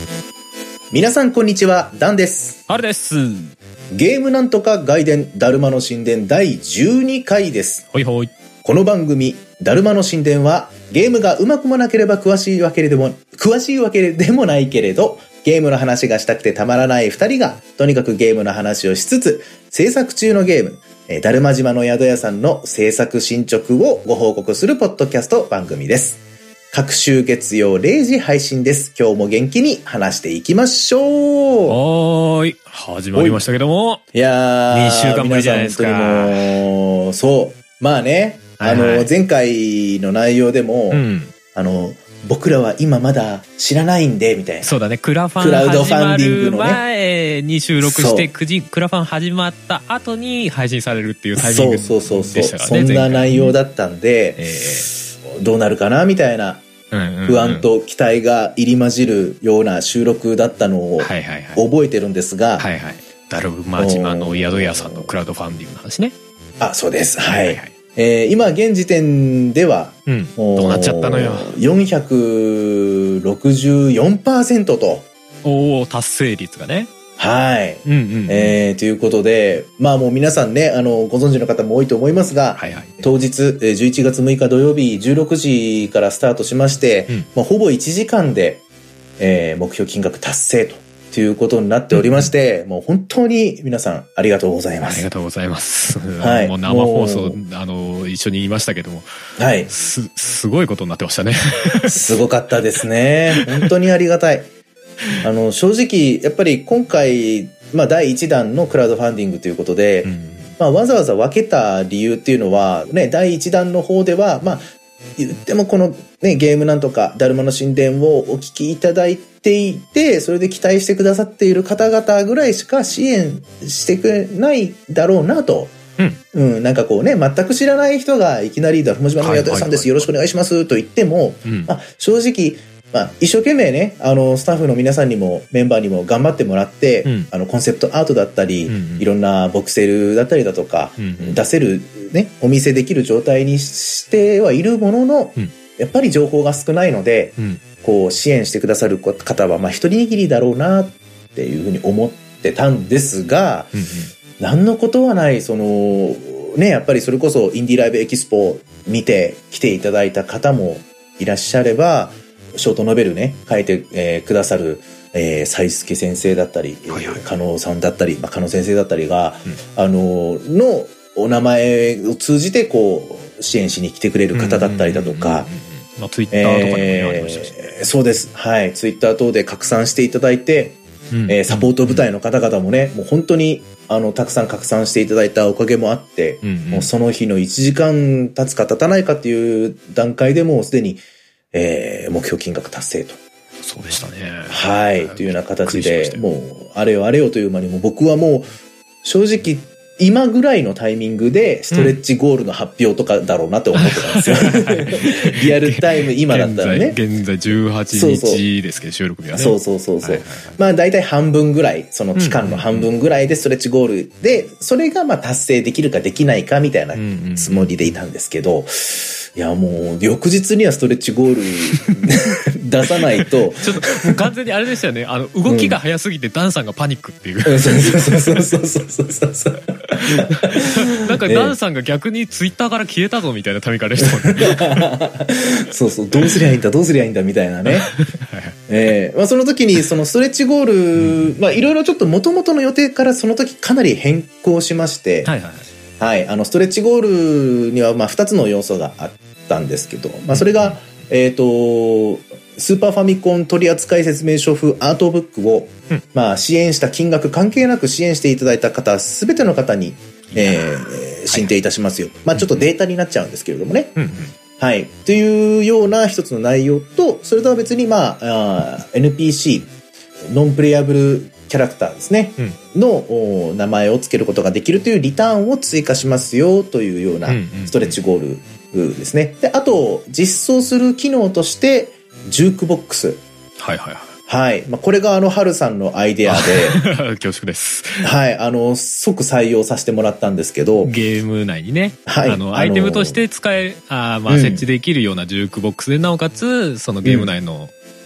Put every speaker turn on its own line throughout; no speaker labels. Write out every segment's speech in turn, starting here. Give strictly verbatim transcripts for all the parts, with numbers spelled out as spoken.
皆さんこんにちは、ダンです。
あれです。
ゲームなんとか外伝だるまの神殿だいじゅうにかいです。
ほいほい。
この番組だるまの神殿はゲームがうまくもなければ詳しいわけでも詳しいわけでもないけれど、ゲームの話がしたくてたまらないふたりがとにかくゲームの話をしつつ、制作中のゲームだるま島の宿屋さんの制作進捗をご報告するポッドキャスト番組です。各週月曜れいじ配信です。今日も元気に話していきましょう。
はーい、始まりましたけども、
いやー、
にしゅうかんぶりじゃないですか。
皆さん本当にもうそうまあね、あの、はいはい、前回の内容でも、うん、あの僕らは今まだ知らないんでみたいな。
そうだね、クラファン始まる前に収録して、クラファン始まった後に配信されるっていうタイミングでしたからね。そうそうそうそう、
そんな内容だったんで、うん、えー、どうなるかなみたいな不安と期待が入り混じるような収録だったのを覚えてるんですが、
はいはい、だるま島の宿屋さんのクラウドファンディングの話ね。
あ、そうです。はい、はいはい、えー、今現時点では、
うん、どうなっちゃったのよ。
よんひゃくろくじゅうよんパーセント と。
おー、達成率がね。
はい、
うんうんうん、
えー、ということで、まあもう皆さんね、あのご存知の方も多いと思いますが、
はいはい、
当日じゅういちがつむいか土曜日じゅうろくじからスタートしまして、うん、まあ、ほぼいちじかんで、えー、目標金額達成とということになっておりまして、うん、もう本当に皆さんありがとうございます。
ありがとうございます。
はい、
もう生放送あの一緒に言いましたけども、
はい、
すすごいことになってましたね。
すごかったですね。本当にありがたい。あの正直やっぱり今回、まあ、だいいちだんのクラウドファンディングということで、うん、まあ、わざわざ分けた理由っていうのはね、だいいちだんの方ではまあ言ってもこのねゲームなんとかだるまの神殿をお聞きいただいていて、それで期待してくださっている方々ぐらいしか支援してくれないだろうなと、うんうん、なんかこうね、全く知らない人がいきなりだるま島の宿屋さんです、よろしくお願いしますと言っても、うん、まあ、正直まあ、一生懸命ね、あのスタッフの皆さんにもメンバーにも頑張ってもらって、うん、あのコンセプトアートだったり、うんうん、いろんなボクセルだったりだとか、うんうん、出せるね、お見せできる状態にしてはいるものの、うん、やっぱり情報が少ないので、うん、こう支援してくださる方はまあ一人握りだろうなっていうふうに思ってたんですが、うんうん、何のことはないそのね、やっぱりそれこそインディーライブエキスポ見て来ていただいた方もいらっしゃれば、ショートノベルね書いて、えー、くださる、えー、才助先生だったり、はいはい、加納さんだったり、まあ、加納先生だったりが、うん、あののお名前を通じてこう支援しに来てくれる方だったりだとか、
ツイッターとかでも、ね、ありましたし、ね、
そうです、はい、ツイッター等で拡散していただいて、うんえー、サポート部隊の方々もね、もう本当にあのたくさん拡散していただいたおかげもあって、うんうん、もうその日のいちじかん経つか経たないかっていう段階でもうすでにえー、目標金額達成と。
そうでしたね。
はい。というような形で、もう、あれよあれよという間にも僕はもう、正直、今ぐらいのタイミングでストレッチゴールの発表とかだろうなって思ってたんですよ。うん、リアルタイム今だったらね。
現在、現在じゅうはちにちですけど、収録日はね。
そうそうそうそう。はいはいはい、まあ大体半分ぐらい、その期間の半分ぐらいでストレッチゴールで、それがまあ達成できるかできないかみたいなつもりでいたんですけど、いやもう翌日にはストレッチゴール出さないと
ちょっと完全にあれでしたよね、あの動きが早すぎてダンさんがパニックっていう、
うん、そうそうそうそうそうそうそう
なんかダンさんが逆にツイッターから消えたぞみたいなタイミングでしたもんね。
そうそう、どうすりゃいいんだどうすりゃいいんだみたいなね、はいえーまあ、その時にそのストレッチゴール、うん、まあいろいろちょっと元々の予定からその時かなり変更しまして、はいはいはい、あのストレッチゴールにはまあふたつの要素があったんですけど、まあ、それが、えーと、スーパーファミコン取扱説明書風アートブックを、うんまあ、支援した金額関係なく支援していただいた方全ての方に、えー、進呈いたしますよ、はいはい、まあ、ちょっとデータになっちゃうんですけれどもね、うんうんはい、というような一つの内容と、それとは別に、まあ、あ エヌピーシー ノンプレイアブルキャラクターですね、うん、の名前を付けることができるというリターンを追加しますよというようなストレッチゴールですね。で、あと実装する機能としてジュークボックス、
はいはいはい、
はい、まあ、これがあのハルさんのアイデアで
恐縮です。
はい、あの即採用させてもらったんですけど、
ゲーム内にね、はい、あのアイテムとして使えあまあ設置できるようなジュークボックスで、なおかつそのゲーム内の、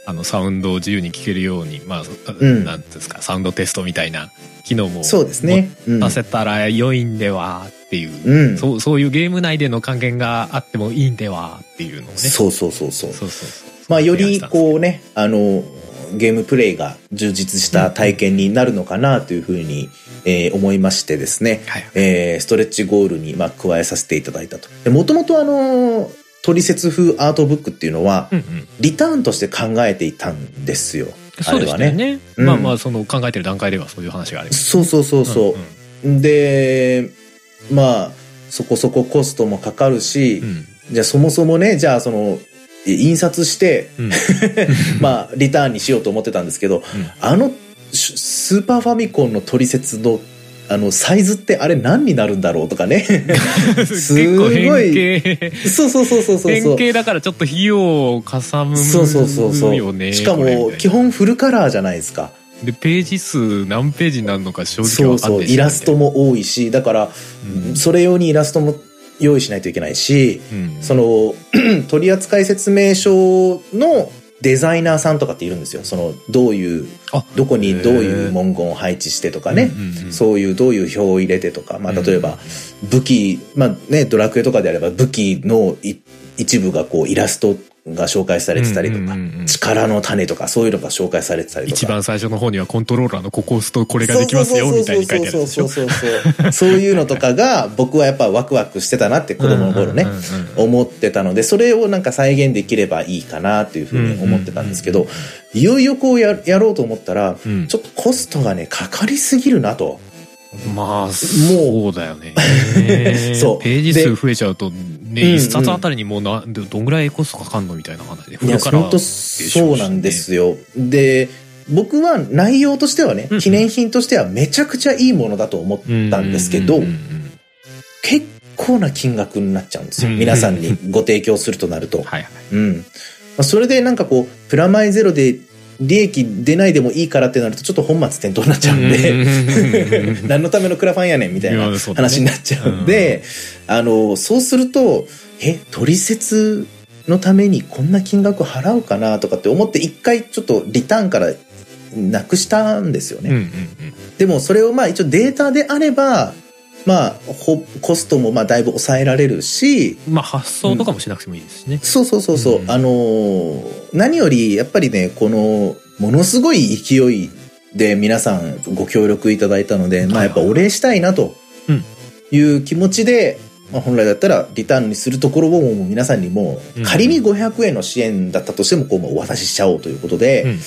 あのサウンドを自由に聴けるように、まあ、うん、なんていうんですか、サウンドテストみたいな機能も
そうですね、
持たせたら良いんではっていう、うん、そう、そういうゲーム内での還元があってもいいんではっていうのをね。
そうそうそうそう。そうそうそう。まあよりこうね、あのゲームプレイが充実した体験になるのかなというふうに、えー、思いましてですね、はい、えー、ストレッチゴールにまあ加えさせていただいたと。もともとあのトリセツ風アートブックっていうのは、うんうん、リターンとして考えていたんですよ。
そうでしたね。あれはね、うん、まあまあその考えてる段階ではそういう話があります、
ね。そうそうそうそう。うんうん、で、まあそこそこコストもかかるし、うん、じゃあそもそもね、じゃあその印刷して、うん、まあリターンにしようと思ってたんですけど、うん、あのスーパーファミコンのトリセツのあのサイズってあれ何になるんだろうとかねすごい変形そうそうそうそうそう
変形だからちょっと費用かさむよね。
そうそうそうそう。しかも基本フルカラーじゃないですか。
でページ数何ページになるのか正直わかんないし、
そうそう、イラストも多いし、だから、うん、それ用にイラストも用意しないといけないし、うん、その取扱説明書のデザイナーさんとかっているんですよ。そのどういうどこにどういう文言を配置してとかね、うんうん、そういうどういう表を入れてとか、まあ例えば武器、まあねドラクエとかであれば武器の一部がこうイラストが紹介されてたりとか、うんうんうん、力の種とかそういうのが紹介されてたりとか、
一番最初の方にはコントローラーのここを押すとこれができますよみたいに書いてあるでしょ。
そうそうそうそうそういうのとかが僕はやっぱワクワクしてたなって子供の頃ね、うんうんうんうん、思ってたので、それをなんか再現できればいいかなっていうふうに思ってたんですけど、うんうんうんうん、いよいよこう や, やろうと思ったら、うん、ちょっとコストがねかかりすぎるなと。
まあそうだよねそうページ数増えちゃうとね、一冊あたりにもうなどんぐらいコストかかんのみたいな話で、
いや本当そうなんですよ。で僕は内容としてはね、うん、記念品としてはめちゃくちゃいいものだと思ったんですけど、結構な金額になっちゃうんですよ、皆さんにご提供するとなるとはい、はい、うん、それでなんかこうプラマイゼロで利益出ないでもいいからってなるとちょっと本末転倒になっちゃうんで何のためのクラファンやねんみたいな話になっちゃうんで、あのそうするとえトリセツのためにこんな金額払うかなとかって思って一回ちょっとリターンからなくしたんですよね、うんうんうん、でもそれをまあ一応データであればまあコストもまあだいぶ抑えられるし、
まあ発送とかもしなくてもいいですしね、うん、
そうそうそうそう、うん、あのー、何よりやっぱりねこのものすごい勢いで皆さんご協力いただいたので、まあやっぱお礼したいなという気持ちで、まあ、本来だったらリターンにするところをもう皆さんにも仮にごひゃくえんの支援だったとしてもこうお渡ししちゃおうということで、うんうん、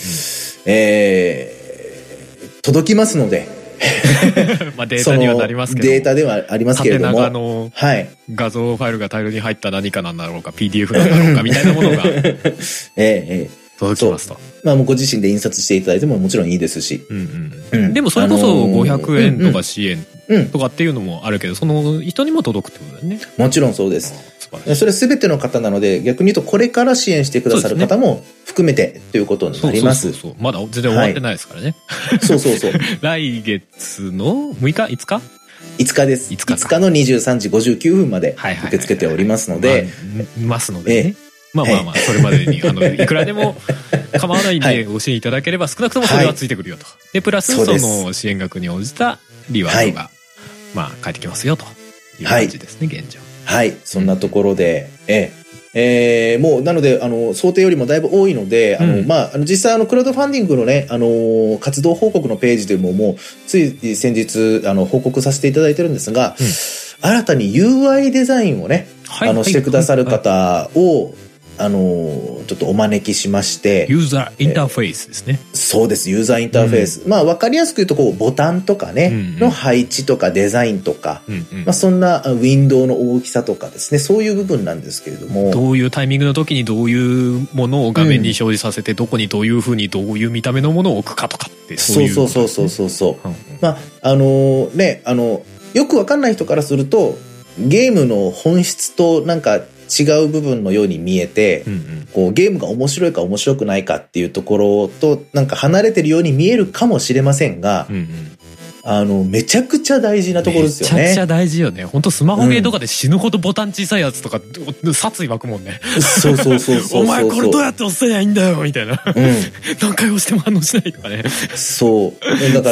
えー、届きますので
まあデータにはなりますけど、
データではありますけれども、
縦長の画像ファイルが大量に入った何かなんだろうか ピーディーエフ なんだろうかみたいなものがええええ届きますと。
まあもうご自身で印刷していただいてももちろんいいですし、うん
うんうん、でもそれこそごひゃくえんとか支援とかっていうのもあるけど、その人にも届くってことだよね。
もちろんそうです。それ全ての方なので、逆に言うとこれから支援してくださる方も含めてということになります。
そうそうそうそう、まだ全然終わってないですからね、
はい、そうそうそう
来月のむいかいつか
いつかです。いつかかのにじゅうさんじごじゅうきゅうふんまで受け付けておりますので、
まあ、ますのでね、ええ、まあまあまあそれまでにあのいくらでも構わないんでご支援いただければ少なくともそれはついてくるよと。でプラスその支援額に応じたリワードがまあ返ってきますよという感じですね、現状。
はい、そんなところで、えええー、もうなのであの想定よりもだいぶ多いので、あの、うん、まああの実際あのクラウドファンディングのねあの活動報告のページでももうつい先日あの報告させていただいてるんですが、うん、新たに ユーアイ デザインをね、はい、あのしてくださる方をあのちょっとお招きしまして、
ユーザーインターフェースですね。
そうです、ユーザーインターフェース、うん、まあ分かりやすく言うとこうボタンとかね、うんうん、の配置とかデザインとか、うんうん、まあ、そんなウィンドウの大きさとかですね、そういう部分なんですけれども、
どういうタイミングの時にどういうものを画面に表示させて、うん、どこにどういうふうにどういう見た目のものを置くかとかってそういう、ね、
そうそうそうそうそう、うんうん、まああのねあのよく分かんない人からするとゲームの本質となんか違う部分のように見えて、うんうん、こうゲームが面白いか面白くないかっていうところとなんか離れてるように見えるかもしれませんが、うんうん、 あの、めちゃくちゃ大事なところですよね。
めちゃくちゃ大事よね。本当スマホゲーとかで死ぬほどボタン小さいやつとか、うん、殺意湧くもんね。
そうそうそうそうそう。
お前これどうやって押せりゃいいんだよみたいな。うん。何回押しても反応しないとかね。
そう。だから、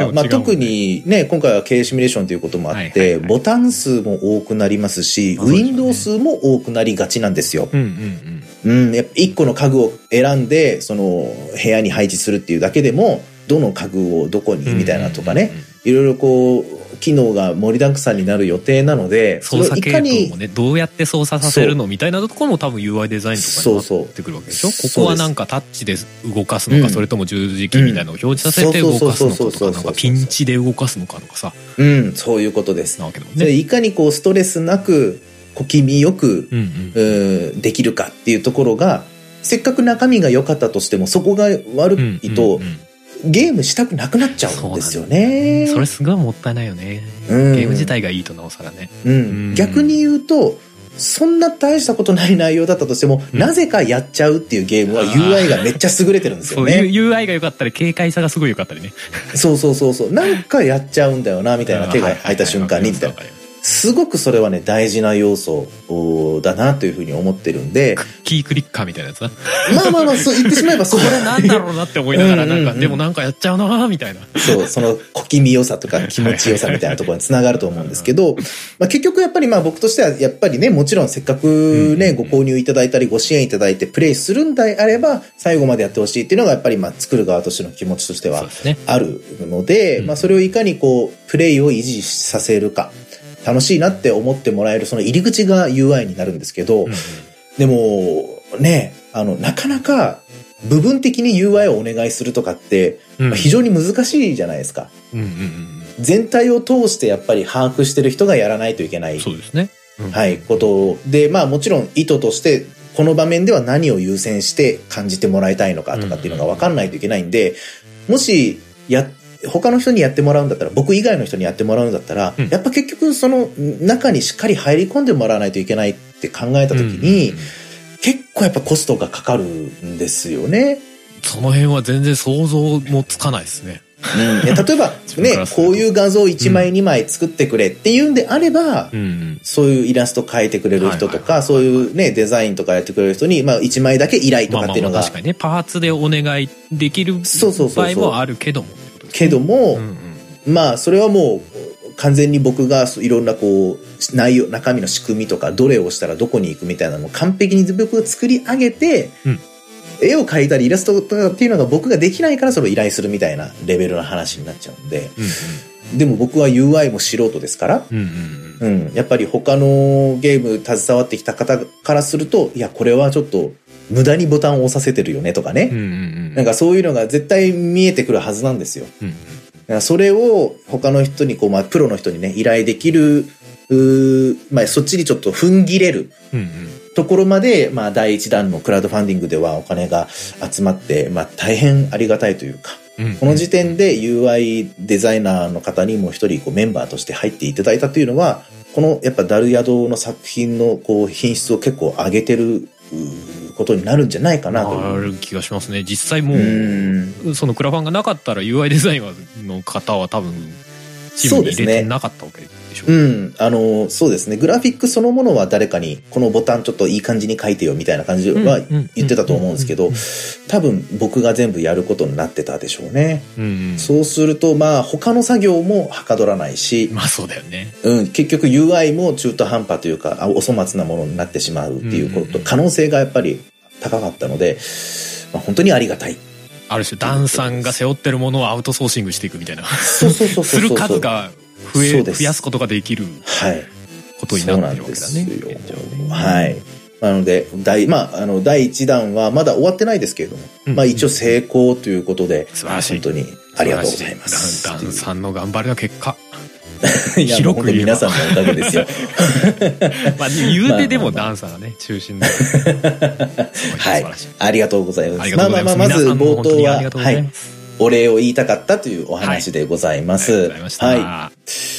まあ、特にね、今回は経営シミュレーションということもあって、はいはいはい、ボタン数も多くなりますし、ウィンドウ数も多くなりがちなんですよ。うんうんうん。うん、やっぱ一個の家具を選んで、その部屋に配置するっていうだけでも、どの家具をどこにみたいなとかね、いろいろこう機能が盛りだくさんになる予定なので、
操作系統もね、どうやって操作させるのみたいなところも多分 ユーアイ デザインとかになってくるわけでしょ。ここはなんかタッチで動かすのか、それとも十字キーみたいなのを表示させて動かすのかとか、なんかピンチで動かすのかとかさ、
うん、そういうことです。なわけだもんね。いかにこうストレスなく小気味よく、うんうん、できるかっていうところが、せっかく中身が良かったとしてもそこが悪いと、うんうんうん、ゲームしたくなくなっちゃうんですよね。
そ, それすごいもったいないよね、うん、ゲーム自体がいいとなおさらね、
うんうん、逆に言うとそんな大したことない内容だったとしても、うん、なぜかやっちゃうっていうゲームは ユーアイ がめっちゃ優れてるんですよね。
そう ユーアイ が良かったり軽快さがすごい良かったりね。
そうそうそうそう、なんかやっちゃうんだよなみたいな、手が入った瞬間にみたいな、すごくそれはね大事な要素だなというふうに思ってるんで、
キークリッカーみたいなやつな。
まあまあまあ、そう言ってしまえばそう。
これなんだろうなって思いながら、なんか、うんうんうん、でもなんかやっちゃうなみたいな。
そう、その小気味良さとか気持ちよさみたいなところにつながると思うんですけど、まあ結局やっぱりまあ僕としてはやっぱりね、もちろんせっかくね、ご購入いただいたりご支援いただいてプレイするんであれば、最後までやってほしいっていうのがやっぱりまあ作る側としての気持ちとしてはあるので、まあそれをいかにこう、プレイを維持させるか。楽しいなって思ってもらえるその入り口が ユーアイ になるんですけど、うんうん、でもね、あのなかなか部分的に ユーアイ をお願いするとかって、うん、非常に難しいじゃないですか、うんうんうん、全体を通してやっぱり把握してる人がやらないといけない、
そうですね、うん、
はい、ことで、まあもちろん意図としてこの場面では何を優先して感じてもらいたいのかとかっていうのが分かんないといけないんで、もしや他の人にやってもらうんだったら、僕以外の人にやってもらうんだったら、うん、やっぱ結局その中にしっかり入り込んでもらわないといけないって考えた時に、うんうんうん、結構やっぱコストがかかるんですよね。
その辺は全然想像もつかないですね。
うん、いや例えばね、こういう画像いちまいにまい作ってくれっていうんであれば、うん、そういうイラスト描いてくれる人とか、そういうねデザインとかやってくれる人に、まあ、いちまいだけ依頼とかっていうのが、まあまあまあ確
かにね、パーツでお願いできる場合もあるけども
けども、うんうん、まあそれはもう完全に僕がいろんなこう内容中身の仕組みとかどれをしたらどこに行くみたいなのを完璧に僕が作り上げて、うん、絵を描いたりイラストとかっていうのが僕ができないからそれを依頼するみたいなレベルの話になっちゃうんで、うんうん、でも僕は ユーアイ も素人ですから、うんうんうんうん、やっぱり他のゲーム携わってきた方からすると、いやこれはちょっと無駄にボタンを押させてるよねとかね、うんうんうん、なんかそういうのが絶対見えてくるはずなんですよ、うんうん、だからそれを他の人にこう、まあ、プロの人にね依頼できる、まあ、そっちにちょっと踏ん切れるところまで、まあ、だいいちだんのクラウドファンディングではお金が集まって、まあ、大変ありがたいというか、うんうん、この時点で ユーアイ デザイナーの方にも一人こうメンバーとして入っていただいたというのは、このやっぱダルヤドの作品のこう品質を結構上げてることになるんじゃないかなと
ある気がしますね。実際もうそのクラファンがなかったら ユーアイ デザイナーの方は多分チームに入れてなかったわけでしょう。
うん、あのそうですね。グラフィックそのものは誰かにこのボタンちょっといい感じに書いてよみたいな感じは言ってたと思うんですけど、多分僕が全部やることになってたでしょうね。うんうん、そうするとまあ他の作業もはかどらないし、
まあそうだよね。
うん、結局 ユーアイ も中途半端というかお粗末なものになってしまうっていうこと、うんうん、可能性がやっぱり高かったので、まあ、本当にありがたい。
ある種ダンさんが背負ってるものをアウトソーシングしていくみたいな、そうそうそうそうする数が増え増やすことができることになってるわけだね。
はい。なので第まああのだいいちだんはまだ終わってないですけれども、うん、まあ一応成功ということで、
素晴らしい、
本当にありがとうございます。
ダンダンさんの頑張りの結果。
いや広く言えば皆さんのおかげですよ。
まあ言うてでもダンサーがね中心で。
はい。ありがとうございます。まあまあまあまず冒頭ははいお礼を言いたかったというお話でございます。はい。はい、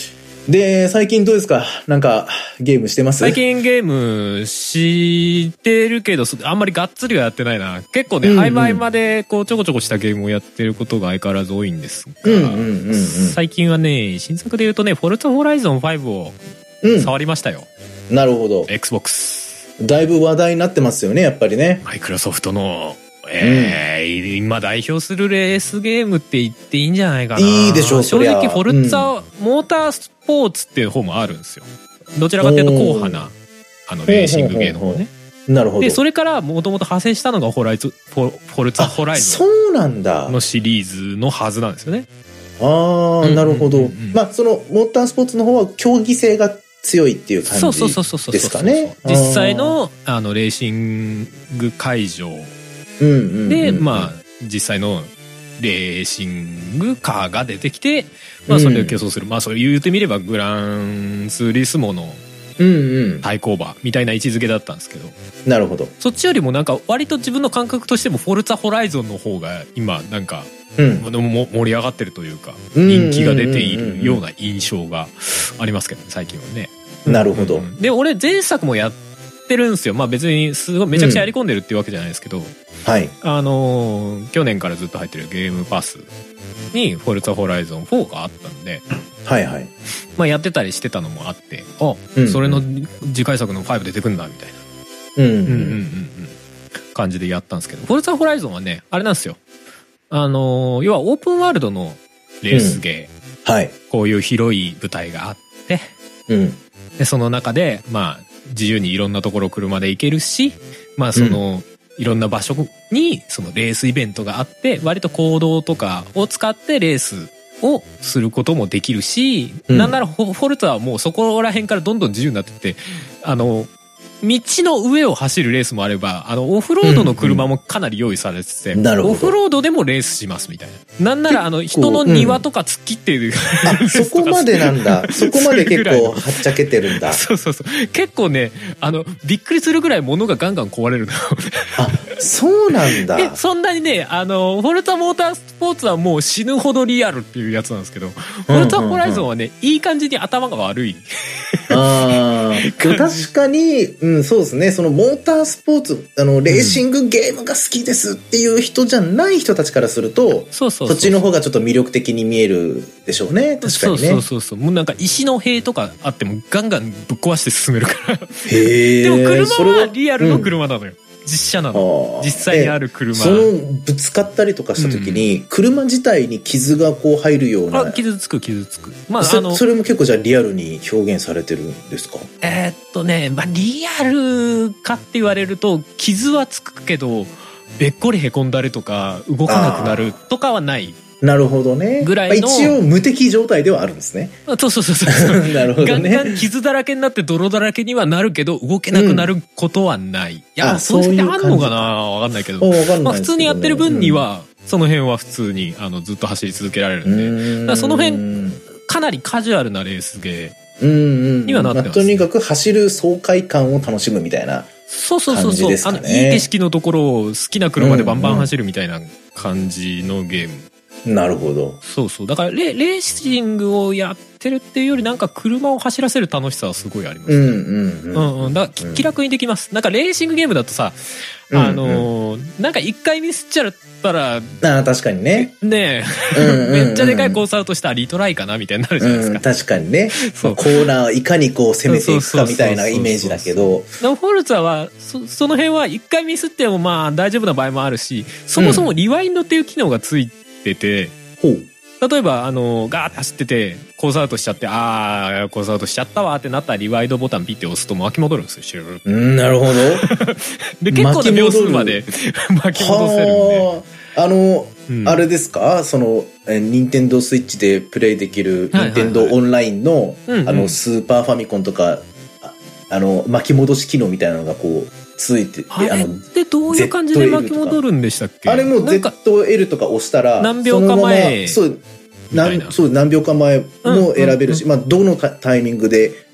で、最近どうですか？なんか、ゲームしてます？
最近ゲームしてるけど、あんまりがっつりはやってないな。結構ね、うんうん、合間合間でこうちょこちょこしたゲームをやってることが相変わらず多いんですが、最近はね、新作で言うとね、フォルツァホライゾンファイブを触りましたよ。
うん、なるほど。
Xbox。
だいぶ話題になってますよね、やっぱりね。
マイクロソフトの、えーうん、今代表するレースゲームって言っていいんじゃないかな。
いいでしょう。
正直フォルツァ、うん、モータースポーツっていう方もあるんですよ。どちらかというと硬派なあのレーシングゲーの方ね。
なるほど。
でそれからもともと派生したのがホライズフォフォルツァホライゾン
そうなんだ
のシリーズのはずなんですよね。
ああ、なるほど。まあそのモータースポーツの方は競技性が強いっていう感じですかね。
実際のあのレーシング会場で、まあ実際のレーシングカーが出てきて、まあそれを競争する、うん、まあそれ言ってみればグランツーリスモの対抗馬みたいな位置づけだったんですけど、
なるほど。
そっちよりもなんか割と自分の感覚としてもフォルツァホライゾンの方が今なんか、うん、も盛り上がってるというか人気が出ているような印象がありますけど、ね、最近はね。
なるほど。
うん、で俺前作もやってるんですよ。まあ別にすごいめちゃくちゃやり込んでるっていうわけじゃないですけど、うん、
はい、
あのー、去年からずっと入ってるゲームパスにフォルツァホライゾンフォーがあったんで、
はいはい、
まあやってたりしてたのもあって、あ、うん、それの次回作のファイブ出てくんだみたいな、うんうんうんうん、感じでやったんですけど、フォルツァホライゾンはねあれなんですよ。あのー、要はオープンワールドのレースゲー、うん、はい、こういう広い舞台があって、うん、でその中でまあ自由にいろんなところ車で行けるし、まあその、うん、いろんな場所にそのレースイベントがあって割と行動とかを使ってレースをすることもできるし、うん、なんならフォルツァはもうそこら辺からどんどん自由になってってあの道の上を走るレースもあればあのオフロードの車もかなり用意されてて、うんうん、オフロードでもレースしますみたいな。なんならあの人の庭とか突っ切ってる、
うん、あそこまでなんだ。そこまで結構はっちゃけてるんだ。
そうそうそう。結構ねあのびっくりするぐらい物がガンガン壊れるの。
あ、そうなんだ。
でそんなにねあのフォルツァモータースポーツはもう死ぬほどリアルっていうやつなんですけど、フォルツァホライゾンはねいい感じに頭が悪い。
あ確かに、うん、そうですね。そのモータースポーツあのレーシングゲームが好きですっていう人じゃない人たちからすると、うん、そうそうそうそう、そっちの方がちょっと魅力的に見えるでしょうね。確かにね。
そうそうそう。もうなんか石の塀とかあってもガンガンぶっ壊して進めるから。
へえ。
でも車はリアルの車なのよ。実車なの。実際にある車。
そのぶつかったりとかした時に、うん、車自体に傷がこう入るような。
あ、傷つく傷つく。まあ
そあのそれも結構じゃあリアルに表現されてるんですか？
えー、っとね、まあリアルかって言われると傷はつくけどべっこりへこんだりとか動かなくなるとかはない。
なるほどね。ぐらいの、まあ、一応無敵状態ではあるんですね。
そうそうそうそう
なるほどね。
ガンガン傷だらけになって泥だらけにはなるけど動けなくなることはない。うん、いやそういうのあんのかなわかんないけど。わかんないですけどね。まあ普通にやってる分には、うん、その辺は普通にあのずっと走り続けられるんで、うんだからその辺かなりカジュアルなレースゲーにはなってます。
まあ、とにかく走る爽快感を楽しむみたいな。
そうそうそうそう。あのいい景色のところを好きな車でバンバン走るみたいな感じのゲーム。
なるほど。
そうそう。だからレ、レーシングをやってるっていうよりなんか車を走らせる楽しさはすごいありますね。うんうんうん。うんうん。だから気楽にできます。なんかレーシングゲームだとさ、あのー、うんうん、なんか一回ミスっちゃったら、
ああ、確かにね。
ねえ、うんうんうん、めっちゃでかいコースアウトしたらリトライかなみたいになるじゃないですか。うん、
確かにね。そう。コーナーをいかにこう攻めていくかみたいなイメージだけど。
でもフォルツァはそ、その辺は一回ミスってもまあ大丈夫な場合もあるし、そもそもリワインドっていう機能がついてて、うん、例えばあのガーって走っててコースアウトしちゃってああコースアウトしちゃったわってなったらリワイドボタンピッて押すと巻き戻るんですよ。シュー
うんなるほど。
で結構な秒数まで巻き戻せるんで。
あの、うん、あれですかその任天堂スイッチでプレイできる任天堂オンラインのあのスーパーファミコンとかあの巻き戻し機能みたいなのがこうついてて、
あれってどういう感じで巻き戻るんでしたっけ？
あれも ゼットエル とか押したら
何秒か前
そう何そう何秒か前も選べるし、うんうんうん、まあどのタイミングで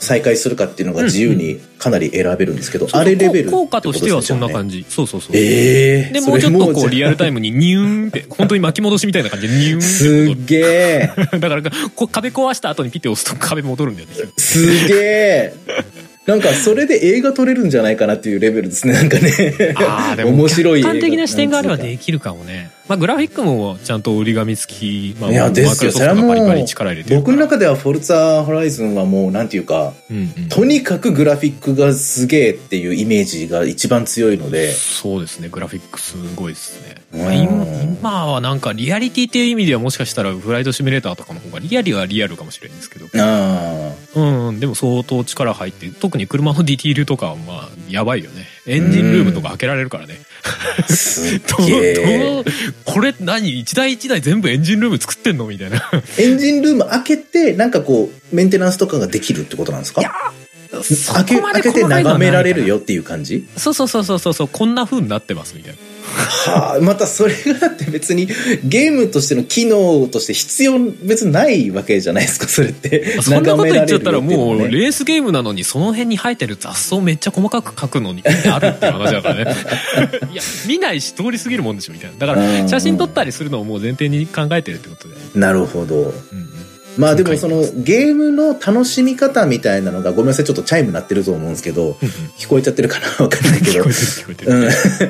再開するかっていうのが自由にかなり選べるんですけど、うんうん、あれレベル
効果としてはそんな感じ。そうそうそう。
えー、
でもうちょっとこうリアルタイムにニューンって本当に巻き戻しみたいな感じでニューンって
すげえ
だからこ壁壊した後にピッて押すと壁戻るんだよね。
すげえなんかそれで映画撮れるんじゃないかなっていうレベルですね、なんかね。
ああ、でも
面白い映画。
客観的な視点があればできるかもね。まあグラフィックもちゃんと折り紙付き、まあ、
いやですよ。それはもう僕の中ではフォルツァホライズンはもうなんていうか、うんうん、とにかくグラフィックがすげえっていうイメージが一番強いので。
そうですね、グラフィックすごいですね。まあ、今, 今はなんかリアリティっていう意味ではもしかしたらフライトシミュレーターとかの方がリアルはリアルかもしれないんですけど、
あ、
うん、でも相当力入って特に車のディティールとかはまあやばいよね。エンジンルームとか開けられるからね。
すげえ
これ何一台一台全部エンジンルーム作ってんのみたいな。
エンジンルーム開けてなんかこうメンテナンスとかができるってことなんですか？いや開け、開けて眺められるよっていう感じ？
そうそうそうそうそう、こんな風になってますみたいな。
はあ、またそれがだって別にゲームとしての機能として必要別にないわけじゃないですか、それって。
そんなこと言っちゃったらもうレースゲームなのにその辺に生えてる雑草めっちゃ細かく描くのにあるっていう話だからね。いや見ないし通り過ぎるもんでしょみたいな。だから写真撮ったりするのをもう前提に考えてるってことで、ね。
なるほど。うん、まあでもそのゲームの楽しみ方みたいなのが、ごめんなさいちょっとチャイム鳴ってると思うんですけど、聞こえちゃってるかなわかんないけど、聞こえてる聞こえてる、うん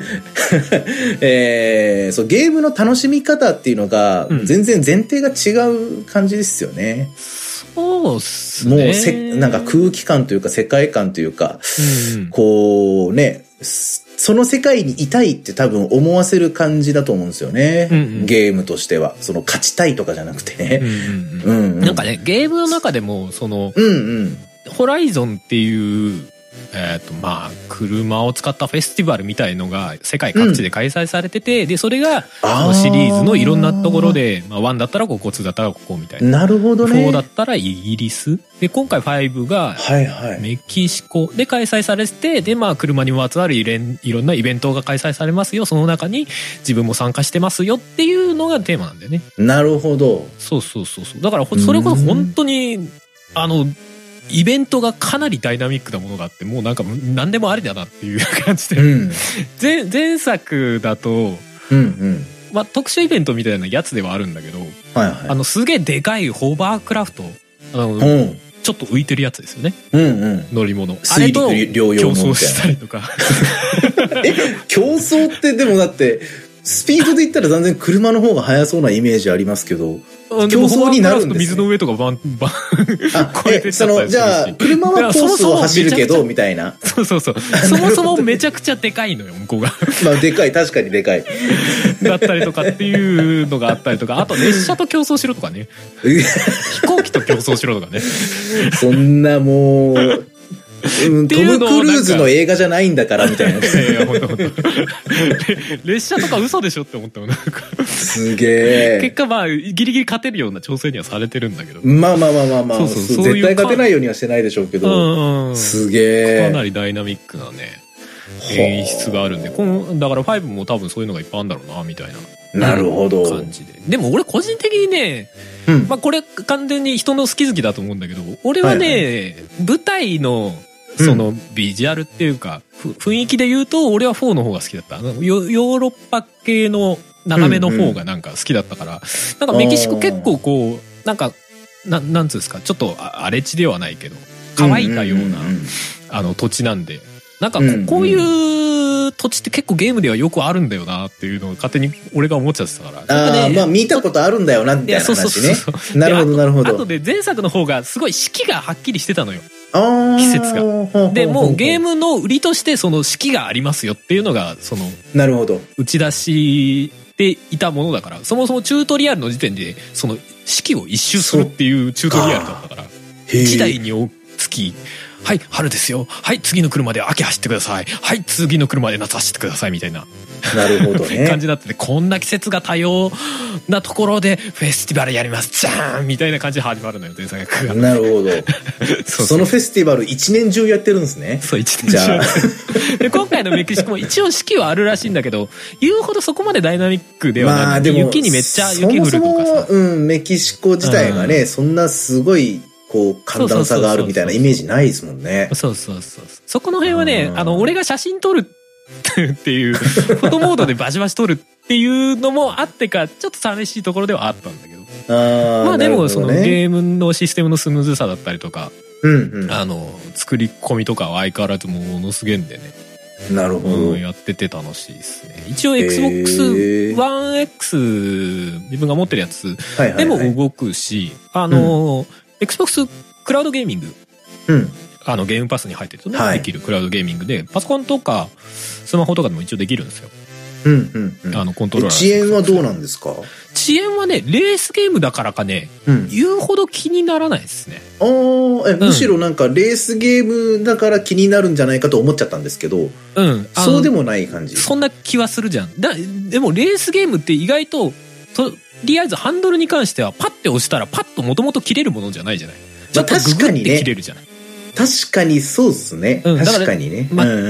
えー、そうゲームの楽しみ方っていうのが全然前提が違う感じですよね。
そうっすね。
もうせなんか空気感というか世界観というか、うん、こうね、その世界にいたいって多分思わせる感じだと思うんですよね、うんうん、ゲームとしては。その勝ちたいとかじゃなくてね、うんうんうん、
なんかねゲームの中でもその、
うんうん、
ホライゾンっていうえーとまあ、車を使ったフェスティバルみたいのが世界各地で開催されてて、うん、でそれがシリーズのいろんなところで、まあ、ワンだったらここツーだったらここみたいな。
なるほどね。
フォーだったらイギリスで、今回ファイブがメキシコで開催されてて、でまあ車にまつわるいろんなイベントが開催されますよ、その中に自分も参加してますよっていうのがテーマなんだよね。
なるほど。
そうそうそうそう。だからそれこそ本当にあのイベントがかなりダイナミックなものがあって、もうなんか何でもありだなっていう感じで、うん、前, 前作だと、うんうんまあ、特殊イベントみたいなやつではあるんだけど、はいはい、あのすげえでかいホーバークラフト、あの、うん、ちょっと浮いてるやつですよね、うんうん、乗り物あれと競争したりとか。
え競争ってでもだってスピードで言ったら全然車の方が速そうなイメージありますけど、競争になるんですね。
水の上とかバンバン
超えてちゃったりするし、じゃあ車はコースを走るけどみたいな。
そうそうそう。そもそもめちゃくちゃでかいのよ向こうが。
まあでかい、確かにでかい。
だったりとかっていうのがあったりとか、あと列車と競争しろとかね。飛行機と競争しろとかね。
そんなもう。うん、トム・クルーズの映画じゃないんだからみたいな。いやいや本当本
当。列車とか嘘でしょって思ったもんなんか。
すげえ。
結果まあギリギリ勝てるような調整にはされてるんだけど。
まあまあまあまあまあ。そうそうそう、絶対勝てないようにはしてないでしょうけど。うんうん、すげえ。
かなりダイナミックなね演出があるんで、このだからファイブも多分そういうのがいっぱいあるんだろうなみたいな。
なるほど。
感じで。でも俺個人的にね、うん、まあこれ完全に人の好き好きだと思うんだけど、俺はね、はいはい、舞台のそのビジュアルっていうか、うん、雰囲気で言うと俺はフォーの方が好きだった。ヨーロッパ系の長めの方がなんか好きだったから、うんうん、なんかメキシコ結構こうなんかななんつうんですか、ちょっと荒れ地ではないけど乾いたようなあの土地なんで、なんか こ,、うんうん、こういう土地って結構ゲームではよくあるんだよなっていうのを勝手に俺が思っちゃってたから。
ああ、まあ見たことあるんだよなみたいな話ね。なるほどなるほど。
あとで前作の方がすごい四季がはっきりしてたのよ。季節が。でもうゲームの売りとしてその四季がありますよっていうのがその
なるほど
打ち出していたものだから、そもそもチュートリアルの時点でその四季を一周するっていうチュートリアルだったから、一台につきはい春ですよ、はい次の車で秋走ってください、はい次の車で夏走ってくださいみたいな。
なるほどね。
感じになってて、こんな季節が多様なところでフェスティバルやりますじゃーんみたいな感じで始まるのよ前作が。
なるほど。そうそのフェスティバル一年中やってるんですね。
そう一年中。で今回のメキシコも一応四季はあるらしいんだけど、言うほどそこまでダイナミックではない。まあでも雪にめっちゃ雪降るとかさ。
そもそもうんメキシコ自体がね、うん、そんなすごいこう寒暖差があるみたいなイメージないですもんね。
そうそうそう。そこの辺はね、あの、俺が写真撮るっていう、フォトモードでバシバシ撮るっていうのもあってか、ちょっと寂しいところではあったんだけど。あまあでも、そのゲームのシステムのスムーズさだったりとか、うんうん、あの、作り込みとかは相変わらずものすげえんでね。
なるほど、
うん。やってて楽しいですね。一応 エックスボックスワンエックス、自分が持ってるやつでも動くし、あの、うん、Xbox クラウドゲーミング。うん。あのゲームパスに入ってるとね、はい、できるクラウドゲーミングで、パソコンとかスマホとかでも一応できるんですよ。うんうんうん。あのコントローラー。
遅延はどうなんですか？
遅延はね、レースゲームだからかね、うん、言うほど気にならないですね。
ああ、え、むしろなんかレースゲームだから気になるんじゃないかと思っちゃったんですけど、うん、そうでもない感じ。
そんな気はするじゃん。だでもレースゲームって意外ととりあえずハンドルに関してはパッて押したらパッともともと切れるものじゃないじゃない。ちょっとググって切れるじゃない。
確かにそうですね。うん、確かにね。ま、うんうんうん。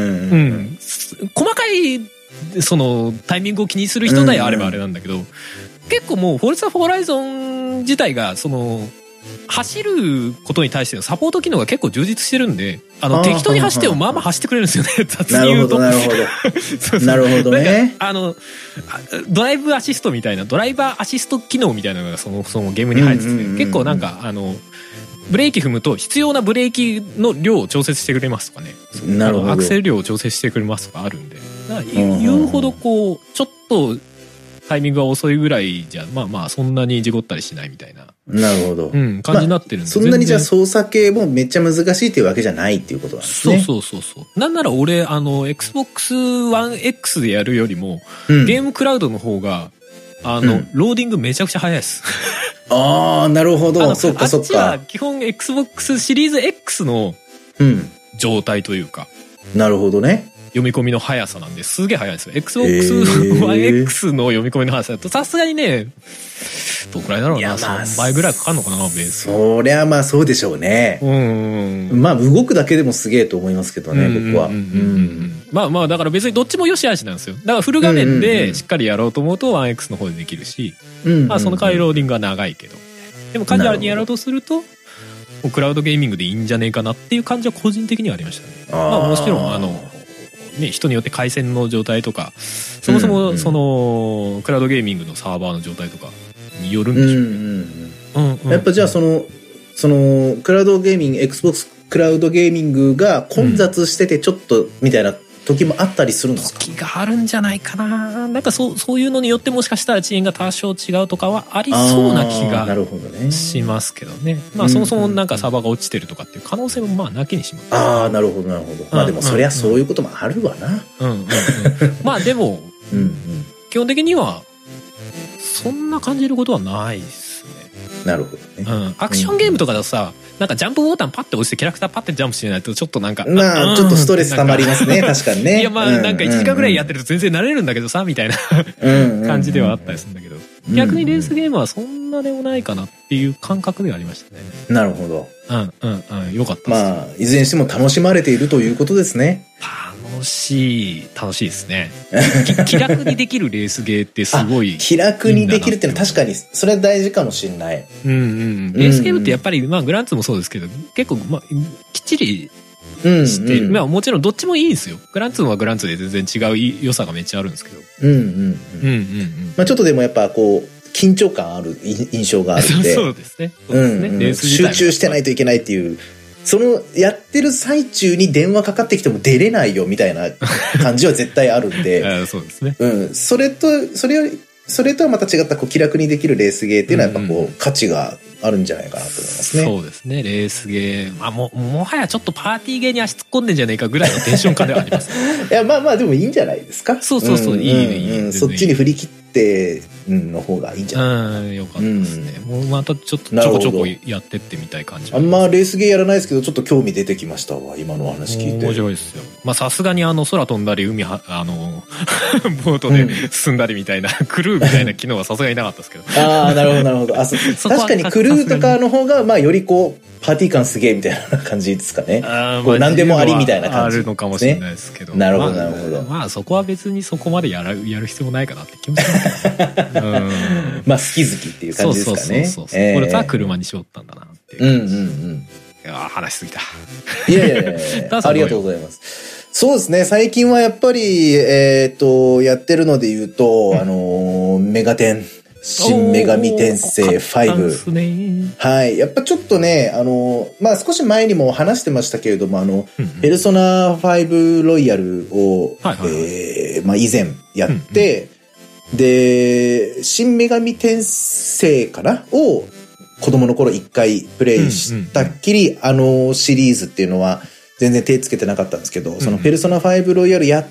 細かいそのタイミングを気にする人であればあれなんだけど、うんうん、結構もうフォルツァホライゾン自体がその走ることに対してのサポート機能が結構充実してるんで、あの適当に走ってもまあまあ走ってくれるんですよね。雑に言うと。
なるほどなるほど。そうそうなるほどね。
あのドライブアシストみたいなドライバーアシスト機能みたいなのがそのそのゲームに入ってて、結構なんかあの。ブレーキ踏むと必要なブレーキの量を調節してくれますとかね。なるほど。アクセル量を調節してくれますとかあるんで。言うほどこうちょっとタイミングが遅いぐらいじゃまあまあそんなに事故ったりしないみたいな。
なるほど。
うん、感じになってるんで、まあ、
そんなにじゃあ操作系もめっちゃ難しいっていうわけじゃないっていうことなんですね。
そうそうそうそう。なんなら俺あの エックスボックスワンエックス でやるよりも、うん、ゲームクラウドの方があの、うん、ローディングめちゃくちゃ早いです。
ああ、なるほど。そっかそっか。あっちは
基本 Xbox シリーズ X の状態というか。
うん、なるほどね。
読み込みの速さなんですげえ速いですよ。Xbox ワンエックス の読み込みの速さだとさすがにね、どくらいだろうな、まあ、さんばいぐらいかかるのかな、ベース。
そりゃまあそうでしょうね。うんうん。まあ動くだけでもすげえと思いますけどね、僕は。
まあまあだから別にどっちも良し悪しなんですよ。だからフル画面でしっかりやろうと思うと ワンエックス の方でできるし、まあその代わりローディングは長いけど。でもカジュアルにやろうとすると、クラウドゲーミングでいいんじゃねえかなっていう感じは個人的にはありましたね。まあもちろんあの、ね、人によって回線の状態とかそもそもそのクラウドゲーミングのサーバーの状態とかによるんでしょうけど、
やっぱじゃあそのそのクラウドゲーミング Xbox クラウドゲーミングが混雑しててちょっとみたいな時もあったりするんですか？
時があるんじゃないかな。なんかそうそういうのによってもしかしたら遅延が多少違うとかはありそうな気がしますけどね。まあそもそもなんかサーバーが落ちてるとかっていう可能性もまあなきにします。
ああ、なるほどなるほど。まあでもそりゃそういうこともあるわな。うんうんうん。
まあでもうんうん基本的にはそんな感じることはないですね。
なるほどね。
うん。アクションゲームとかだとさ、なんかジャンプボタンパッて押してキャラクターパッてジャンプしないとちょっとなんか
まあちょっとストレス溜まりますね。確かにね。
いやまあなんかいちじかんぐらいやってると全然慣れるんだけどさみたいな感じではあったりするんだけど、逆にレースゲームはそんなでもないかなっていう感覚ではありましたね。
なるほど。
うんうんうん。よかったです。
まあいずれにしても楽しまれているということですね。
楽しい楽しいですね。気楽にできるレースゲーってすごい
気楽にできるっていうのは確かにそれは大事かもしれない。
うんうん。レースゲームってやっぱりまあグランツーもそうですけど結構まあきっちりして、うんうん、まあもちろんどっちもいいんですよ。グランツーはグランツーで全然違う良さがめっちゃあるんですけど。うんうんうんうんうん。
まあちょっとでもやっぱこう緊張感ある印象があるんで。
そうですね。そうですね。
うんうん、レース集中してないといけないっていう。そのやってる最中に電話かかってきても出れないよみたいな感じは絶対あるんで
あそうですね、
うん、それとそれよりそれとはまた違ったこう気楽にできるレースゲーっていうのはやっぱこう、うんうん、価値があるんじゃないかなと思いますね。
そうですね。レースゲー、まあ、も, もはやちょっとパーティーゲーに足突っ込んでんじゃねえかぐらいのテンション感ではあります、ね、
いやまあまあでもいいんじゃないですか。
そうそうそう、うん、いいねいいね、
うん、そっちに振り切っての方がいいんじゃないかな。
うん、よかったですね、うん、もうまたちょっとちょこちょこやってってみたい感じ。
あんまレースゲーやらないですけどちょっと興味出てきましたわ今の話聞いて。
面白いですよ。まあさすがにあの空飛んだり海はあのボートで進んだりみたいな、うん、クルーみたいな機能はさすがになかったですけど
ああなるほどなるほど。あそ確かにクルーとかの方がまあよりこうパーティー感すげえみたいな感じですかね。あこう何でもありみたいな感じ、
ね、あるのかもしれないですけど。
なるほどなるほど。
まあ、まあそこは別にそこまでやるやる必要もないかなって気もしますけど、うん、
まあ好き好きっていう感じですかね。
そうそうそうそう、えー、これさ車にしよったんだなってていう。
うんうんうん。
いや話しすぎた。
いやいやいやいやありがとうございます。そうですね。最近はやっぱり、えっと、やってるので言うと、うん、あの、メガテン。新女神転生ファイブ。はい。やっぱちょっとね、あの、まあ、少し前にも話してましたけれども、あの、うんうん、ペルソナファイブロイヤルを、はいはいはい、えー、まあ、以前やって、うんうん、で、新女神転生かなを子供の頃一回プレイしたっきり、うんうんうん、あのシリーズっていうのは全然手つけてなかったんですけど、うんうん、そのペルソナファイブロイヤルやって、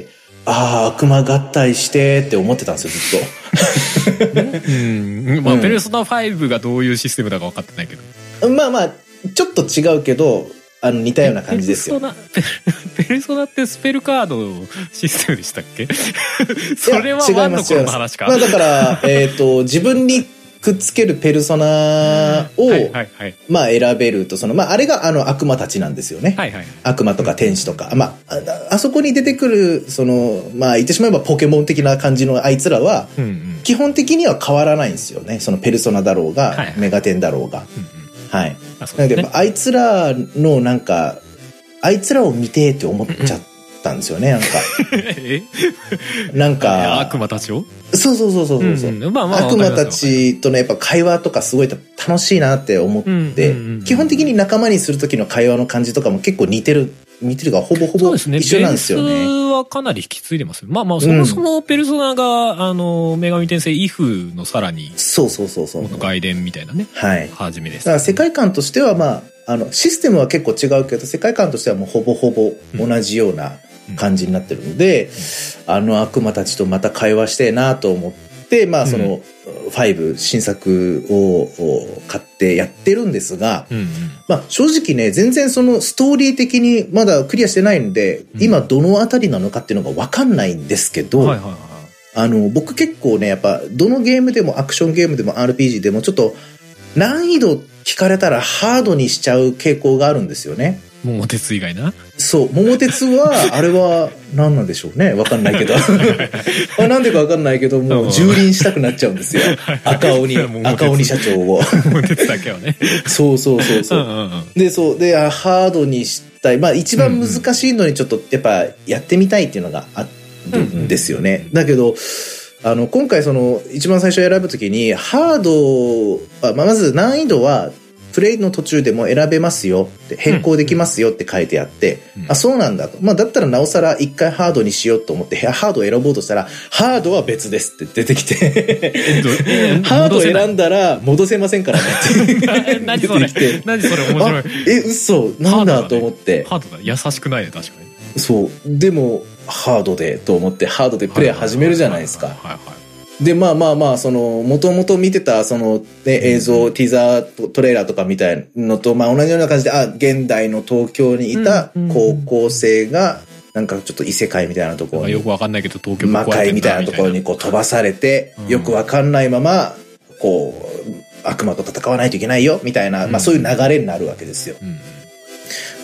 ああ、悪魔合体してって思ってたんですよ、ずっと。
うん。まあ、うん、ペルソナファイブがどういうシステムだか分かってないけ
ど。まあまあ、ちょっと違うけど、あの、似たような感じですよ。
ペルソナ、ペルソナってスペルカードシステムでしたっけ？それはワンの頃の話か。
まあだから、えっと、自分にくっつけるペルソナを、はいはいはい、まあ選べると、その、まああれがあの悪魔たちなんですよね。はいはい、悪魔とか天使とか。まあ、あそこに出てくる、その、まあ言ってしまえばポケモン的な感じのあいつらは、うんうん、基本的には変わらないんですよね。そのペルソナだろうが、はいはい、メガテンだろうが。うんうん、はい。あ、そうですね。なので、あいつらのなんか、あいつらを見てって思っちゃったんですよね、なんか。
え
なんか。
悪魔たちを？
そうそうそうそうそう、うんうんまあまあ、悪魔たちとのやっぱ会話とかすごい楽しいなって思って、うんうんうんうん、基本的に仲間にする時の会話の感じとかも結構似てる、似てるがほぼほぼ一緒なんですよね。ベ
ースはかなり引き継いでますよ。まあまあそもそもペルソナが、うん、あの女神転生イフのさらに
そうそうそうそう
外伝みたいなね。
はい。
初めです、
ね。だから世界観としてはまああのシステムは結構違うけど世界観としてはもうほぼほぼ同じような感じになってるので、うん、あの悪魔たちとまた会話してえなと思って、まあその、うん、ファイブ新作を買ってやってるんですが、うんうん、まあ正直ね全然そのストーリー的にまだクリアしてないんで、うん、今どのあたりなのかっていうのが分かんないんですけど、はいはいはい、あの僕結構ねやっぱどのゲームでもアクションゲームでも アールピージー でもちょっと難易度聞かれたらハードにしちゃう傾向があるんですよね。
桃鉄以外な。
そう、桃鉄はあれは何なんでしょうね、わかんないけどあなんでかわかんないけどもう蹂躙したくなっちゃうんですよ赤鬼赤鬼社長を
桃鉄だけはね
そうそうそうそう、うんうんうん、でそうでハードにしたい、まあ一番難しいのにちょっとやっぱやってみたいっていうのがあるんですよね、うんうん、だけどあの今回その一番最初選ぶときにハード、まあ、まず難易度はプレイの途中でも選べますよって変更できますよって書いてあって、うんうん、あそうなんだと、まあ、だったらなおさら一回ハードにしようと思ってハードを選ぼうとしたらハードは別ですって出てきてハードを選んだら戻せませんからねって
何それ何それ面白い
え嘘なんだと思って
ハードだ優しくないね確かに
そうでもハードでと思ってハードでプレイ始めるじゃないですか。でまあまあまあその元々見てたその、ね、映像、うん、ティザートレーラーとかみたいのとまあ同じような感じであ現代の東京にいた高校生がなんかちょっと異世界みたいなところに
よくわかんないけど東京
魔界みたいなところにこう飛ばされて、うん、よくわかんないままこう悪魔と戦わないといけないよみたいな、うん、まあそういう流れになるわけですよ。うん、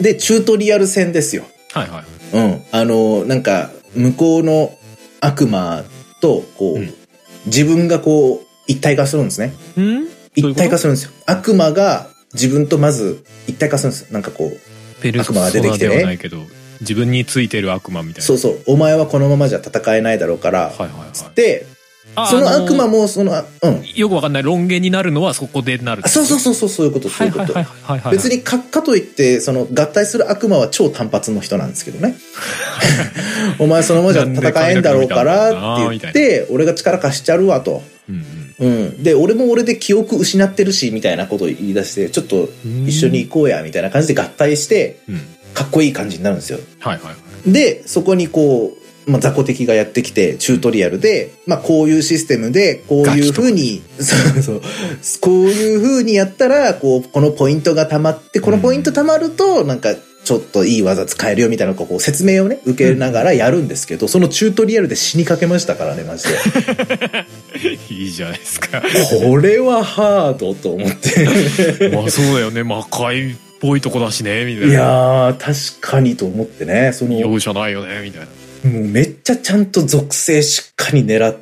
でチュートリアル戦ですよ。
はいはい。
うんあのなんか向こうの悪魔とこう、うん自分がこう一体化するんですね。
ん
一体化するんですよ。悪魔が自分とまず一体化するんですよ。なんかこう
ペルソナではないけど自分についてる悪魔みたいな。
そうそうお前はこのままじゃ戦えないだろうから、はいはいはい、つってその悪魔もその、うん、
よくわかんない論言になるのはそこでなる。
そうそうそうそうそういうことそういうこと。別にかかといってその合体する悪魔は超単発の人なんですけどね。お前そのままじゃ戦えんだろうからって言って俺が力貸しちゃうわと。うんうん、で俺も俺で記憶失ってるしみたいなことを言い出してちょっと一緒に行こうやみたいな感じで合体してかっこいい感じになるんですよ。
はいはいはい、
でそこにこうまあ、雑魚敵がやってきてチュートリアルで、まあ、こういうシステムでこういう風にそうそうこういう風にやったらこうこのポイントがたまってこのポイントたまるとなんかちょっといい技使えるよみたいなこう説明をね受けながらやるんですけど、うん、そのチュートリアルで死にかけましたからねマジで
いいじゃないですか
これはハードと思って
まあそうだよね魔界っぽいとこだしねみたいな。
いやー確かにと思ってねその
容赦ないよねみたいな。
もうめっちゃちゃんと属性しっかり狙っ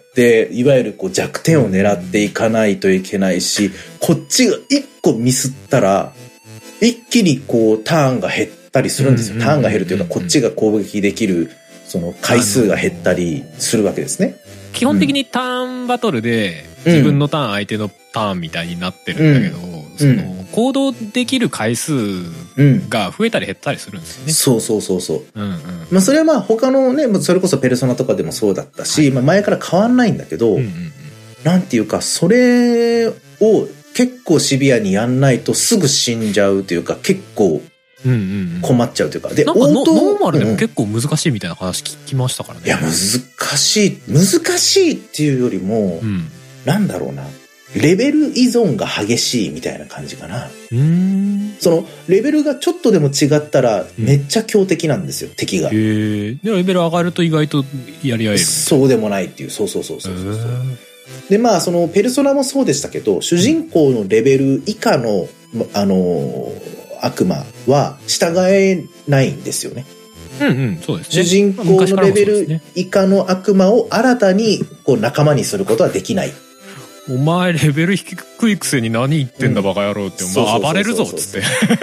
で、いわゆるこう弱点を狙っていかないといけないし、こっちが一個ミスったら、一気にこうターンが減ったりするんですよ。ターンが減るというか、こっちが攻撃できる、その回数が減ったりするわけですね。
基本的にターンバトルで、自分のターン、相手のターンみたいになってるんだけど、うん、その行動できる回数が増えたり減ったりするんですよね。
そうそうそうそう。
うんうん、
まあそれはまあ他のね、それこそペルソナとかでもそうだったし、はい、まあ前から変わんないんだけど、うんうんうん、なんていうか、それを結構シビアにやんないとすぐ死んじゃうというか、結構困っちゃうというか。で、
なんかノーマルでも結構難しいみたいな話聞きましたからね。
いや、難しい。難しいっていうよりも、うん、なんだろうな。レベル依存が激しいみたいな感じかな。うーん、そのレベルがちょっとでも違ったらめっちゃ強敵なんですよ、うん、敵が。へ
え。でレベル上がると意外とやり合える。
そうでもないっていう。そうそうそうそうそう。でまあそのペルソナもそうでしたけど、主人公のレベル以下のあの悪魔は従えないんですよね。
うんうん、そうですね。
主人公のレベル以下の悪魔を新たにこう仲間にすることはできない。
お前レベル低いくせに何言ってんだバカ野郎って、お前暴れるぞっつって。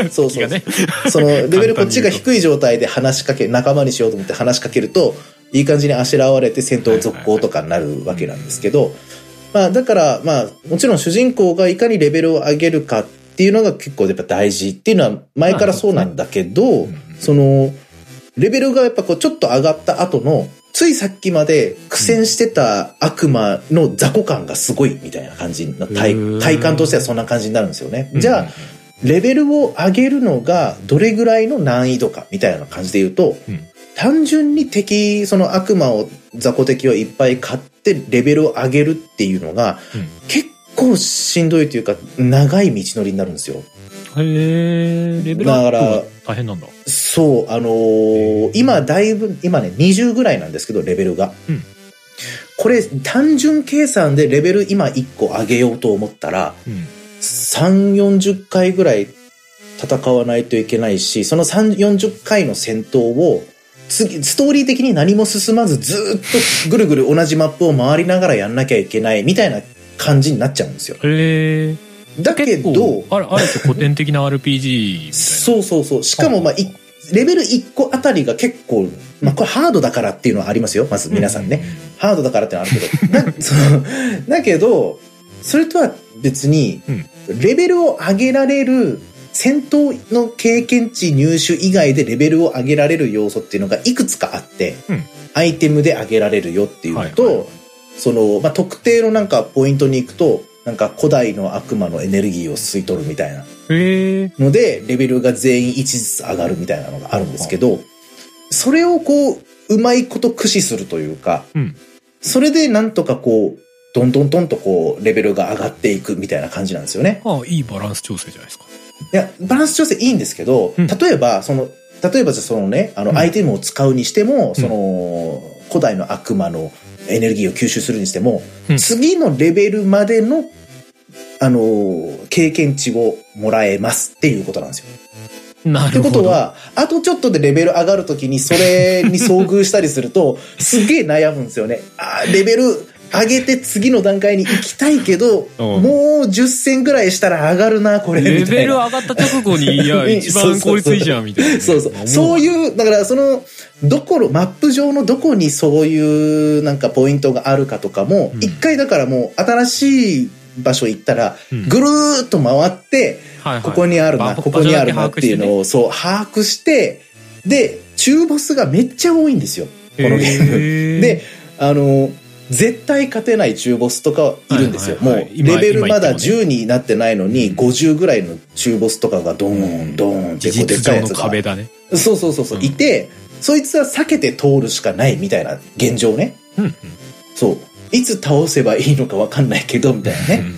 そうそうね。そのレベルこっちが低い状態で話しかけ、仲間にしようと思って話しかけると、いい感じにあしらわれて戦闘続行とかになるわけなんですけど、まあだからまあもちろん主人公がいかにレベルを上げるかっていうのが結構やっぱ大事っていうのは前からそうなんだけど、そのレベルがやっぱこうちょっと上がった後のついさっきまで苦戦してた悪魔の雑魚感がすごいみたいな感じの 体, 体感としてはそんな感じになるんですよね。じゃあレベルを上げるのがどれぐらいの難易度かみたいな感じで言うと、うん、単純に敵その悪魔を雑魚敵をいっぱい買ってレベルを上げるっていうのが、うん、結構しんどいというか長い道のりになるんですよ。
へえ、レベルアップが大変なんだ。
そう、あのー、今だいぶ、今ね、にじゅうぐらいなんですけど、レベルが。うん、これ、単純計算でレベル今いっこ上げようと思ったら、うん、さんじゅう、よんじゅっかいぐらい戦わないといけないし、そのさんじゅう、よんじゅっかいの戦闘を、次、ストーリー的に何も進まずずっとぐるぐる同じマップを回りながらやんなきゃいけないみたいな感じになっちゃうんですよ。
へー。
だけど
あれあれって古典的な アールピージー みたいな。
そうそうそう。しかもまあレベルいっこあたりが結構、まあこれハードだからっていうのはありますよ。まず皆さんね、うんうんうん、ハードだからってのはあるけど、だ, そのだけどそれとは別にレベルを上げられる戦闘の経験値入手以外でレベルを上げられる要素っていうのがいくつかあって、うん、アイテムで上げられるよっていうのと、はいはい、そのまあ特定のなんかポイントに行くと。なんか古代の悪魔のエネルギーを吸い取るみたいなのでレベルが全員いちずつ上がるみたいなのがあるんですけど、それをこううまいこと駆使するというか、うん、それでなんとかこうどんどんどんとこうレベルが上がっていくみたいな感じなんですよね。
ああ、いいバランス調整じゃないですか。
いやバランス調整いいんですけど、うん、例えばその例えばそのねあのアイテムを使うにしても、うん、その古代の悪魔のエネルギーを吸収するにしても、うん、次のレベルまでのあのー、経験値をもらえますっていうことなんですよ。
なるほど。
ってことは、あとちょっとでレベル上がるときにそれに遭遇したりすると、すげえ悩むんですよね。あレベル上げて次の段階に行きたいけど、もうじゅっせんぐらいしたら上がるな、これ。
レベル上がった直後に、いや、一番効率いいじゃん、みたいな、ね。
そうそう。そういう、だからその、どこの、マップ上のどこにそういうなんかポイントがあるかとかも、一、うん、回だからもう新しい、場所行ったら、ぐるーっと回って、うん、ここにあるな、ここにあるなっていうのを、そう、把握して、で、中ボスがめっちゃ多いんですよ。このゲーム。で、あの、絶対勝てない中ボスとかいるんですよ。はいはいはい、もう、レベルまだじゅうになってないのに、ごじゅうぐらいの中ボスとかがドーン、ドーンってこうでっかいやつが。
壁だね。
そうそうそうそう、うん、いて、そいつは避けて通るしかないみたいな現状ね。うんうん、そう。いつ倒せばいいのか分かんないけどみたいなね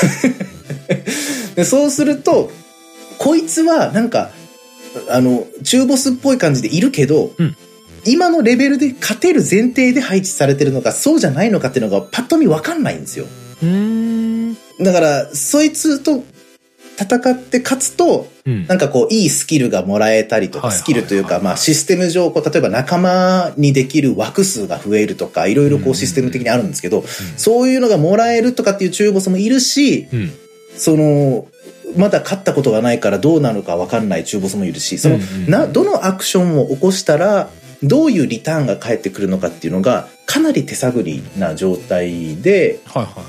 でそうするとこいつはなんかあの中ボスっぽい感じでいるけど、うん、今のレベルで勝てる前提で配置されてるのかそうじゃないのかっていうのがパッと見分かんないんですよ。うーんだからそいつと戦って勝つと、うん、なんかこう、いいスキルがもらえたりとか、スキルというか、まあ、システム上、こう、例えば仲間にできる枠数が増えるとか、いろいろこう、システム的にあるんですけど、うん、そういうのがもらえるとかっていう中ボスもいるし、うん、その、まだ勝ったことがないからどうなるかわかんない中ボスもいるし、その、うんうん、な、どのアクションを起こしたら、どういうリターンが返ってくるのかっていうのが、かなり手探りな状態で、
はいはい、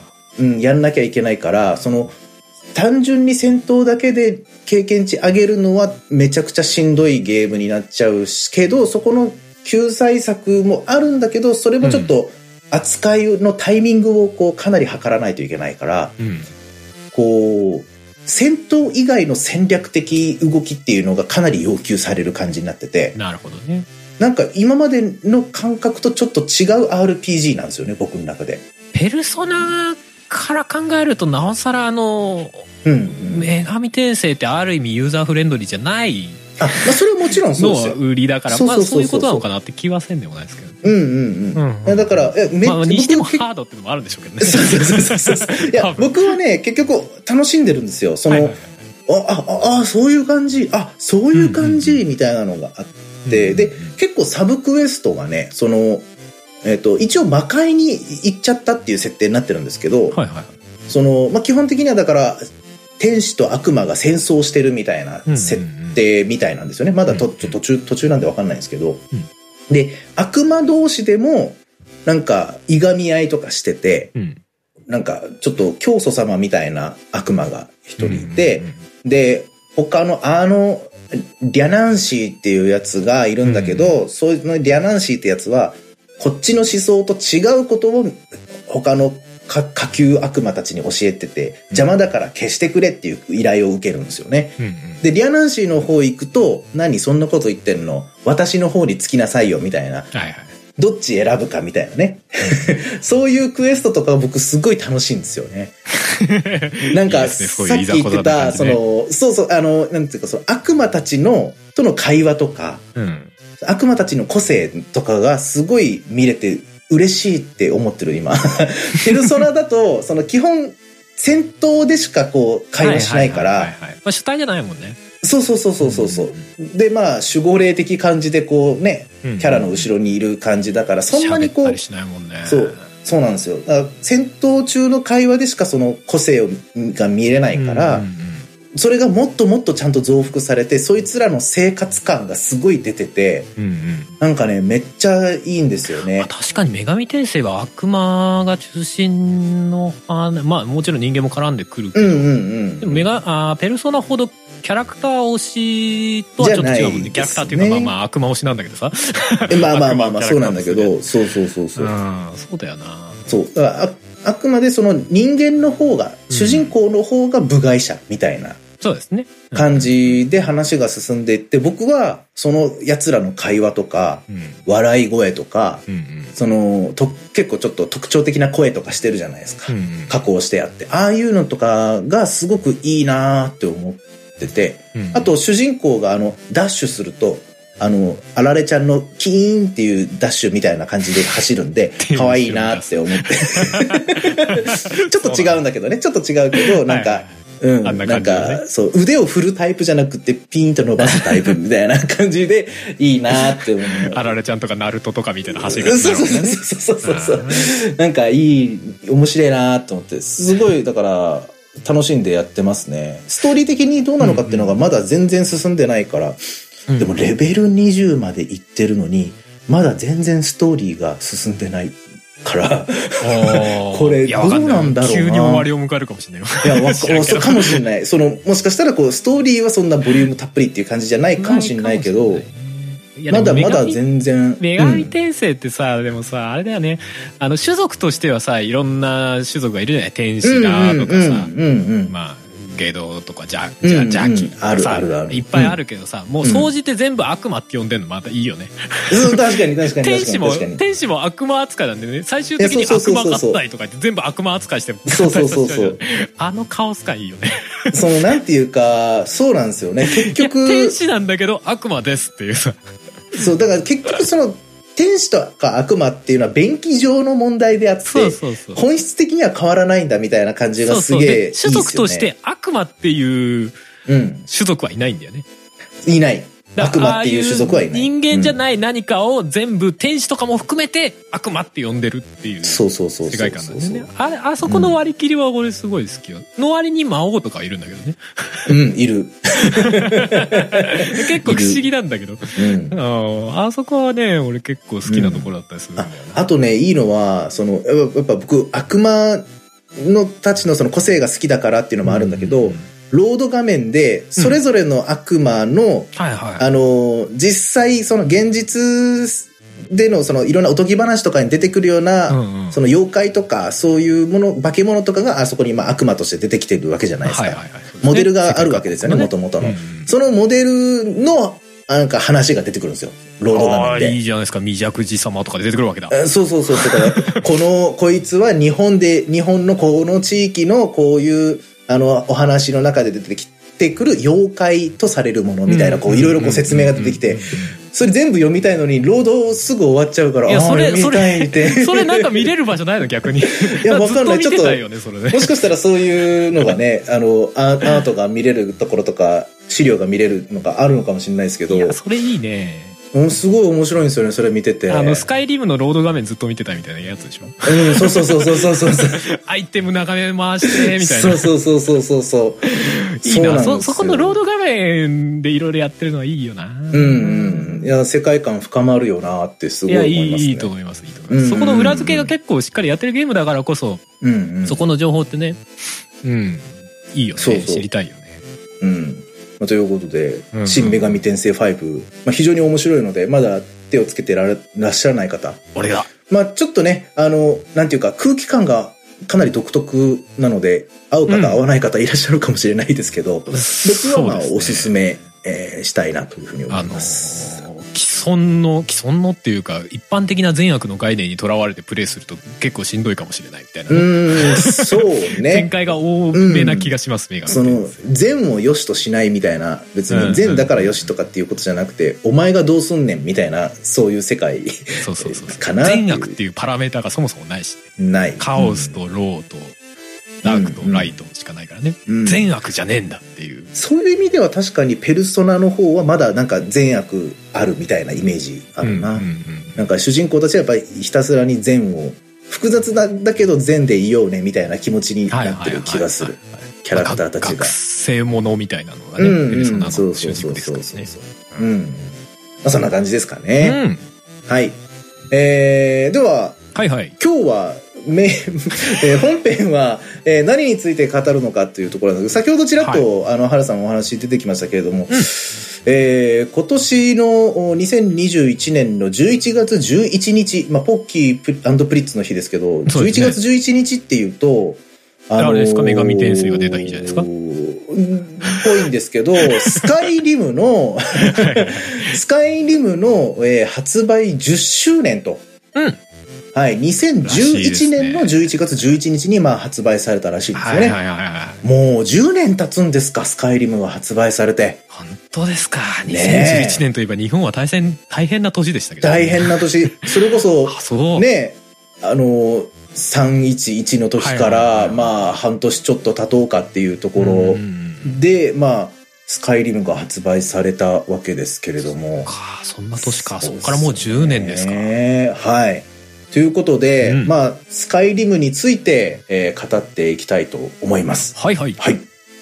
うん、やんなきゃいけないから、その、単純に戦闘だけで経験値上げるのはめちゃくちゃしんどいゲームになっちゃうけど、そこの救済策もあるんだけど、それもちょっと扱いのタイミングをこうかなり測らないといけないから、うん、こう、戦闘以外の戦略的動きっていうのがかなり要求される感じになってて。
なるほどね。
なんか今までの感覚とちょっと違う アールピージー なんですよね、僕の中で。
ペルソナから考えるとなおさらあの、うんうん、女神転生ってある意味ユーザーフレンドリーじゃない
あ、まあ、それはもちろんそうですよ。
の売りだから、まあそういうことなのかなって気はせんでもないですけど。
うんうんうん。うん、だから、え、めっちゃ、まあ、
にしてもハードってのもあるんでしょうけどね。
そうそうそうそう。いや、僕はね、結局楽しんでるんですよ。その、はいはい、あ、あ、あ、そういう感じ、あ、そういう感じ、みたいなのがあって、うんうん、で、結構サブクエストがね、その、えっと、一応魔界に行っちゃったっていう設定になってるんですけど、はいはい、その、まあ、基本的にはだから、天使と悪魔が戦争してるみたいな設定みたいなんですよね。まだと途中、途中なんでわかんないんですけど。うん、で、悪魔同士でも、なんか、いがみ合いとかしてて、うん、なんか、ちょっと教祖様みたいな悪魔が一人いて、うんうんうん、で、他の、あの、リャナンシーっていうやつがいるんだけど、うん、そういうのリャナンシーってやつは、こっちの思想と違うことを他の下級悪魔たちに教えてて、邪魔だから消してくれっていう依頼を受けるんですよね。うんうん、で、リアナンシーの方行くと、何そんなこと言ってんの？私の方につきなさいよみたいな。はいはい、どっち選ぶかみたいなね。そういうクエストとか僕すごい楽しいんですよね。なんか、いいね、さっき言ってた、その、そうそう、あの、なんていうか、その悪魔たちの、との会話とか、うん、悪魔たちの個性とかがすごい見れて嬉しいって思ってる今。ペルソナだと、その基本、戦闘でしかこう会話しないから。
主体じゃないもんね。
そうそうそうそうそう。うん、で、まあ、守護霊的感じでこうね、キャラの後ろにいる感じだから、そんなにこう。喋ったりしないもんね。そう。そうなんですよ。だから戦闘中の会話でしかその個性が見れないから、うんうんうん、それがもっともっとちゃんと増幅されて、そいつらの生活感がすごい出てて、うんうん、なんかね、めっちゃいいんですよね。
まあ、確かに女神転生は悪魔が中心の、あまあもちろん人間も絡んでくるけど、うんうんうん、でもメガあペルソナほどキャラクター推しとはちょっと違うもんね。キャラクターっていうか、まあまあ悪魔推しなんだけどさ。
まあまあまあまあそうなんだけど、そうそうそうそう。うん、
そうだよな。
そう。だからあ、あくまでその人間の方が、主人公の方が部外者みたいな。
そうですね。
感じで話が進んでいって、僕はその奴らの会話とか、うん、笑い声とか、うんうん、そのと結構ちょっと特徴的な声とかしてるじゃないですか。うんうん、加工してあって。ああいうのとかがすごくいいなーって思ってて、うんうん、あと主人公があのダッシュすると、あの、あられちゃんのキーンっていうダッシュみたいな感じで走るんで、可愛いなって思って。ちょっと違うんだけどね、ちょっと違うけど、なんか、はいはい、うん、な, ね、なんか、そう、腕を振るタイプじゃなくて、ピーンと伸ばすタイプみたいな感じで、いいなって思う。
あられちゃんとかナルトとかみたいな走り方、ね。そう
そうそうそうそう。なんか、いい、面白いなと思って、すごい、だから、楽しんでやってますね。ストーリー的にどうなのかっていうのがまだ全然進んでないから、うんうん、でもレベルにじゅうまでいってるのに、まだ全然ストーリーが進んでない。からこれどうなんだろうな。
急に終わりを迎えるかもしれない。
いや、わかかもしれない。そのもしかしたらこうストーリーはそんなボリュームたっぷりっていう感じじゃないかもしれないけど、まだまだ全然。
女神転生ってさ、うん、でもさあれだよね。あの種族としてはさ、いろんな種族がいるじゃない。天使だとかさ、まあ。ゲドとかジャジャジャキ
あるあるある
いっぱいあるけどさ、もう総じて全部悪魔って呼んでんのまたいいよね。
うん、確かに確かに。
天使も天使も悪魔扱いなんでね。最終的に悪魔合体とか言って全部悪魔扱いして
そうそうそうそう。
あのカオス感いいよね。
そのなんていうかそうなんですよね。結局
天使なんだけど悪魔ですっていうさ。
そうだから結局その天使とか悪魔っていうのは便宜上の問題であって、そうそうそう、本質的には変わらないんだみたいな感じがすげえいいですよね。
種族として悪魔っていう種族はいないんだよね。
うん、いない。悪魔っていう種族はいない。
人間じゃない何かを全部天使とかも含めて悪魔って呼んでるっていう世界観なんですね。あれ、あそこの割り切りは俺すごい好きよ。の割に魔王とかいるんだけどね。
うん、いる。
結構不思議なんだけど。うん、あ, あそこはね、俺結構好きなところだったりするんだよね。
うん、あ, あとね、いいのは、その、やっぱ僕、悪魔のたちのその個性が好きだからっていうのもあるんだけど、うん、ロード画面でそれぞれの悪魔の、うん、あの実際その現実でのそのいろんなおとぎ話とかに出てくるような、うんうん、その妖怪とかそういうもの化け物とかがあそこにまあ悪魔として出てきてるわけじゃないですか。はいはいはい、モデルがあるわけですよね、もともとの、うんうん、そのモデルのなんか話が出てくるんですよ、ロード画面で。
ああ、いいじゃないですか。未弱寺様とかで出てくるわけだ。
そうそうそう。だからこのこいつは日本で日本のこの地域のこういうあのお話の中で出てきてくる妖怪とされるものみたいな、こういろいろこう説明が出てきて、それ全部読みたいのにロードすぐ終わっちゃうから、いやそれ
それそれなんか見れる場所ないの逆に。い
やわかんない、ちょっともしかしたらそういうのがね、あのアートが見れるところとか資料が見れるのがあるのかもしれないですけど。
いやそれいいね。
うん、すごい面白いんですよね、それ見てて。
あのスカイリムのロード画面ずっと見てたみたいなやつでしょ。
うん、そうそうそうそうそうそう
アイテム眺め回してみたいな。
そうそうそうそうそう
いいな。そそこのロード画面でいろいろやってるのはいいよな。
うんうん。いや世界観深まるよなってすごい思いますね。
いやいいいいと思いますいいと思います。そこの裏付けが結構しっかりやってるゲームだからこそ、うんうん、そこの情報ってね、うんいいよね。そうそう知りたいよね。
うん。まあ、ということで、うんうん、新女神転生ファイブ、まあ、非常に面白いので、まだ手をつけてらっしゃらない方。
俺が。
まあ、ちょっとね、あの、なんていうか、空気感がかなり独特なので、合う方、うん、合わない方いらっしゃるかもしれないですけど、僕はまあ、おすすめ、えー、したいなというふうに思います。
あのー、既存の、既存のっていうか、一般的な善悪の概念にとらわれてプレイすると結構しんどいかもしれないみたいな、ね。
うん、そうね。
展開が多めな気がします、うん、
その、善を良しとしないみたいな、別に善だから良しとかっていうことじゃなくて、うんうん、お前がどうすんねんみたいな、そういう世界
そうそうそう
かな。
善悪っていうパラメーターがそもそもないし、ね。
ない。
カオスとローと、ダークとライトしかないからね、うんうん、善悪じゃねえんだっていう。
そういう意味では確かにペルソナの方はまだなんか善悪あるみたいなイメージあるな、うんうんうん、なんか主人公たちはやっぱりひたすらに善を複雑だだけど善でいようねみたいな気持ちになってる気がするキャラクターたちが
学生ものみたいなのがね、うんうん、ペルソナの主人公ですからね。
うん、まあそんな感じですかね、うん、はい、えー、では、はいはい、今日はめえー、本編は、えー、何について語るのかというところなんですけど、先ほどちらっと、はい、あの原さんお話出てきましたけれども、うん、えー、今年のにせんにじゅういちねんのじゅういちがつじゅういちにち、まあ、ポッキープリッツの日ですけど、じゅういちがつじゅういちにちっていうと、
あのー、あれですか、女神転生が出た日じゃないですか。
ぽいんですけど、スカイリムのスカイリムの、えー、発売じゅっしゅうねんと。うん。はい、にせんじゅういちねんのじゅういちがつじゅういちにちにまあ発売されたらしいですよね。はいはいはいはい、もうじゅうねん経つんですか、スカイリムが発売されて。
本当ですか。にせんじゅういちねんといえば日本は大変大変な年でしたけど、ね、
大変な年。それこそあそうね、あのさんいちいちの時から、はいはいはいはい、まあ半年ちょっと経とうかっていうところで、まあスカイリムが発売されたわけですけれども。
そ, かそんな年か。そこからもうじゅうねんですか。
はい。ということで、うん、まあスカイリムについて、えー、語っていきたいと思います。
はいはい。はい。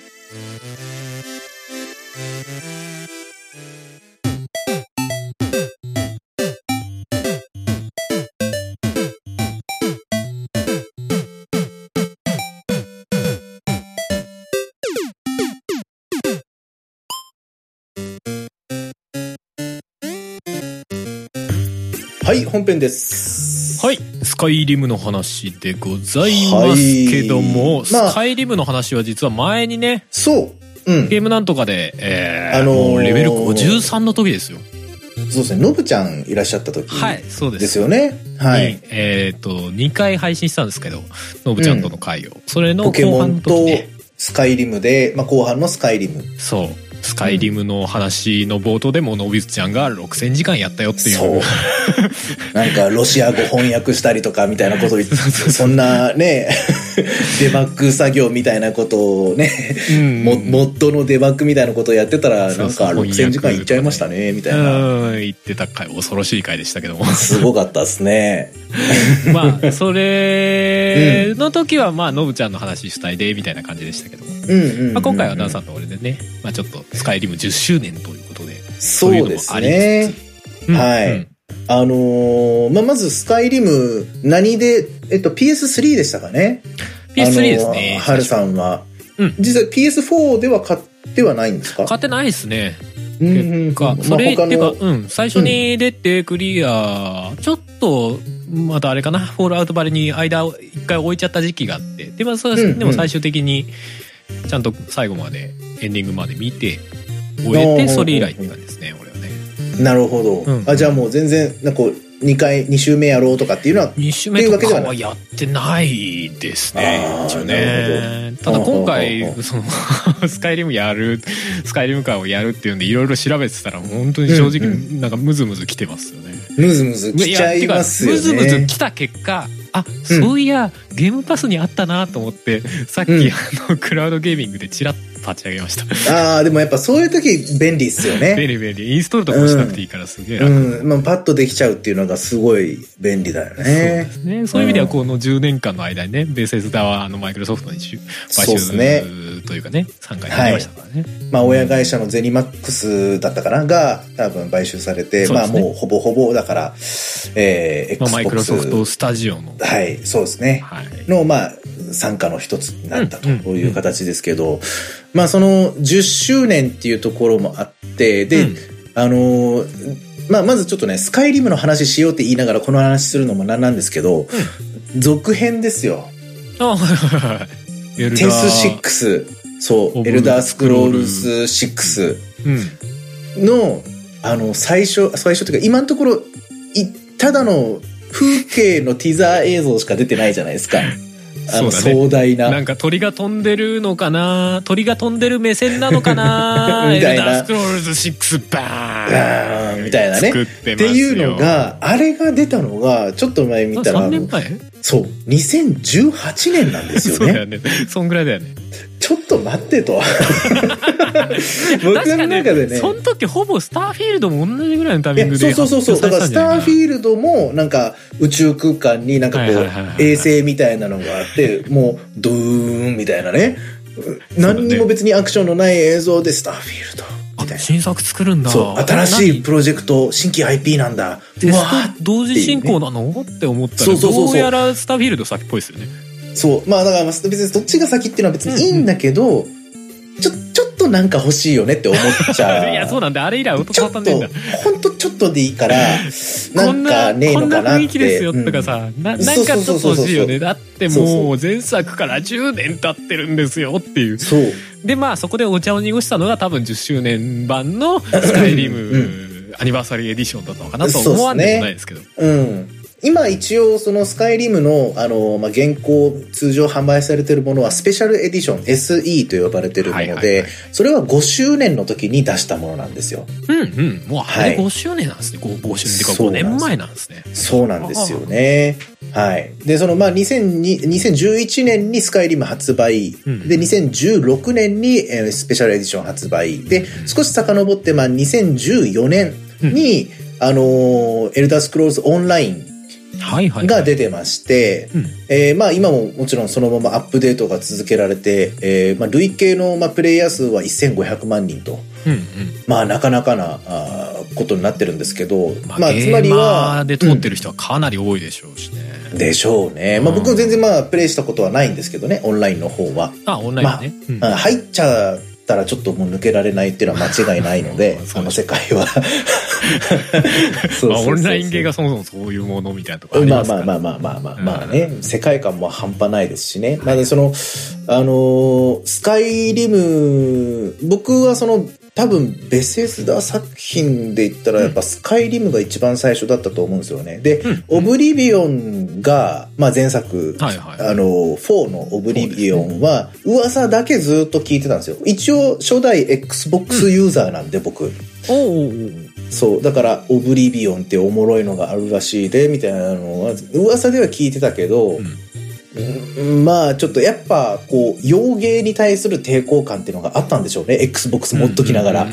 はい、本編です。
はい、スカイリムの話でございますけども、はい、まあ、スカイリムの話は実は前にね、
そう、うん、
ゲームなんとかで、えー、あのー、もうレベルごじゅうさんの時ですよ。
そうですね、のぶちゃんいらっしゃった時ですよね。はい、
えっとにかい配信したんですけど、のぶちゃんとの回を、うん、それの後半の時、ね、
ポケモンとスカイリムで、まあ、後半のスカイリム。
そうスカイリムの話の冒頭でものびつちゃんがろくせんじかんやったよっていう。
そうなんかロシア語翻訳したりとかみたいなことを言ってそんなねデバッグ作業みたいなことをね、うん、モ, モッドのデバッグみたいなことをやってたらなんかろくせんじかんいっちゃいましたねみたいな
言ってた回、恐ろしい回でしたけども
すごかったですね
まあそれの時はまあのぶちゃんの話したいでみたいな感じでしたけども、まあ、今回はダンさんと俺でね、まあ、ちょっとスカイリムじゅっしゅうねんということで、
そうですね、うん、はい、うん、あのー、まあ、まずスカイリム何で、えっと ピーエススリー でしたかね。
ピーエススリー ですね。
はるさんは、うん、実際 ピーエスフォー では買ってはないんですか？
買ってないですね。結果それっていうか、うん、最初に出てクリア、うん、ちょっとまたあれかな、フォールアウトバレに間を一回置いちゃった時期があって、でも、うんうん、でも最終的にちゃんと最後までエンディングまで見て終えて、それ以来って感じですね、俺はね。
なるほど、うん、あ、じゃあもう全然なんかにかいに週目やろうとかっていうのは
に週目とかはやってないですね一応ね。ただ今回そのスカイリムやるスカイリムカーをやるっていうんでいろいろ調べてたら本当に正直なんかムズムズ来てますよね。
ムズムズ来ちゃいますよね。
ムズムズ来た結果、あ、そういや、うん、ゲームパスにあったなと思ってさっき、うん、あのクラウドゲーミングでチラッと立ち上げました。
ああ、でもやっぱそういう時便利っすよね。
便利便利。インストールとかもしなくていいからすげえ楽、
うんうん、まあ、パッとできちゃうっていうのがすごい便利だよね。そう
ですね。そういう意味ではこのじゅうねんかんの間にね、ベーセスダはあのマイクロソフトに買収というかね、参加になりましたからね。はい、
まあ親会社のゼニマックスだったかなが多分買収されて、ね、まあもうほぼほぼだから、えー、Xbox、まあ、
マイクロソフトスタジオの、
はい、そうですね、はい、のまあ参加の一つになったという形ですけど、うんうんうん、まあそのじゅっしゅうねんっていうところもあってで、うん、あのー、まあまずちょっとねスカイリムの話しようって言いながらこの話するのもなんなんですけど、うん、続編ですよ。
あ、はいはいはい。
テスシックス、そうエルダースクロールズシックスの、あの最初最初っていうか今のところいただの風景のティザー映像しか出てないじゃないですか。あの壮大な、
なんか鳥が飛んでるのかな、鳥が飛んでる目線なのかな
みたいな、
エルダースクロールズシックスバーン
みたいなねっていうのが、あれが出たのがちょっと前見たら
さんねんまえ、
そうにせんじゅうはちねんなんですよね。
そうだよね、そんぐらいだよね。
ちょっと待ってと僕の中でね、
その時ほぼスターフィールドも同じぐらいのタイミングで、
そうそうそうそう、だからスターフィールドもなんか宇宙空間になんかこう衛星みたいなのがあってもうドゥーンみたいなね、何にも別にアクションのない映像でスターフィールドみたいな、
新作作るんだ、
そう新しいプロジェクト新規 アイピー なんだ、
テスト同時進行なのって思ったら、どうやらスターフィールド先っぽいですよね。
そうまあだから別にどっちが先っていうのは別にいいんだけど、うんうん、ちょちょっとなんか欲しいよねって思っちゃう。
いやそうなんだ、あれ以来音変わったんだよ。
ほんとちょっとでいいからなんかねえのかなって、こんな雰囲気です
よとかさ、うん、な, なんかちょっと欲しいよね。だってもう前作からじゅうねん経ってるんですよっていう。
そう
でまあそこでお茶を濁したのが多分じゅっしゅうねん版のスカイリム、うん、アニバーサリーエディションだったのかなと思わんでもないですけど。
うん。今一応そのスカイリムのあの、まあ、現行通常販売されているものはスペシャルエディション エスイー と呼ばれているもので、はいはいはい、それはごしゅうねんの時に出したものなんですよ。
うんうん、もうあれごしゅうねんなんですね。はい、ごしゅうねんっていうかごねんまえなんですね。
そうなんですよね。はい。でそのまあにせんににせんじゅういちねんにスカイリム発売、うん、でにせんじゅうろくねんに、えー、スペシャルエディション発売で、うん、少し遡ってまあにせんじゅうよねんに、うん、あのー、エルダースクロールズオンラインが出てまして、うん、えー、まあ今ももちろんそのままアップデートが続けられて、えーまあ、累計のまあプレイヤー数はせんごひゃくまんにんと、うんうん、まあなかなかなあことになってるんですけど、
まあ、まあ、つまりはゲーマーで通ってる人はかなり多いでしょうしね、
うん、でしょうね、まあ、僕全然まあプレイしたことはないんですけどね、オンラインの方は。
あオンラインね、
まあうん、入っちゃたらちょっともう抜けられないっていうのは間違いないのであの世界は
まあオンラインゲーがそもそもそういうものみたいなところありますから、
まあまあまあまあまあまあまあね、うん、世界観も半端ないですしね、まあ、そのあのスカイリム僕はその多分ベセスダ作品で言ったらやっぱスカイリムが一番最初だったと思うんですよね。で、うん、オブリビオンが、まあ、前作、はいはい、あの、フォーのオブリビオンは噂だけずっと聞いてたんですよ。一応初代 Xbox ユーザーなんで、うん、僕。おうおうそう。だから、オブリビオンっておもろいのがあるらしいで、みたいなのは、噂では聞いてたけど、うんまあちょっとやっぱこう洋芸に対する抵抗感っていうのがあったんでしょうね。 Xbox 持っときながら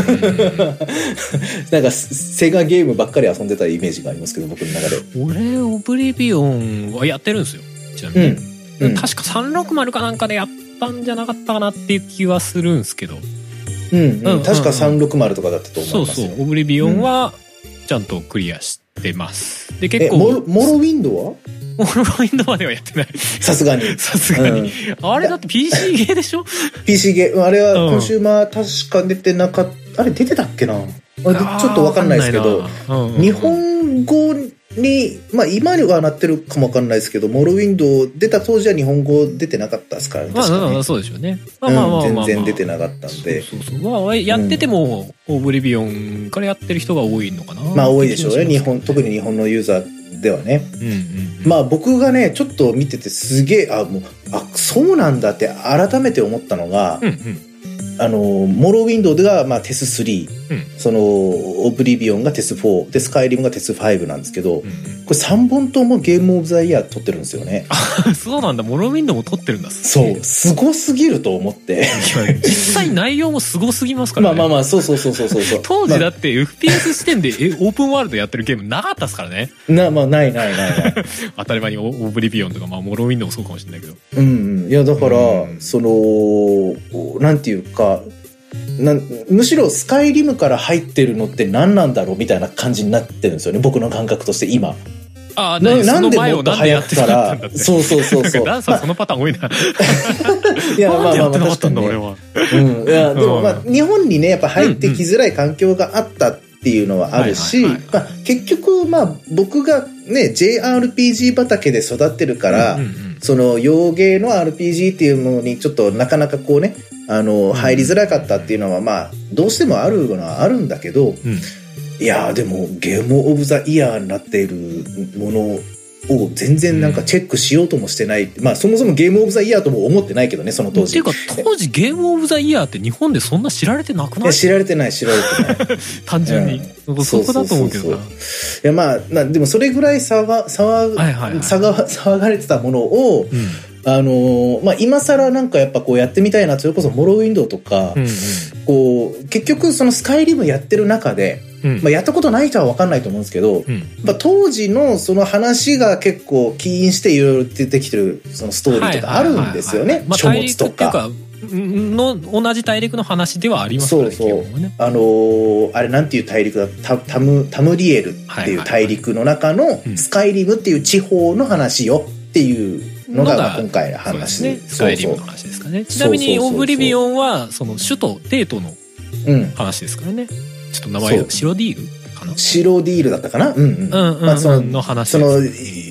なんかセガゲームばっかり遊んでたイメージがありますけど、僕の中で。
俺オブリビオンはやってるんですよ、ちなみに、うんうん、確かさんろくまるかなんかでやったんじゃなかったかなっていう気はするんですけど、
うんうんうんうん、確かさんろくまるとかだったと思いますよ。
そうそう、オブリビオンはちゃんとクリアしてます、うん、で結構
モロ、モロウィンドは
モロウィンドまではやってない。
さすがに。
さすがに、うん。あれだって ピーシー ゲーでしょ
?ピーシー ゲー。あれはコンシューマー確か出てなかった。あれ出てたっけな、あちょっとわかんないですけど、うんうん、日本語に、まあ今にはなってるかもわかんないですけど、モロウィンド出た当時は日本語出てなかったですからね。
まあ、
確かに
まあ、そうでしょうね。
まあまあまあ、全然出てなかったんで。
そうそうそう。まあ、やってても、オブリビオンからやってる人が多いのかな。
まあ多いでしょうね。日本、特に日本のユーザー。ではね、うんうんうん、まあ僕がねちょっと見ててすげえあもうあそうなんだって改めて思ったのが、うんうん、あのモロウィンドウがまあテススリー、うん、そのオブリビオンがテスフォーでスカイリムがテスファイブなんですけど、うんうん、これさんぼんともゲームオブザイヤー取ってるんですよね。
そうなんだ、モロウィンドウも取ってるんだ。
そうすごすぎると思って
実際内容もすごすぎますからね。
まあまあまあそうそうそうそうそう
当時だって エフピーエス 視点でオープンワールドやってるゲームなかったですからね。
なまあないないないない
当たり前にオブリビオンとか、まあ、モロウィンドウもそうかもしれないけど、
うんうん、いやだから、うん、そのなんていうかなむしろスカイリムから入ってるのって何なんだろうみたいな感じになってるんですよね、僕の感覚として今。
ああ、な, なんでもっと流行ってたら
そうそうそうそう
ダンさんそのパターン多いな。
いやまあまあまあ確かに、ね、俺は、うん、いやでもまあ日本にねやっぱ入ってきづらい環境があったっていうのはあるし、結局まあ僕がね ジェイアールピージー 畑で育ってるから、うんうんうん、その洋芸の アールピージー っていうものにちょっとなかなかこうねあの入りづらかったっていうのはまあどうしてもあるのはあるんだけど、うん、いやでもゲームオブザイヤーになっているものを全然なんかチェックしようともしてない、うん、まあそもそもゲームオブザイヤーとも思ってないけどねその当時。
っていうか当時ゲームオブザイヤーって日本でそんな知られてなくない？いや
知られてない知られてない
単純に、うん、そこだと思うけどな。い
やまあなでもそれぐらい騒が騒、はいはいはい、騒, 騒がれてたものを、うんあのー、まあ、今更なんかやっぱこうやってみたいな、それこそモロウィンドウとか、うんうん、こう、結局そのスカイリムやってる中で、うん、まあ、やったことない人は分かんないと思うんですけど、うん、まあ、当時のその話が結構起因していろいろ出てきてるそのストーリーとかあるんですよね。書物とか。
の同じ大陸の話ではありますからね。そうそう、ね、
あのー、あれなんていう大陸だタ、タム、タムリエルっていう大陸の中のスカイリムっていう地方の話よっていうのが今回の話
ですね。スカイリムの話ですかね。ちなみにオブリビオンはその首都テートの話ですからね。うん、ちょっと名前白ディールかな。
白ディールだったかな。うんうん。うんうん、まあそのの話です、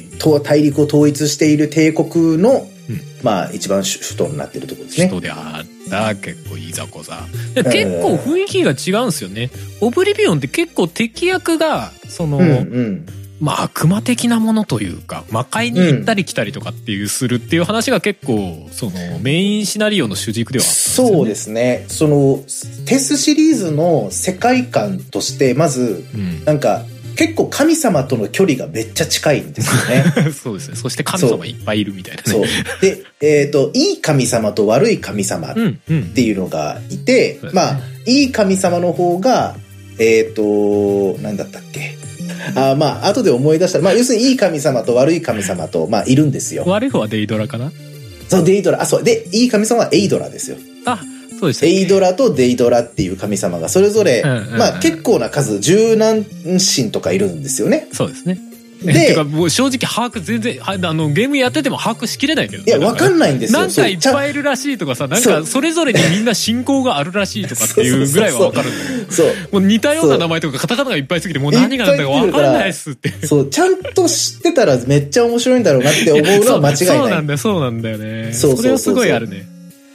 ね。その大陸を統一している帝国の、うん、まあ一番首都になっているところですね。
首都であった結構いざこざ。結構雰囲気が違うんですよね。オブリビオンって結構敵役がその。うんうんまあ悪魔的なものというか魔界に行ったり来たりとかっていうするっていう話が結構そのメインシナリオの主軸ではあったんですよね。
そうですね。そのテスシリーズの世界観としてまず、うん、なんか結構神様との距離がめっちゃ近いんですよね。
そうですね。そして神様いっぱいいるみたいなね。
そう。で、えっと、いい神様と悪い神様っていうのがいて、うんうん、まあ、いい神様の方が、えっと、なんだったっけ。あまあ後で思い出したら、まあ、要するにいい神様と悪い神様と、まあ、いるんですよ。
悪い方はデイドラかな。
そうデイドラあそうでいい神様はエイドラですよ。
あそうですね。
エイドラとデイドラっていう神様がそれぞれ、うんうんうん、まあ結構な数十何神とかいるんですよね。
そうですね。で、てかもう正直把握全然あのゲームやってても把握しきれないけど、ね、
いや分かんないんですよ。
なんかいっぱいいるらしいとかさ、なんかそれぞれにみんな信仰があるらしいとかっていうぐらいは分かるんだけど、そうもう似たような名前とかカタカナがいっぱいすぎてもう何が何だか分からないっすって。
そうちゃんと知ってたらめっちゃ面白いんだろうなって思うのは間違いない。
そうなんだよそうなんだよね。そうそうそうそうそれはすごいあるね。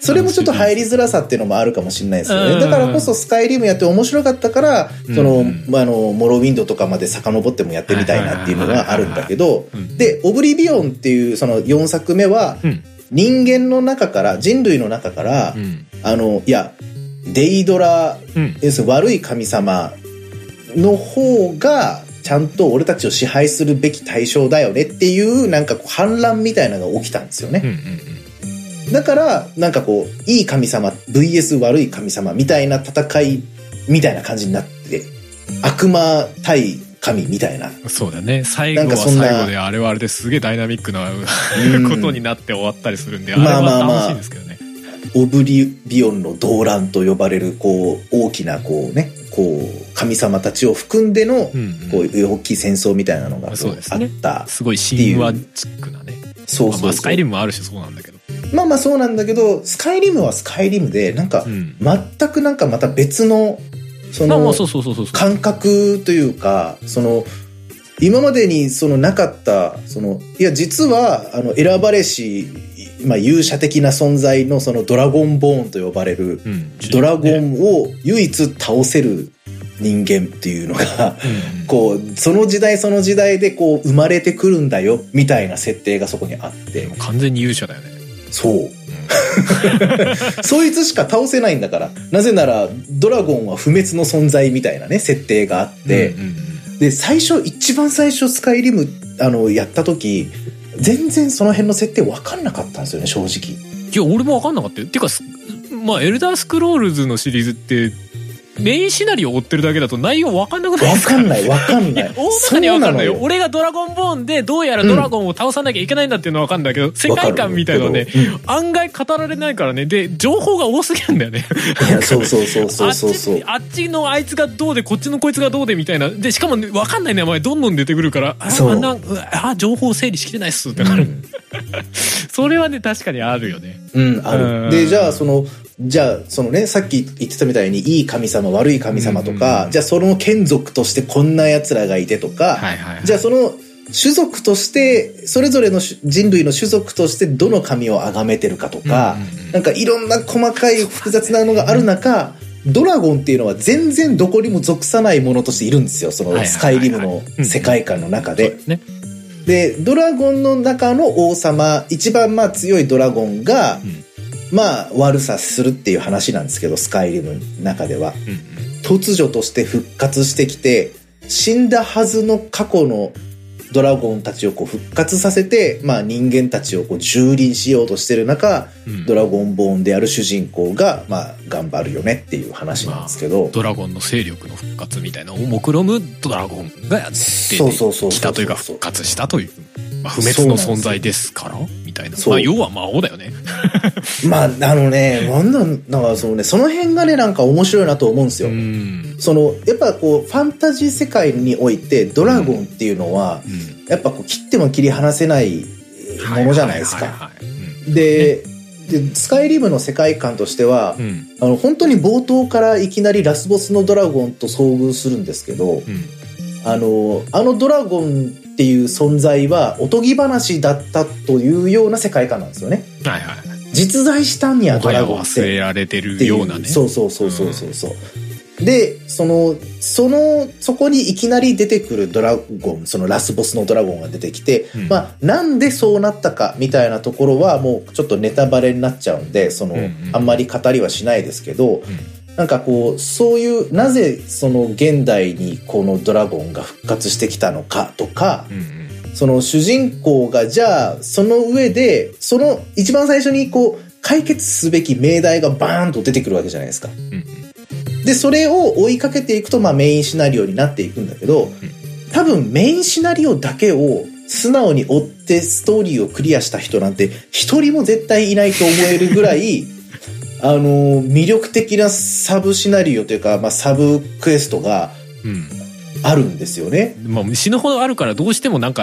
それもちょっと入りづらさっていうのもあるかもしれないですよね。だからこそスカイリムやって面白かったから、その、あの、モロウィンドとかまで遡ってもやってみたいなっていうのがあるんだけど、で、オブリビオンっていうそのよんさくめは、人間の中から、人類の中から、あの、いや、デイドラ、要するに悪い神様の方が、ちゃんと俺たちを支配するべき対象だよねっていう、なんかこう反乱みたいなのが起きたんですよね。うんうんうん、だから、なんかこう、いい神様 ブイエス 悪い神様みたいな戦いみたいな感じになって、悪魔対神みたいな。
そうだね。最後は最後で、あれはあれですげえダイナミックなことになって終わったりするんで、うん、あれは楽しいですけどね。まあまあまあ、
オブリビオンの動乱と呼ばれる、こう、大きな、こうね、こう神様たちを含んでの、うんうん、こういう大きい戦争みたいなのがあった、ね、
すごい神話チックなね。
そうそうそう。
まあ、スカイリムもあるしそうなんだけど。
まあまあそうなんだけど、スカイリムはスカイリムでなんか、うん、全くなんかまた別のその感覚というか、その今までにそのなかったそのいや実はあの選ばれしまあ、勇者的な存在のそのドラゴンボーンと呼ばれる、うん、ドラゴンを唯一倒せる人間っていうのが、うん、こうその時代その時代でこう生まれてくるんだよみたいな設定がそこにあって、
完全に勇者だよね。
そう、うん、そいつしか倒せないんだから。なぜならドラゴンは不滅の存在みたいなね設定があって、うんうんうん、で最初一番最初スカイリムあのやった時全然その辺の設定分かんなかったんですよね、正直。
いや俺も分かんなかったよ。っていうかまあエルダースクロールズのシリーズってメインシナリオを追ってるだけだと内容分かんなくないですか？
分かんない分かんない。
大まかに分かんないよ。俺がドラゴンボーンでどうやらドラゴンを倒さなきゃいけないんだっていうのは分かんないけど、うん、世界観みたいなのね、うん、案外語られないからね。で情報が多すぎるんだよね。
いやそうそうそうそうそうそう
あっちのあいつがどうでこっちのこいつがどうでみたいなで、しかも、ね、分かんない名前どんどん出てくるから、ああんなあ情報整理しきれないっすってなる、うん、それはね確かにあるよね。
うんある。でじゃあそのじゃあそのねさっき言ってたみたいにいい神様悪い神様とか、うんうん、じゃあその眷属としてこんな奴らがいてとか、はいはいはい、じゃあその種族としてそれぞれの人類の種族としてどの神を崇めてるかとか、うんうんうん、なんかいろんな細かい複雑なのがある中、ドラゴンっていうのは全然どこにも属さないものとしているんですよ、そのスカイリムの世界観の中で。でドラゴンの中の王様一番まあ強いドラゴンが、うんまあ悪さするっていう話なんですけど、スカイリムの中では、うんうん、突如として復活してきて死んだはずの過去のドラゴンたちをこう復活させて、まあ、人間たちをこう蹂躙しようとしてる中、うん、ドラゴンボーンである主人公が、まあ、頑張るよねっていう話なんですけど、まあ、
ドラゴンの勢力の復活みたいなのを目論むドラゴンがやってきたというか復活したという、まあ、不滅の存在ですからみたいな、まあ、要は魔王だよね。
まああのねなんだなんかそのねその辺がねなんか面白いなと思うんですよ。うんそのやっぱこうファンタジー世界においてドラゴンっていうのは、うん、やっぱこう切っても切り離せないものじゃないですか。で、でスカイリムの世界観としては、うん、あの本当に冒頭からいきなりラスボスのドラゴンと遭遇するんですけど、うん、あのあのドラゴンっていう存在はおとぎ話だったというような世界観なんですよね。はいはい、実在したんやドラゴンって
忘れられてるようなね。
そうそうそうそうそうそう、うん、でそのそのそこにいきなり出てくるドラゴン、そのラスボスのドラゴンが出てきて、うん、まあなんでそうなったかみたいなところはもうちょっとネタバレになっちゃうんで、その、うんうん、あんまり語りはしないですけど、うん、なんかこうそういうなぜその現代にこのドラゴンが復活してきたのかとか、うんうん、その主人公がじゃあその上でその一番最初にこう解決すべき命題がバーンと出てくるわけじゃないですか。うんうん、でそれを追いかけていくと、まあ、メインシナリオになっていくんだけど、うん、多分メインシナリオだけを素直に追ってストーリーをクリアした人なんて一人も絶対いないと思えるぐらいあの魅力的なサブシナリオというか、まあ、サブクエストがあるんですよね。
うん、まあ、死ぬほどあるからどうしてもなんか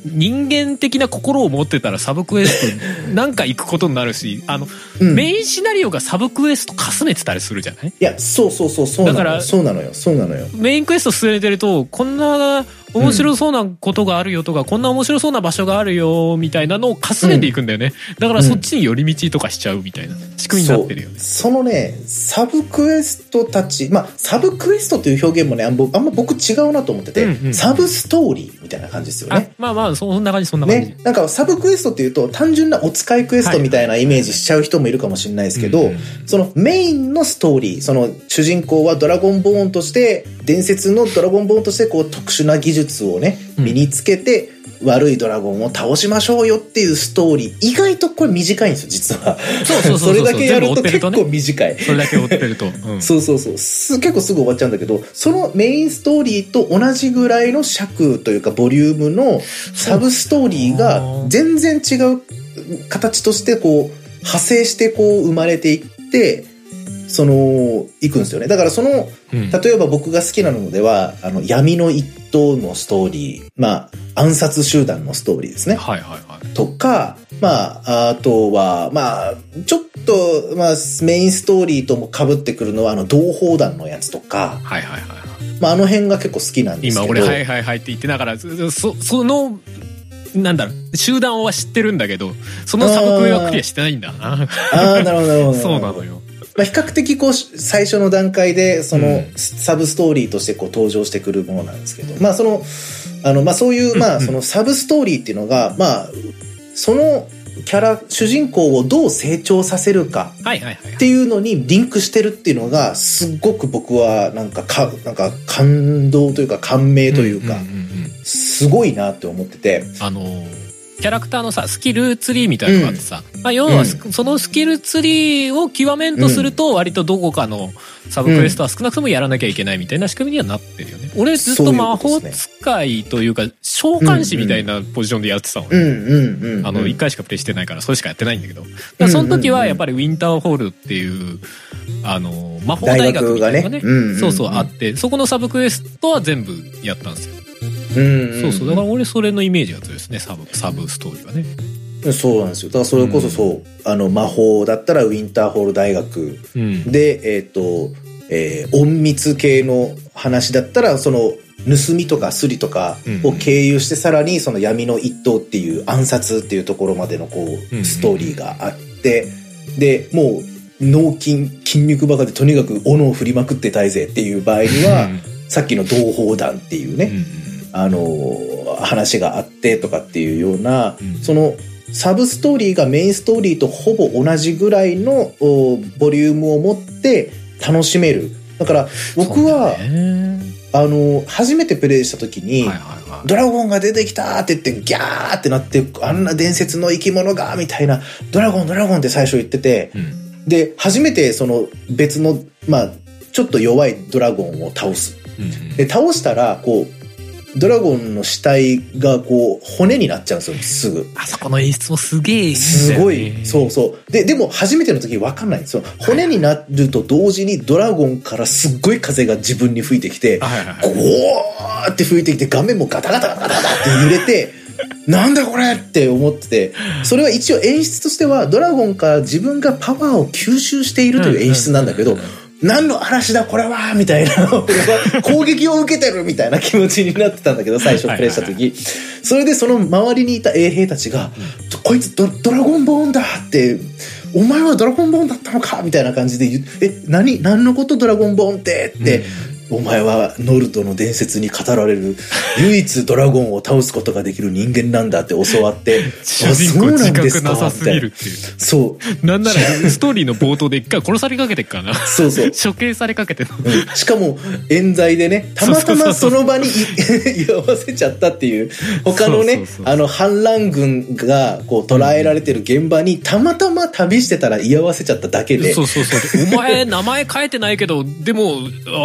人間的な心を持ってたらサブクエストなんか行くことになるし、あの、うん、メインシナリオがサブクエストかすめてたりするじゃない？い
や、そうそうそう、そうなのよ。だから、そうなのよ、そうなのよ。
メインクエスト進めてると、こんな面白そうなことがあるよとか、うん、こんな面白そうな場所があるよみたいなのをかすめていくんだよね。うん、だからそっちに寄り道とかしちゃうみたいな仕組みになってるよね。
そ, そのね、サブクエストたち、まあ、サブクエストという表現もね、あんま僕違うなと思ってて、うんうん、サブストーリーみたいな感じですよね。
あ、まあまあ、そんな感じ、そんな感じ。
ね、なんかサブクエストっていうと、単純なお使いクエストみたいなイメージしちゃう人もいるかもしれないですけど、はいはいはい、そのメインのストーリー、その主人公はドラゴンボーンとして、伝説のドラゴンボーンとしてこう特殊な技術をね、身につけて、うん、悪いドラゴンを倒しましょうよっていうストーリー、意外とこれ短いんですよ、実は。
そうそうそうそう。
それだけやると結構短い。
それだけ追ってると。
うん、そうそうそうす。結構すぐ終わっちゃうんだけど、そのメインストーリーと同じぐらいの尺というかボリュームのサブストーリーが全然違う形としてこう派生してこう生まれていって、そのいくんですよね。だからその、うん、例えば僕が好きなのでは、あの闇の一党のストーリー、まあ暗殺集団のストーリーですね。
はいはいはい。
とか、まああとはまあちょっとまあメインストーリーとも被ってくるのはあの同胞団のやつとか、
はいはいはい。
まああの辺が結構好きなんですけど。
今俺はいはいはいって言ってながら、そそのなんだろう、集団は知ってるんだけど、そのサブクエはクリアしてないんだな。
ああ、なるほどなるほど。
そうなのよ。
まあ、比較的こう最初の段階でそのサブストーリーとしてこう登場してくるものなんですけど、まあそのあのまあそういうまあそのサブストーリーっていうのがまあそのキャラ主人公をどう成長させるかっていうのにリンクしてるっていうのがすっごく僕はなんかかなんか感動というか感銘というかすごいなって思ってて、
あのーキャラクターのさスキルツリーみたいなのがあってさ、うんまあ、要は、うん、そのスキルツリーを極めんとすると割とどこかのサブクエストは少なくともやらなきゃいけないみたいな仕組みにはなってるよね。俺ずっと魔法使いというか召喚師みたいなポジションでやってたのね。あのいっかいしかプレイしてないからそれしかやってないんだけど、だからその時はやっぱりウィンターホールっていうあの魔法大学みたいなのがね、そうそうあって、そこのサブクエストは全部やったんですよ。うんうん、そうそうだから俺それのイメージが強いですね、サブサブストーリーはね。
そうなんですよ。だからそれこそそう、うん、あの魔法だったらウィンターホール大学、うん、でえっ、ー、と、えー、隠密系の話だったらその盗みとかスリとかを経由してさらにその闇の一党っていう暗殺っていうところまでのこうストーリーがあって、でもう脳筋筋肉バカでとにかく斧を振りまくってたいぜっていう場合にはさっきの同胞団っていうね、うん、あの話があってとかっていうような、うん、そのサブストーリーがメインストーリーとほぼ同じぐらいのボリュームを持って楽しめる。だから僕はあの初めてプレイした時に、はいはいはい、ドラゴンが出てきたって言ってギャーってなって、あんな伝説の生き物がみたいなドラゴンドラゴンって最初言ってて、うん、で初めてその別のまあちょっと弱いドラゴンを倒す、うんうん、で倒したらこうドラゴンの死体がこう骨になっちゃうんですよ、すぐ。
あそこの演出もすげえいいんだよね。
すごい、そうそう。で、でも初めての時分かんないんですよ。骨になると同時にドラゴンからすっごい風が自分に吹いてきて、ゴーって吹いてきて画面もガタガタガタガタって揺れて、なんだこれって思ってて、それは一応演出としてはドラゴンから自分がパワーを吸収しているという演出なんだけど、何の嵐だこれはみたいな攻撃を受けてるみたいな気持ちになってたんだけど、最初プレイした時それでその周りにいた衛兵たちが、うん、こいつ ド, ドラゴンボーンだってお前はドラゴンボーンだったのかみたいな感じで言う、え何何のことドラゴンボーンってって、うん、お前はノルトの伝説に語られる唯一ドラゴンを倒すことができる人間なんだって教わって
主人公自覚なさすぎるっていう。
そう
なんならストーリーの冒頭で一回殺されかけてっからな。そうそう処刑されかけてる、
うん、しかも冤罪でね、たまたまその場に居合わせちゃったっていう、他のねあの反乱軍がこう捕らえられてる現場にたまたま旅してたら居合わせちゃっただけで、
そうそうそうお前名前変えてないけどでもあ、ま、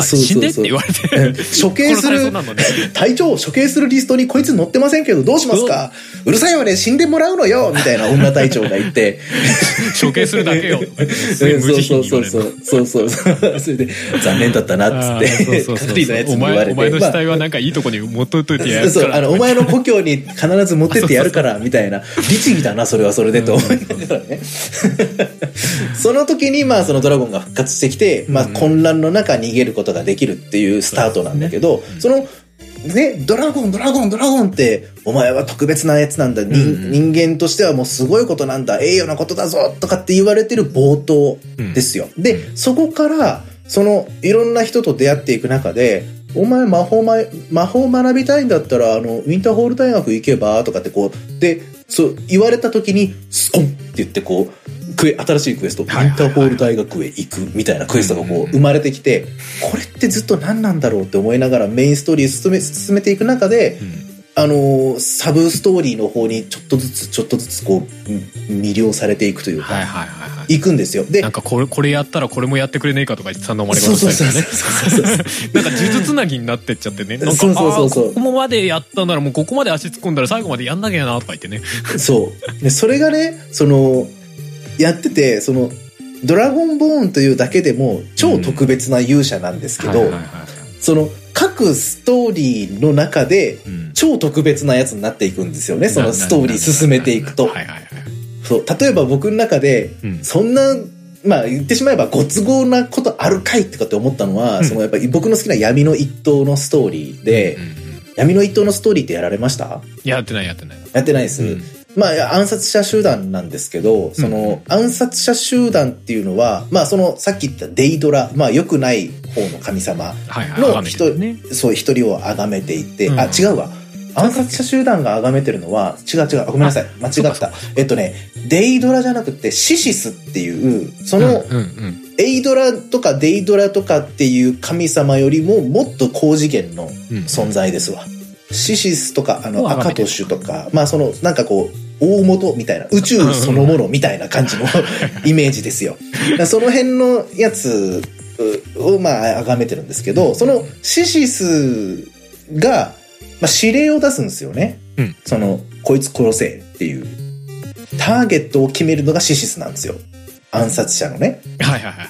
死んでって言われて
処刑する、隊長処刑するリストにこいつ載ってませんけどどうしますか、うるさいわね死んでもらうのよみたいな女隊長が言って
処刑するだけよすごい無慈悲に言われる
そうそうそうそれで残念だったなっつってカトリーのやつに言われて、
お前の死体はなんかいいとこに持っといてやるから、
あのお前の故郷に必ず持ってってやるからみたいな律儀だなそれはそれでと思いながらねその時にまあそのドラゴンが復活してきて、まあ、混乱の中逃げることができるっていうスタートなんだけど、そのね、ドラゴンドラゴンドラゴンってお前は特別なやつなんだ、うんうん、人間としてはもうすごいことなんだ栄誉なことだぞとかって言われてる冒頭ですよ、うん、でそこからそのいろんな人と出会っていく中でお前魔法、ま、魔法学びたいんだったらあのウィンターホール大学行けばとかってこうでそう言われた時にスコンって言ってこうクエ新しいクエスト、ウィンターホール大学へ行くみたいなクエストがこう生まれてきて、これってずっと何なんだろうって思いながらメインストーリー進め進めていく中で、うん、あのサブストーリーの方にちょっとずつちょっとずつこう魅了されていくというか、はいはいはいはい、行くんですよ。で、
なんかこれこれやったらこれもやってくれねえかとか言って頼まれ方したりとかね。なんか呪術つなぎになってっちゃってね。なんかそうそうそうそう。ここまでやったならもうここまで足突っ込んだら最後までやんなきゃなとか言ってね。
そう。でそれがね、そのやっててそのドラゴンボーンというだけでも超特別な勇者なんですけど、その各ストーリーの中で超特別なやつになっていくんですよね、そのストーリー進めていくと。そう例えば僕の中で、うん、そんなまあ言ってしまえばご都合なことあるかいとかって思ったのは、うん、そのやっぱり僕の好きな闇の一党のストーリーで、うんうんうん、闇の一党のストーリーってやられました？
やってないやってない
やってないです、うん、まあ暗殺者集団なんですけど、その暗殺者集団っていうのはまあそのさっき言ったデイドラ、まあ良くない方の神様の一人、ね、そう一人を崇めていて、うん、あ違うわ暗殺者集団が崇めてるのは違う違うごめんなさい間違ったえっとねデイドラじゃなくてシシスっていうその、うんうんうん、エイドラとかデイドラとかっていう神様よりももっと高次元の存在ですわ、うん、シシスとかあのアカトシュとかまあそのなんかこう大元みたいな宇宙そのものみたいな感じのイメージですよその辺のやつをまあ崇めてるんですけど、そのシシスがまあ、指令を出すんですよね、うん、そのこいつ殺せっていうターゲットを決めるのがシシスなんですよ、暗殺者のね。
はいはいはい。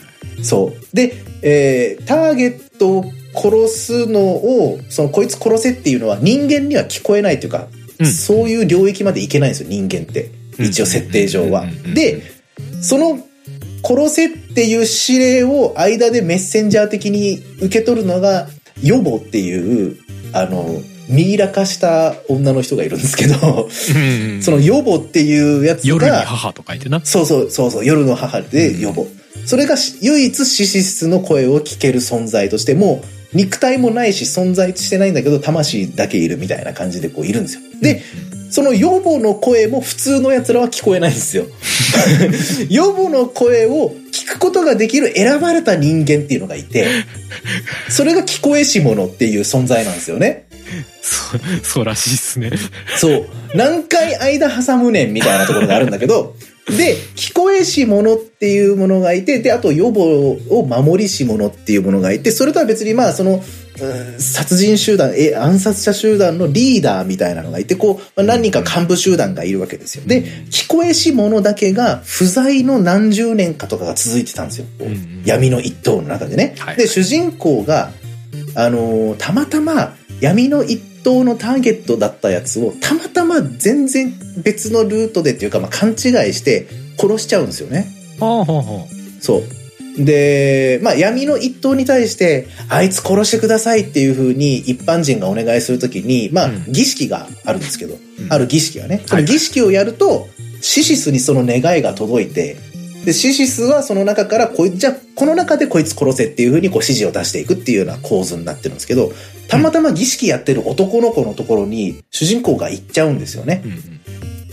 そうで、えー、ターゲットを殺すのをそのこいつ殺せっていうのは人間には聞こえないというか、うん、そういう領域までいけないんですよ人間って一応設定上は。でその殺せっていう指令を間でメッセンジャー的に受け取るのがヨボっていうあのミイラ化した女の人がいるんですけど、うんうん、そのヨボっていうやつが
夜に母と書いてな、
そうそうそうそう夜の母でヨボ、うん、それが唯一シシスの声を聞ける存在としてもう肉体もないし存在してないんだけど魂だけいるみたいな感じでこういるんですよ。で、うん、そのヨボの声も普通のやつらは聞こえないんですよヨボの声を聞くことができる選ばれた人間っていうのがいて、それが聞こえし者っていう存在なんですよね。
そ, そうらしいっすね。
そう何回間挟むねんみたいなところがあるんだけどで聞こえし者っていうものがいて、であと予防を守りし者っていうものがいて、それとは別にまあその殺人集団え暗殺者集団のリーダーみたいなのがいて、こう、まあ、何人か幹部集団がいるわけですよ。で聞こえし者だけが不在の何十年かとかが続いてたんですよ、うんうん、闇の一党の中でね、はい、で主人公があのー、たまたま闇の一党のターゲットだったやつをたまたま全然別のルートでっていうか、まあ、勘違いして殺しちゃうんですよね。
はあはあは
あ、そうで、まあ、闇の一党に対してあいつ殺してくださいっていう風に一般人がお願いするときに、まあ、うん、儀式があるんですけど、うん、ある儀式がね、その儀式をやるとシシスにその願いが届いて、でシシスはその中からこいじゃあこの中でこいつ殺せっていう風にこう指示を出していくっていうような構図になってるんですけど、たまたま儀式やってる男の子のところに主人公が行っちゃうんですよね、うんうん、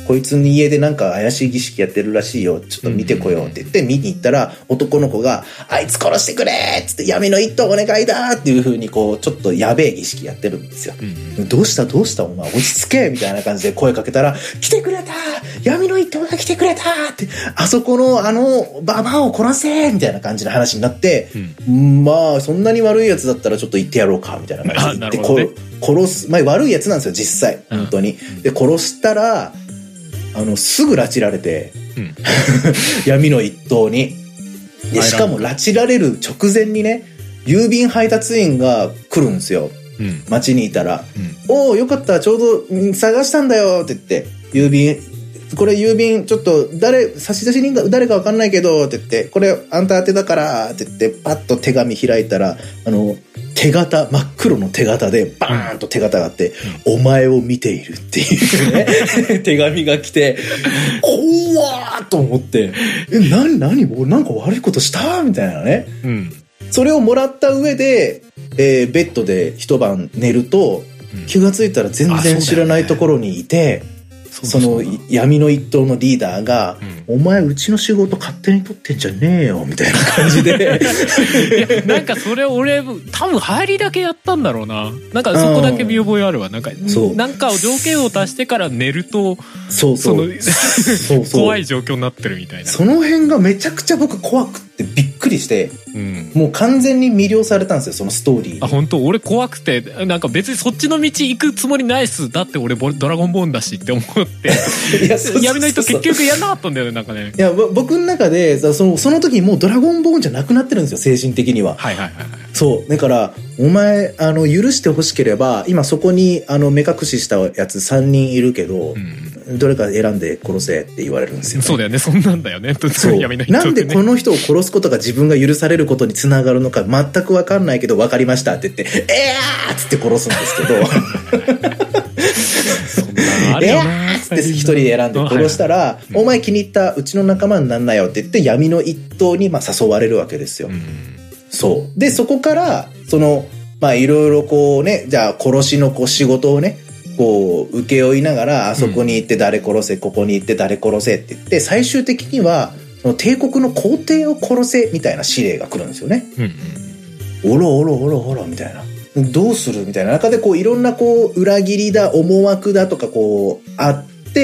こいつに家でなんか怪しい儀式やってるらしいよ、ちょっと見てこようって言って見に行ったら、男の子があいつ殺してくれーっつって、闇の一頭お願いだーっていう風にこうちょっとやべえ儀式やってるんですよ、うん、どうしたどうしたお前落ち着けみたいな感じで声かけたら、来てくれたー、闇の一頭が来てくれたーって、あそこのあのババアを殺せーみたいな感じの話になって、うん、まあそんなに悪いやつだったらちょっと言ってやろうかみたいな感じで言って、ね、殺す、まあ悪いやつなんですよ実際本当に、うん、で殺したらあのすぐ拉致られて、うん、闇の一頭に。でしかも拉致られる直前にね、郵便配達員が来るんですよ、うん、街にいたら、うん、おーよかったちょうど探したんだよって言って、郵便これ郵便ちょっと誰差出人が誰か分かんないけどって言って、これあんた宛てだからって言ってパッと手紙開いたら、あの手形、真っ黒の手形でバーンと手形があって、うん、お前を見ているっていうね手紙が来て、怖ーと思って、え、なになに俺なんか悪いことしたみたいなね、うん、それをもらった上で、えー、ベッドで一晩寝ると、うん、気がついたら全然知らないところにいて、その闇の一党のリーダーが、うん、お前うちの仕事勝手に取ってんじゃねえよみたいな感じでいやなんかそれ俺多分入りだけやったんだろうな、なんかそこだけ見覚えあるわ、なんかなんかを条件を足してから寝るとそうそうそうそう怖い状況になってるみたいな、その辺がめちゃくちゃ僕怖くってびっくりして、うん、もう完全に魅了されたんですよそのストーリー。あ、本当俺怖くてなんか別にそっちの道行くつもりないっす、だって俺ドラゴンボーンだしって思っていや闇の人結局やんなかったんだよね、なんかね。いや僕の中でそのその時にもうドラゴンボーンじゃなくなってるんですよ精神的には。はいはいはい、はい、そうだからお前あの許してほしければ今そこにあの目隠ししたやつさんにんいるけど、うん、どれか選んで殺せって言われるんですよ、ね、そうだよね、そんなんだよねそう闇の人ってね、なんでこの人を殺すことが自分が許されることにつながるのか全く分かんないけど分かりましたって言ってえーっつって殺すんですけどそんなのあるよなえーっつって一人で選んで殺したら、はいはい、お前気に入ったうちの仲間になんなよって言って闇の一党にまあ誘われるわけですよ、うん、そうでそこからそのまあいろいろこうね、じゃあ殺しのこう仕事をねこう請け負いながらあそこに行って誰殺せ、うん、ここに行って誰殺せって言って最終的にはその帝国の皇帝を殺せみたいな指令が来るんですよね、うんうん、おろおろおろおろみたいな、どうするみたいな中でこういろんなこう裏切りだ思惑だとかこうあって、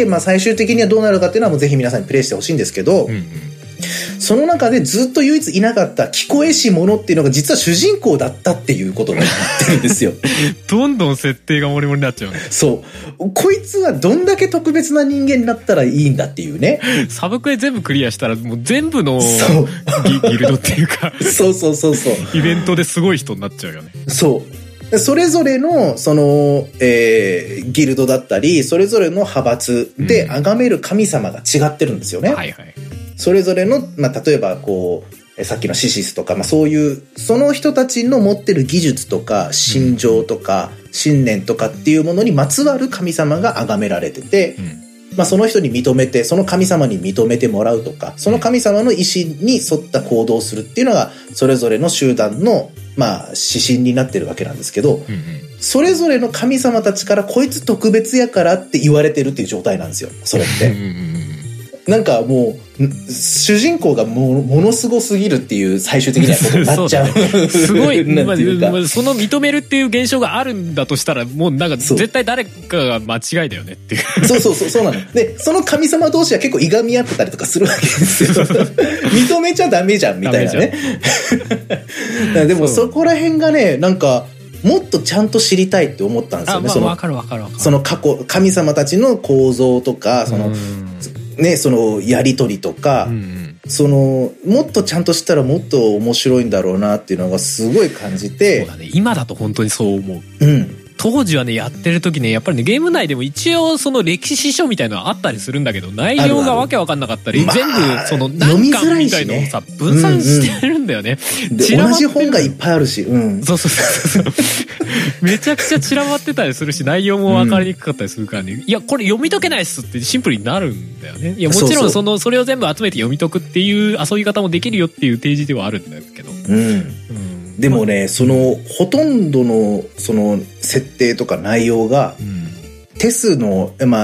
まあ、最終的にはどうなるかっていうのはもうぜひ皆さんにプレイしてほしいんですけど、うんうん、その中でずっと唯一いなかった聞こえし者っていうのが実は主人公だったっていうことになってるんですよどんどん設定がモリモリになっちゃうね。そうこいつはどんだけ特別な人間になったらいいんだっていうね。サブクエ全部クリアしたらもう全部の ギ, ギルドっていうかそうそうそうそうイベントですごい人になっちゃうよね。そうそれぞれのその、えー、ギルドだったりそれぞれの派閥で崇める神様が違ってるんですよね、うん、はいはい。それぞれの、まあ、例えばこうさっきのシシスとか、まあ、そういうその人たちの持ってる技術とか心情とか信念とかっていうものにまつわる神様が崇められてて、うんまあ、その人に認めてその神様に認めてもらうとかその神様の意思に沿った行動をするっていうのがそれぞれの集団のまあ指針になってるわけなんですけど、うんうん、それぞれの神様たちからこいつ特別やからって言われてるっていう状態なんですよそれってなんかもう主人公がもものすごすぎるっていう最終的にはことになっちゃうね、すごいなんていうか、まあ、その認めるっていう現象があるんだとしたらもうなんか絶対誰かが間違いだよねっていうそうそうそうそうなのでその神様同士は結構いがみ合ってたりとかするわけですよ認めちゃダメじゃんみたいなねでもそこら辺がねなんかもっとちゃんと知りたいって思ったんですよね。あ、まあ、その分かる分かる分かる。その過去神様たちの構造とかそのね、そのやり取りとか、うんうん、そのもっとちゃんとしたらもっと面白いんだろうなっていうのがすごい感じて。そうだね、今だと本当にそう思う。うん。当時はねやってる時ねやっぱりねゲーム内でも一応その歴史書みたいなのはあったりするんだけど内容がわけわかんなかったり、全部その何巻みたいのをさ分散してるんだよね、うんうん、で同じ本がいっぱいあるし、うん、そうそうそうそうめちゃくちゃ散らばってたりするし内容も分かりにくかったりするからね、うん、いやこれ読み解けないっすってシンプルになるんだよね。いやもちろんそのそれを全部集めて読み解くっていう遊び方もできるよっていう提示ではあるんだけど、うん、うんでもね、そのほとんどのその設定とか内容が、うん、テスの、まあ、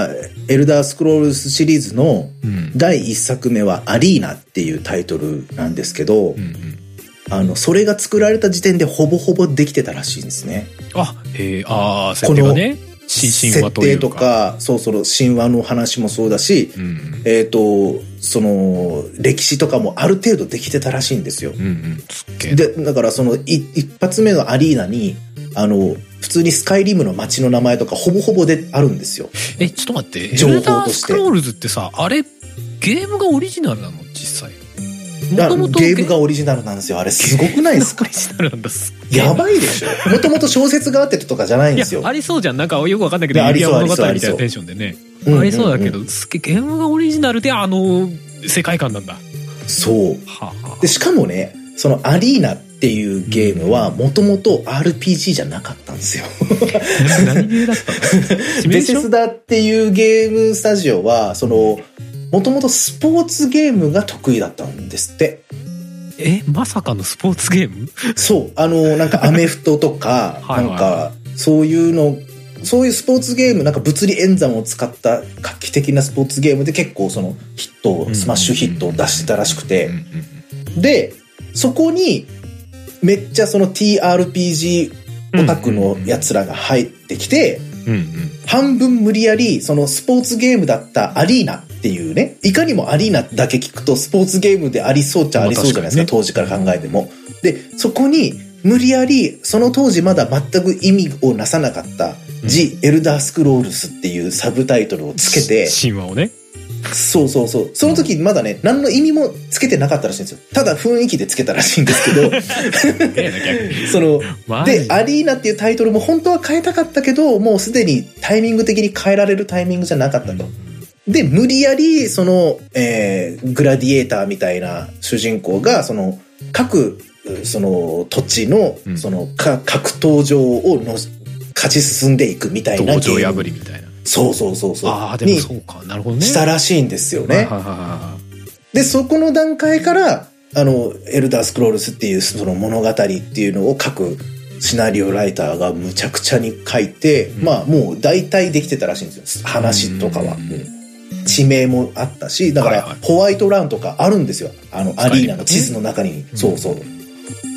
エルダースクロールスシリーズのだいいっさくめはアリーナっていうタイトルなんですけど、うんうん、あのそれが作られた時点でほぼほぼできてたらしいんですね。
あ、へえ、ああ、設定がね、神話というか、設定とか、
そうそう、神話の話もそうだし、うんうん、えっとその歴史とかもある程度できてたらしいんですよ。うんうん、でだからその一発目のアリーナにあの普通にスカイリムの街の名前とかほぼほぼであるんですよ。
え、ちょっと待って、情報として。エルダースクロールズってさ、あれゲームがオリジナルなの実際？
もともとゲームがオリジナルなんですよ。あれすごくないですか？
オリジナルなんだ。
やばいでしょ。もともと小説があってとかじゃないんですよ。
いや、ありそうじゃん。なんかよくわかんないけど、指輪物語みたいなテンションでね。ありそうだけど、ゲームがオリジナルであの世界観なんだ。
そう。はあ、でしかもね、そのアリーナっていうゲームはもともと アールピージー じゃなかったんですよ。
何ゲーだったの？
ベセスダっていうゲームスタジオはそのもともとスポーツゲームが得意だったんですって。
え、まさかのスポーツゲーム？
そう、あのなんかアメフトとかはい、なんかそういうの、そういうスポーツゲーム、なんか物理演算を使った画期的なスポーツゲームで結構そのヒット、スマッシュヒットを出してたらしくて、でそこにめっちゃその ティーアールピージー オタクのやつらが入ってきて、うんうん、半分無理やりそのスポーツゲームだったアリーナっていうね、いかにもアリーナだけ聞くとスポーツゲームでありそうっちゃありそうじゃないですか、まあ、当時から考えても。でそこに無理やりその当時まだ全く意味をなさなかった「ジ・エルダースクロールス」っていうサブタイトルをつけて、
神話をね、
そうそうそう、その時まだね、何の意味もつけてなかったらしいんですよ。ただ雰囲気でつけたらしいんですけどそのでアリーナっていうタイトルも本当は変えたかったけど、もうすでにタイミング的に変えられるタイミングじゃなかったと。で無理やりその、えー、グラディエーターみたいな主人公がその各その土地のそのか格闘場をの勝ち進んでいくみたいな
道場破りみたいな、
そうそうそうそう、
ああでもそうか、なるほどね、
したらしいんですよね。でそこの段階からあのエルダースクロールスっていうその物語っていうのを書くシナリオライターがむちゃくちゃに書いて、うん、まあもう大体できてたらしいんですよ、話とかは。地名もあったし、だからホワイトランとかあるんですよ、あのアリーナの地図の中に、うん、そうそう、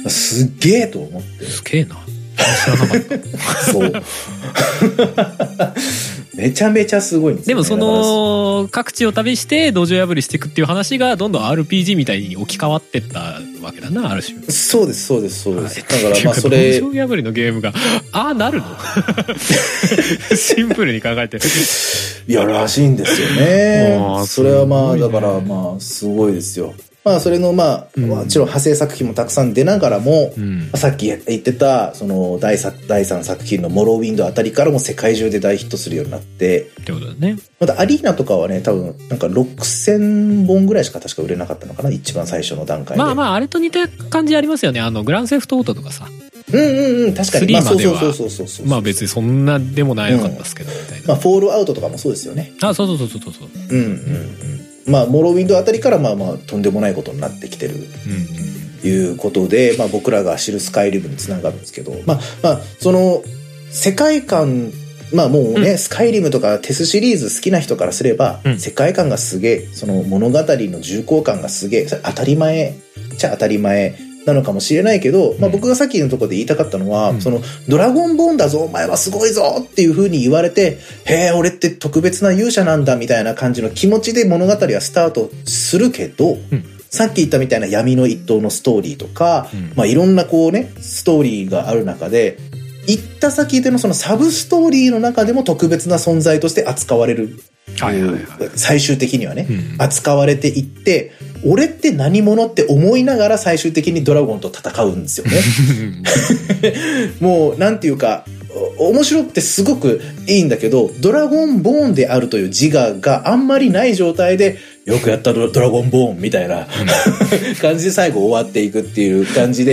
すっげえと思って。
すげえな、知らなかった
そうめちゃめちゃすごいんですよね。
でもその各地を旅して道場破りしていくっていう話がどんどん アールピージー みたいに置き換わってったわけだな、ある種。
そうですそうですそうです、だからまあそれ
道場破りのゲームがああなるのシンプルに考えて
いやらしいんですよね。それはまあだからまあすごいですよ。まあそれのまあ、うん、もちろん派生作品もたくさん出ながらも、うん、さっき言ってたその第三、第三作品のモローウィンドあたりからも世界中で大ヒットするようになって、
ってことだね。
またアリーナとかはね、多分なんかろくせんぼんぐらいしか確か売れなかったのかな、一番最初の段階で。
まあまああれと似た感じありますよね。あのグランセフトオートとかさ。
うんうんうん、確かに。
まあそうそう
そうそうそうそう。
まあ別にそんなでもないなかったですけど、みたいな。
まあフォールアウトとかもそうですよね。
あ、そうそうそうそうそう。
うんうんうん。まあモローウィンドあたりからまあまあとんでもないことになってきてる、うん、いうことで、まあ僕らが知るスカイリムにつながるんですけど、まあまあその世界観、まあもうね、うん、スカイリムとかテスシリーズ好きな人からすれば、うん、世界観がすげえ、その物語の重厚感がすげえ、それ当たり前じゃ当たり前なのかもしれないけど、まあ、僕がさっきのところで言いたかったのは、うん、そのドラゴンボーンだぞお前はすごいぞっていう風に言われて、へえ俺って特別な勇者なんだみたいな感じの気持ちで物語はスタートするけど、うん、さっき言ったみたいな闇の一党のストーリーとか、うん、まあいろんなこうねストーリーがある中で、行った先でのそのサブストーリーの中でも特別な存在として扱われる、はいはいはい、最終的にはね、うん、扱われていって、俺って何者って思いながら最終的にドラゴンと戦うんですよねもうなんていうか面白くてすごくいいんだけど、ドラゴンボーンであるという自我があんまりない状態でよくやったドラゴンボーンみたいな感じで最後終わっていくっていう感じで、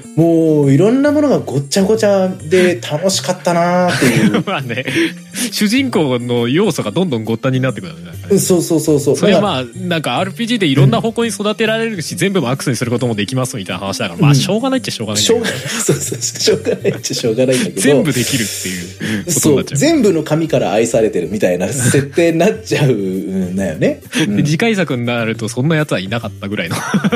もういろんなものがごっちゃごちゃで楽しかったなっていう
まあね、主人公の要素がどんどんごったになってくるんだね。
そうそうそうそう。
それはまあなんか アールピージー でいろんな方向に育てられるし、うん、全部マックスにすることもできますみたいな話だから、まあしょうがないっちゃしょうがないんだけど、
しょうがないそうそうしょうがないっちゃしょうがないんだけど、
全部できるっていうことになっちゃう。
そう全部の神から愛されてるみたいな設定になっちゃうんだよね。うん、
で次回作になるとそんなやつはいなかったぐらいの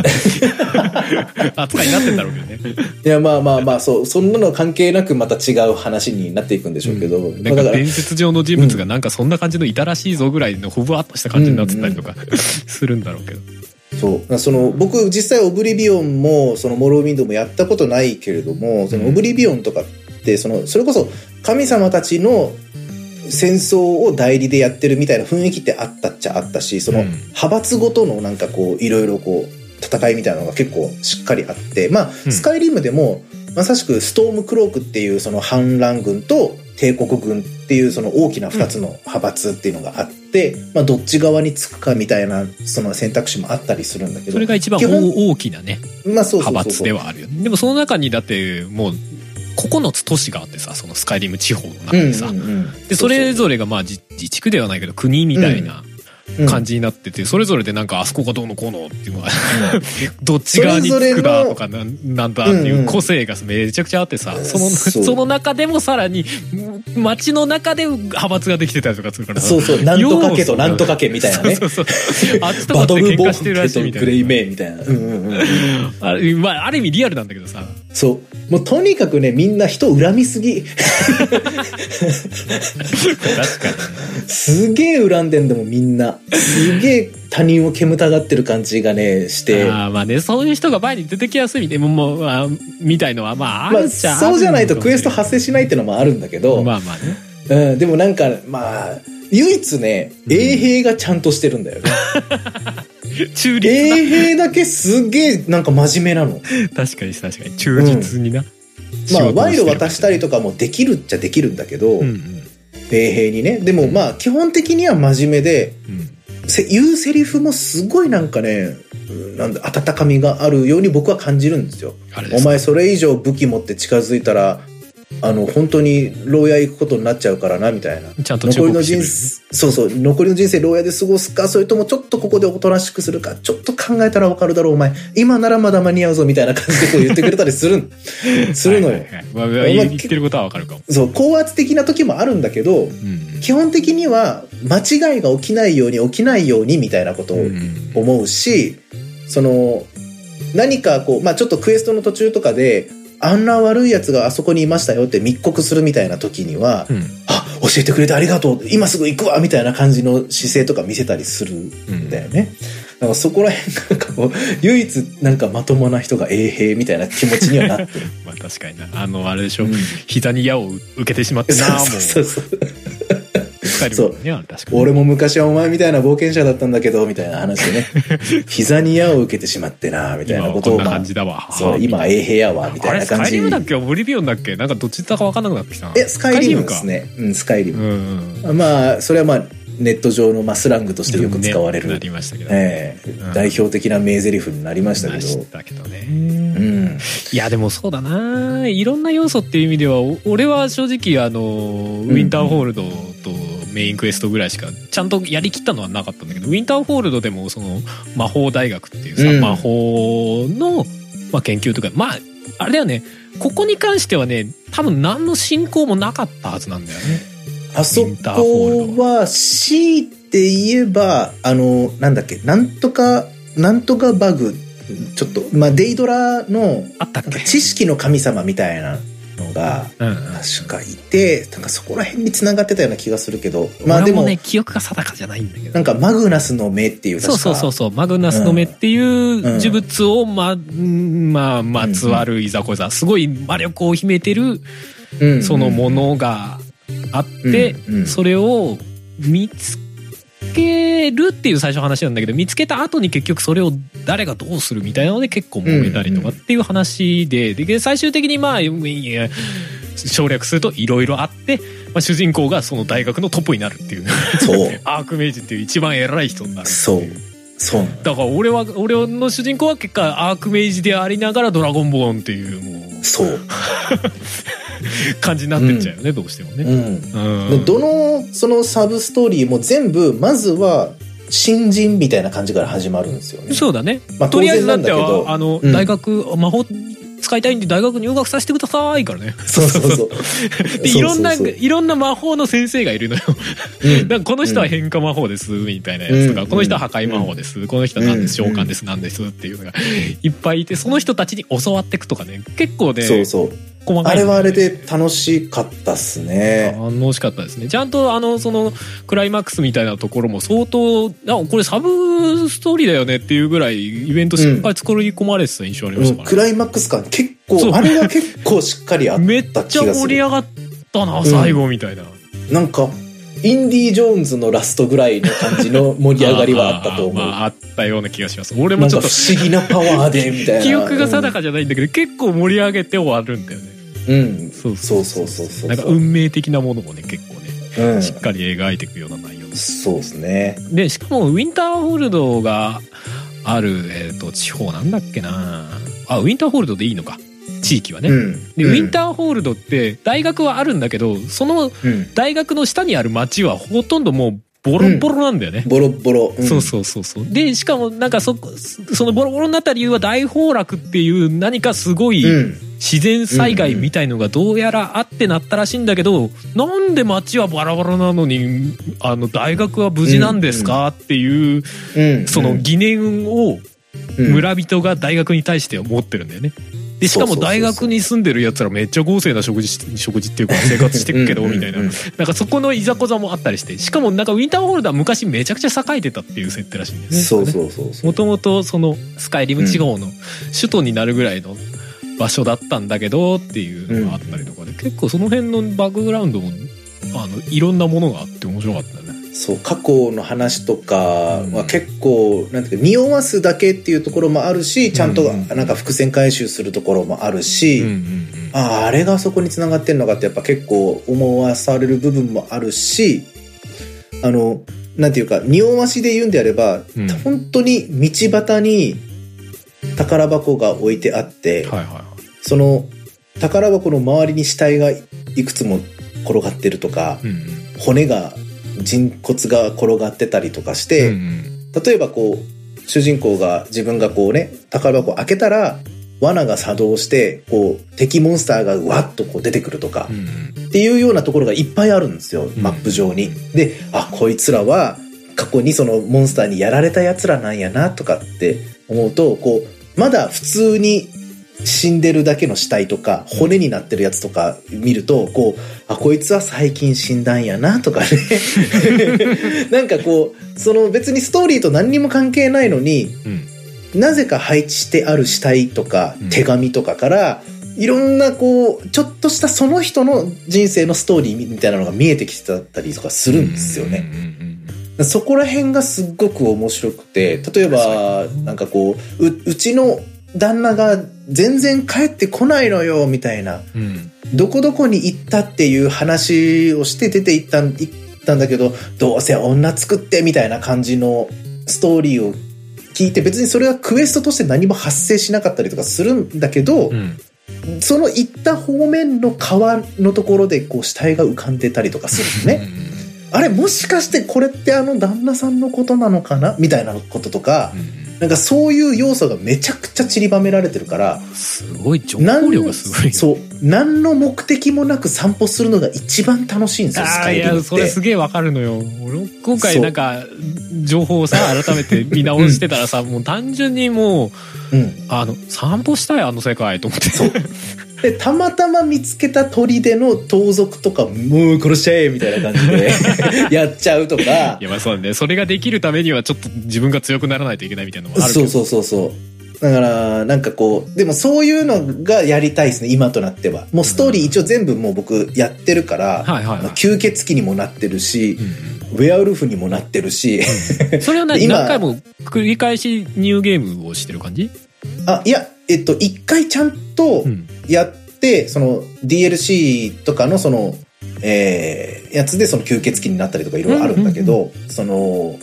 扱いになってんだろうけどね。
いやまあまあまあそうそんなの関係なくまた違う話になっていくんでしょうけど、うん、
なんか伝説上の人物がなんかそんな感じのいたらしいぞぐらいのふわっとした感じになってたりとか、うんうん、するんだろうけど。
そうその僕実際オブリビオンもそのモローウィンドもやったことないけれども、そのオブリビオンとかってそのそれこそ神様たちの戦争を代理でやってるみたいな雰囲気ってあったっちゃあったし、その派閥ごとのなんかこういろいろこう戦いみたいなのが結構しっかりあって、まあスカイリムでもまさしくストームクロークっていうその反乱軍と帝国軍っていうその大きなふたつの派閥っていうのがあって、うん、まあどっち側につくかみたいなその選択肢もあったりするんだけど、
それが一番大きなね、
まあ、そうそうそうそう
派閥ではあるよね。でもその中にだってもうここのつ都市があってさ、そのスカイリム地方の中でさ、うんうんうん、でそれぞれがまあ 自, 自治区ではないけど国みたいな感じになってて、うん、それぞれでなんかあそこがどうのこうのっていうのが、うん、どっち側につくだとか な, なんだっていう個性がめちゃくちゃあってさ、うんうん、そのその中でもさらに街の中で派閥ができてたりとかするからさ、
そうそうなんとか家となんとか家みたいなね、
そうそうそうあっちとかって喧嘩してるらしいみたいな、
グレイメイみたいな、うんうんうん、
あれ、まあ、ある意味リアルなんだけどさ、
そうもうとにかくねみんな人恨みすぎ確かにすげえ恨んでんだもんみんな、すげえ他人を煙たがってる感じがねして、
あまあね、そういう人が前に出てきやすいみたいなもうあみたいのはまああるっちゃある、
まあ、そうじゃないとクエスト発生しないっていうのもあるんだけど、
まあまあね、
うん、でもなんかまあ唯一ね衛兵がちゃんとしてるんだよね、
うん、中立な
衛兵だけすげえなんか真面目なの
確かに確かに中実にな、うん、
まあ賄賂渡したりとかもできるっちゃできるんだけど、うんうん、衛兵にね、でもまあ基本的には真面目で、うん、言うセリフもすごいなんかね、なんだ温かみがあるように僕は感じるんですよ。お前それ以上武器持って近づいたらあの本当に牢屋行くことになっちゃうからなみたいな。
ちゃんと
残りの人生、そうそう残りの人生牢屋で過ごすか、それともちょっとここでおとなしくするか、ちょっと考えたらわかるだろうお前、今ならまだ間に合うぞみたいな感じでこう言ってくれたりするするのよ。はいはいはい、まあ、
言ってることはわかるかも。
そう高圧的な時もあるんだけど、うん、基本的には間違いが起きないように起きないようにみたいなことを思うし、うん、その何かこうまあちょっとクエストの途中とかであんな悪いやつがあそこにいましたよって密告するみたいな時には、うん、あ教えてくれてありがとう今すぐ行くわみたいな感じの姿勢とか見せたりするんだよね、うん、だからそこら辺がこう唯一なんかまともな人が衛兵みたいな気持ちにはなってる
まあ確かにな、あのあれでしょ、うん、膝に矢を受けてしまってなもう
そうそうそうそう俺も昔はお前みたいな冒険者だったんだけどみたいな話でね膝に矢を受けてしまってなみたいなことを、
今はこんな感じだわ、
そう今衛兵やわみたいな感じ。
あれスカイリムだっけオブリビオンだっけ、なんかどっちだか分かんなくなってきたな。
えスカイリムですね、うんスカイリム、うんうん、まあそれはまあネット上のまあスラングとしてよく使われる、
ね、なりましたけど、
えーうん、代表的な名台詞になりましたけど、
したけどね、うん、いやでもそうだな、いろんな要素っていう意味では俺は正直あのウィンターホールドとメインクエストぐらいしかちゃんとやりきったのはなかったんだけど、ウィンターホールドでもその魔法大学っていうさ、うん、魔法の、まあ、研究とかまああれだよね、ここに関してはね多分何の進行もなかったはずなんだよね。
あそこは強いて言えばあのなんだっけなんとかなんとかバグちょっとまあデイドラの
あったっけ
知識の神様みたいなのが確かいて、なんかそこら辺に繋がってたような気がするけど、まあでも
俺もね記憶が定かじゃないんだけど、
なんかマグナスの目っていう確か
そうそうそうそうマグナスの目っていう呪物をままあまつわるいざこざ、すごい魔力を秘めてるそのものがあって、うんうん、それを見つけるっていう最初の話なんだけど、見つけた後に結局それを誰がどうするみたいなので結構揉めたりとかっていう話で、うんうん、で最終的にまあ省略するといろいろあって、まあ、主人公がその大学のトップになるっていうそうアークメイジっていう一番偉い人になるっていう。
そうそう。
だから俺は、俺の主人公は結果アークメイジでありながらドラゴンボーンっていうもう。
そう。
感じになってっちゃうよね、うん、どうしてもね。
うん。うん、どの、そのサブストーリーも全部、まずは、新人みたいな感じから始まるんですよね。
そうだね。
まあ、
とりあえずだって
は、
あの、うん、大学、魔法使いたいんで大学入学させてくださいからね。
そうそうそう。
で、いろんな、いろんな魔法の先生がいるのよ。うん、だからこの人は変化魔法です、みたいなやつとか、うん、この人は破壊魔法です、うん、この人は何です、召喚です、何ですっていうのがいっぱいいて、その人たちに教わっていくとかね、結構ね、
そうそう。
細かい、ね、
あれはあれで楽しかったっすね。
楽しかったですね。ちゃんとあのそのクライマックスみたいなところも相当、あ、これサブストーリーだよねっていうぐらいイベントしっかり作り込まれてた印象ありましたから、ね、
うん、クライマックス感結構あれは結構しっかりあった気がする。
めっちゃ盛り上がったな最後みたいな、
うん、なんかインディ・ジョーンズのラストぐらいの感じの盛り上がりはあったと思う。
あ, あ, まあ、あったような気がします。俺もちょっと
不思議なパワーでみたいな
記憶が定かじゃないんだけど、うん、結構盛り上げて終わるんだよね。
うん、そうそうそうそうそう。
なんか運命的なものをね結構ね、
うん、
しっかり描いていくような内容。
そうですね。
でしかもウィンターホールドがある、えー、と地方なんだっけなあ、ウィンターホールドでいいのか地域はね、うん、でウィンターホールドって大学はあるんだけど、その大学の下にある町はほとんどもうボロボロなんだよね、
うん、ボロボロ、うん、
そうそうそうそう。でしかもなんかそそのボロボロになった理由は大崩落っていう何かすごい自然災害みたいのがどうやらあってなったらしいんだけど、なんで町はバラバラなのにあの大学は無事なんですかっていうその疑念を村人が大学に対して思ってるんだよね。でしかも大学に住んでるやつらめっちゃ豪勢な食事食事っていうか生活してるけどみたいな、なんかそこのいざこざもあったりして、しかもなんかウィンターホールドは昔めちゃくちゃ栄えてたっていう設定らしいんですね。そうそうそうそう。もともとそのスカイリム地方の首都になるぐらいの場所だったんだけどっていうのがあったりとかで、結構その辺のバックグラウンドもあのいろんなものがあって面白かったね。
そう、過去の話とかは結構、なんていうか、匂わすだけっていうところもあるし、ちゃんとなんか伏線回収するところもあるし、うんうんうん、ああ、あれがそこに繋がってんのかってやっぱ結構思わされる部分もあるし、あの、なんていうか、匂わしで言うんであれば、うん、本当に道端に宝箱が置いてあって、はいはいはい、その宝箱の周りに死体がいくつも転がってるとか、うんうん、骨が人骨が転がってたりとかして、うんうん、例えばこう主人公が自分がこうね宝箱を開けたら罠が作動してこう敵モンスターがわっとこう出てくるとか、うんうん、っていうようなところがいっぱいあるんですよ、マップ上に。で、あ、こいつらは過去にそのモンスターにやられたやつらなんやなとかって思うと、こうまだ普通に死んでるだけの死体とか骨になってるやつとか見ると、こう、あ、こいつは最近死んだんやなとかねなんかこうその別にストーリーと何にも関係ないのに、うん、なぜか配置してある死体とか手紙とかから、うん、いろんなこうちょっとしたその人の人生のストーリーみたいなのが見えてきてたりとかするんですよね。そこら辺がすっごく面白くて、例えばなんかこう う, うちの旦那が全然帰ってこないのよみたいな、うん、どこどこに行ったっていう話をして出て行ったん、行ったんだけど、どうせ女作ってみたいな感じのストーリーを聞いて、別にそれはクエストとして何も発生しなかったりとかするんだけど、うん、その行った方面の川のところでこう死体が浮かんでたりとかするんですねあれもしかしてこれってあの旦那さんのことなのかなみたいなこととか、うんなんかそういう要素がめちゃくちゃ散りばめられてるから、
すごい情報量がすごい。
そう、何の目的もなく散歩するのが一番楽しいんですよ。スカイリムって。いや、
それすげえわかるのよ。俺今回なんか情報をさ改めて見直してたらさ、うん、もう単純にもう、うん、あの散歩したいあの世界と思って。そう
でたまたま見つけた砦の盗賊とかもう殺しちゃえみたいな感じでやっちゃうとか。
いやまあそうね、それができるためにはちょっと自分が強くならないといけないみたいなのもあるけど。
そうそうそうそう。だからなんかこうでもそういうのがやりたいですね今となっては。もうストーリー一応全部もう僕やってるから、はいはいはい、吸血鬼にもなってるし、うん、ウェアウルフにもなってるし、
うん、それは何何回も繰り返しニューゲームをしてる感じ？
あいやえっと一回ちゃんとやって、うん、その ディーエルシー とかのその、えー、やつでその吸血鬼になったりとかいろいろあるんだけど、うんうんうん、その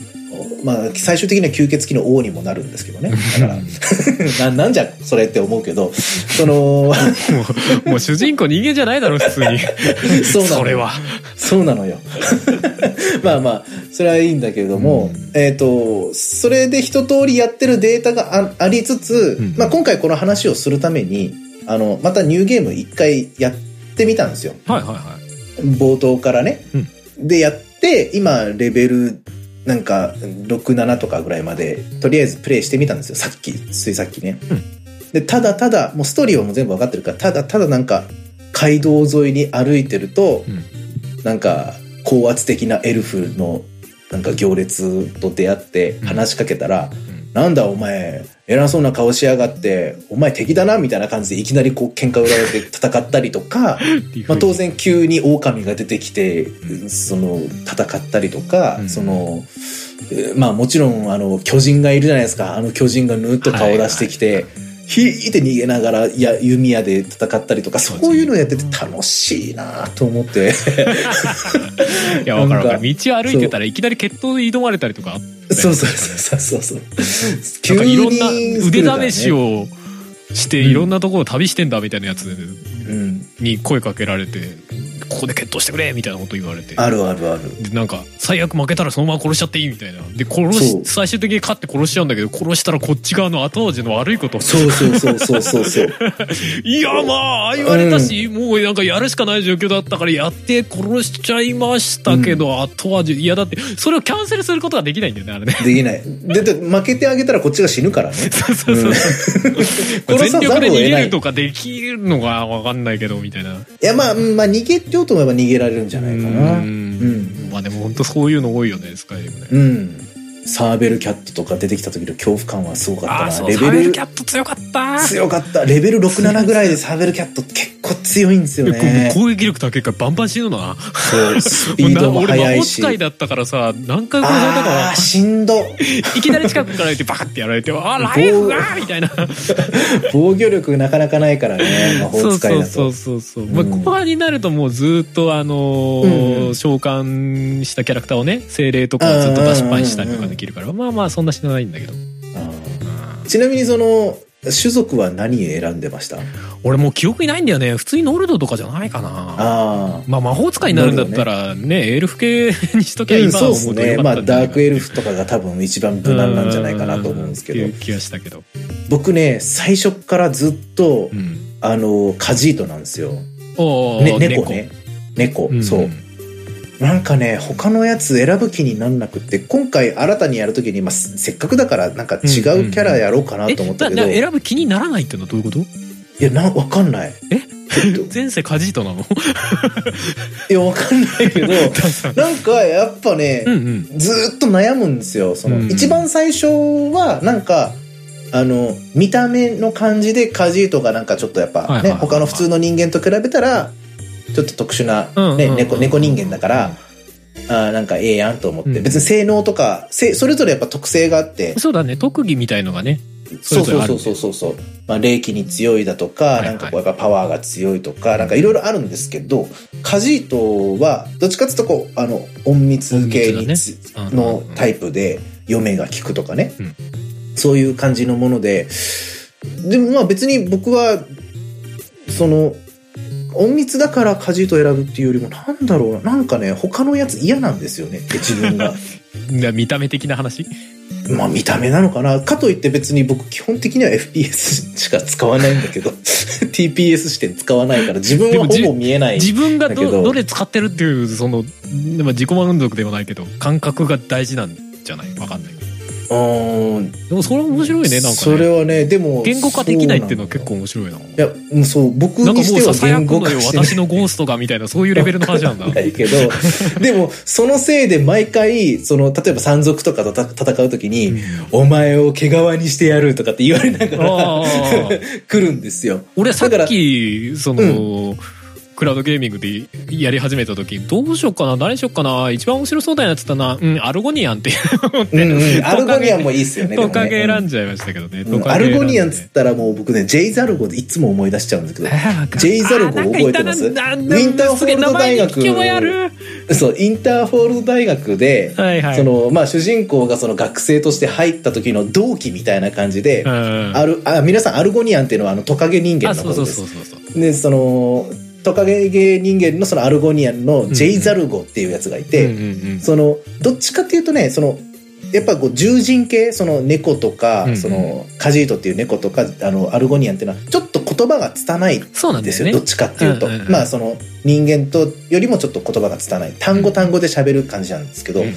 まあ、最終的には吸血鬼の王にもなるんですけどね。だからな、なんじゃそれって思うけど、そのも
う、もう主人公人間じゃないだろ普通に。
そうなの。
それは
そうなのよ。まあまあそれはいいんだけれども、うん、えっとそれで一通りやってるデータが あ, ありつつ、うん、まあ今回この話をするためにあのまたニューゲーム一回やってみたんですよ。
はいはいはい。
冒頭からね。うん、でやって今レベルなんかろく、ななとかぐらいまでとりあえずプレイしてみたんですよ。さっきついさっきね。うん、でただただもうストーリーはもう全部分かってるからただただなんか街道沿いに歩いてると、うん、なんか高圧的なエルフのなんか行列と出会って話しかけたら、うん、なんだお前偉そうな顔しやがってお前敵だなみたいな感じでいきなりこう喧嘩売られて戦ったりとかまあ当然急に狼が出てきて、うん、その戦ったりとか、うん、そのまあもちろんあの巨人がいるじゃないですか。あの巨人がぬっと顔を出してきて、はいはいはい引いて逃げながらや弓矢で戦ったりとかそういうのやってて楽しいなと思って
いや分かる分かる。道歩いてたらいきなり決闘で挑まれたりとかあって、
そうそうそうそうそう
急にいろんな腕試しをしていろんなところを旅してんだみたいなやつに声かけられて、ここで決闘してくれみたいなこと言われて、
あるあるある。
でなんか最悪負けたらそのまま殺しちゃっていいみたいなで殺し最終的に勝って殺しちゃうんだけど殺したらこっち側の後味の悪いことを
そうそうそうそうそうそう
いやまあ言われたし、うん、もうなんかやるしかない状況だったからやって殺しちゃいましたけど、うん、後味いやだってそれをキャンセルすることができないんだよねあれね。
できない。だって負けてあげたらこっちが死ぬからね。
そうそうそう、うん、全力で逃げるとかできるのが分かんないけどみたいな。い
やまあまあ逃げようと思えば逃げられるんじゃないかな。うん、うん、
まあでも本当そういうの多いよねスカイリムね。
うん。サーベルキャットとか出てきた時の恐怖感はすごかったな。
レベルサーベルキャット強かった
強かったレベルろく、ななぐらいでサーベルキャットって結構強いんですよね。
攻撃力高いからバンバン死ぬのな。
そうスピードも速いし
俺魔法使いだったからさ何回殺されたか
あーしんど
いきなり近くから行ってバカってやられてあライフがみたいな
防御力なかなかないからね魔法使いだと。
そうそうそうそう、うん、まあ、後半になるともうずっとあのーうん、召喚したキャラクターをね精霊とかずっと出しっぱにしたりとかできるからまあまあそんな死なないんだけど。
あちなみにその種族は何選んでました？
俺もう記憶にないんだよね。普通にノルドとかじゃないかな。あまあ魔法使いになるんだったらね、ねエルフ系にしときゃ今は思うとよかったんだけど、うん、そうですね。まあダークエルフとかが多分一番無難なんじゃないかなと思うんですけど。 いう気がしたけど。
僕ね最初からずっと、うん、あのカジートなんですよ。
お
ね、猫ね猫、うん、そう。なんかね他のやつ選ぶ気になんなくって今回新たにやるときに、まあ、せっかくだからなんか違うキャラやろうかなと思ったけど、うんうんうん、
選ぶ気にならないってのはどういうこと？い
やなわかんない。
え前世カジートなの？
いやわかんないけどなんかやっぱね、うんうん、ずっと悩むんですよ。その、うんうん、一番最初はなんかあの見た目の感じでカジートがなんかちょっとやっぱね、はいはいはいはい、他の普通の人間と比べたらちょっと特殊な、ね、猫、猫人間だから、あなんかええやんと思って、うん、別に性能とかせそれぞれやっぱ特性があって、
そうだね特技みたいのがね
そうそうそうそうそうそう、まあ、霊気に強いだとか、はいはい、なんかこうやっぱパワーが強いとかなんかいろいろあるんですけど、カジートはどっちかっていうとこうあの隠密系に、ね、のタイプで嫁が効くとかね、うん、そういう感じのもので、でもまあ別に僕はその隠密だからカジート選ぶっていうよりもなんだろうな、なんかね他のやつ嫌なんですよね自分が
見た目的な話。
まあ見た目なのかな。かといって別に僕基本的には エフピーエス しか使わないんだけどティーピーエス 視点使わないから自分はほぼ見えないんだけど、
自分が ど, どれ使ってるっていうその自己満足ではないけど感覚が大事なんじゃない？わかんない。
うん、
でもそれは面白いね。なんかね
それはねでも
言語化できないっていうのは結構面白いな。い
やもうそう僕にしては言語化してない。
私のゴーストがみたいなそういうレベルの話なんだ。
ないけどでもそのせいで毎回その例えば山賊とかと戦うときに、うん、お前を毛皮にしてやるとかって言われながら来るんですよ。
俺さっきその、うんクラウドゲーミングでやり始めた時どうしようかな誰しようかな一番面白そうだなって言ったなうんアルゴニアンって思って、
うんうん、アルゴニアンもいいっすよね
トカゲ選んじゃいましたけどね、
うん、アルゴニアンっつったらもう僕ねジェイザルゴでいつも思い出しちゃうんですけどジェイザルゴ覚えてます？ウィンターフォールド大学そうインターフォールド大学で、はいはい、そのまあ主人公がその学生として入った時の同期みたいな感じで、うん、あるあ皆さんアルゴニアンっていうのはあのトカゲ人間のことです。そうそうそうそうでそのトカゲ人間のそのアルゴニアンのジェイザルゴっていうやつがいて、うんうんうん、そのどっちかっていうとねそのやっぱこう獣人系その猫とか、うんうん、そのカジートっていう猫とかあのアルゴニアンっていうのはちょっと言葉が拙いんですよ、ね、どっちかっていうと、うんうんうん、まあその人間とよりもちょっと言葉が拙い単語単語で喋る感じなんですけど、うんうん、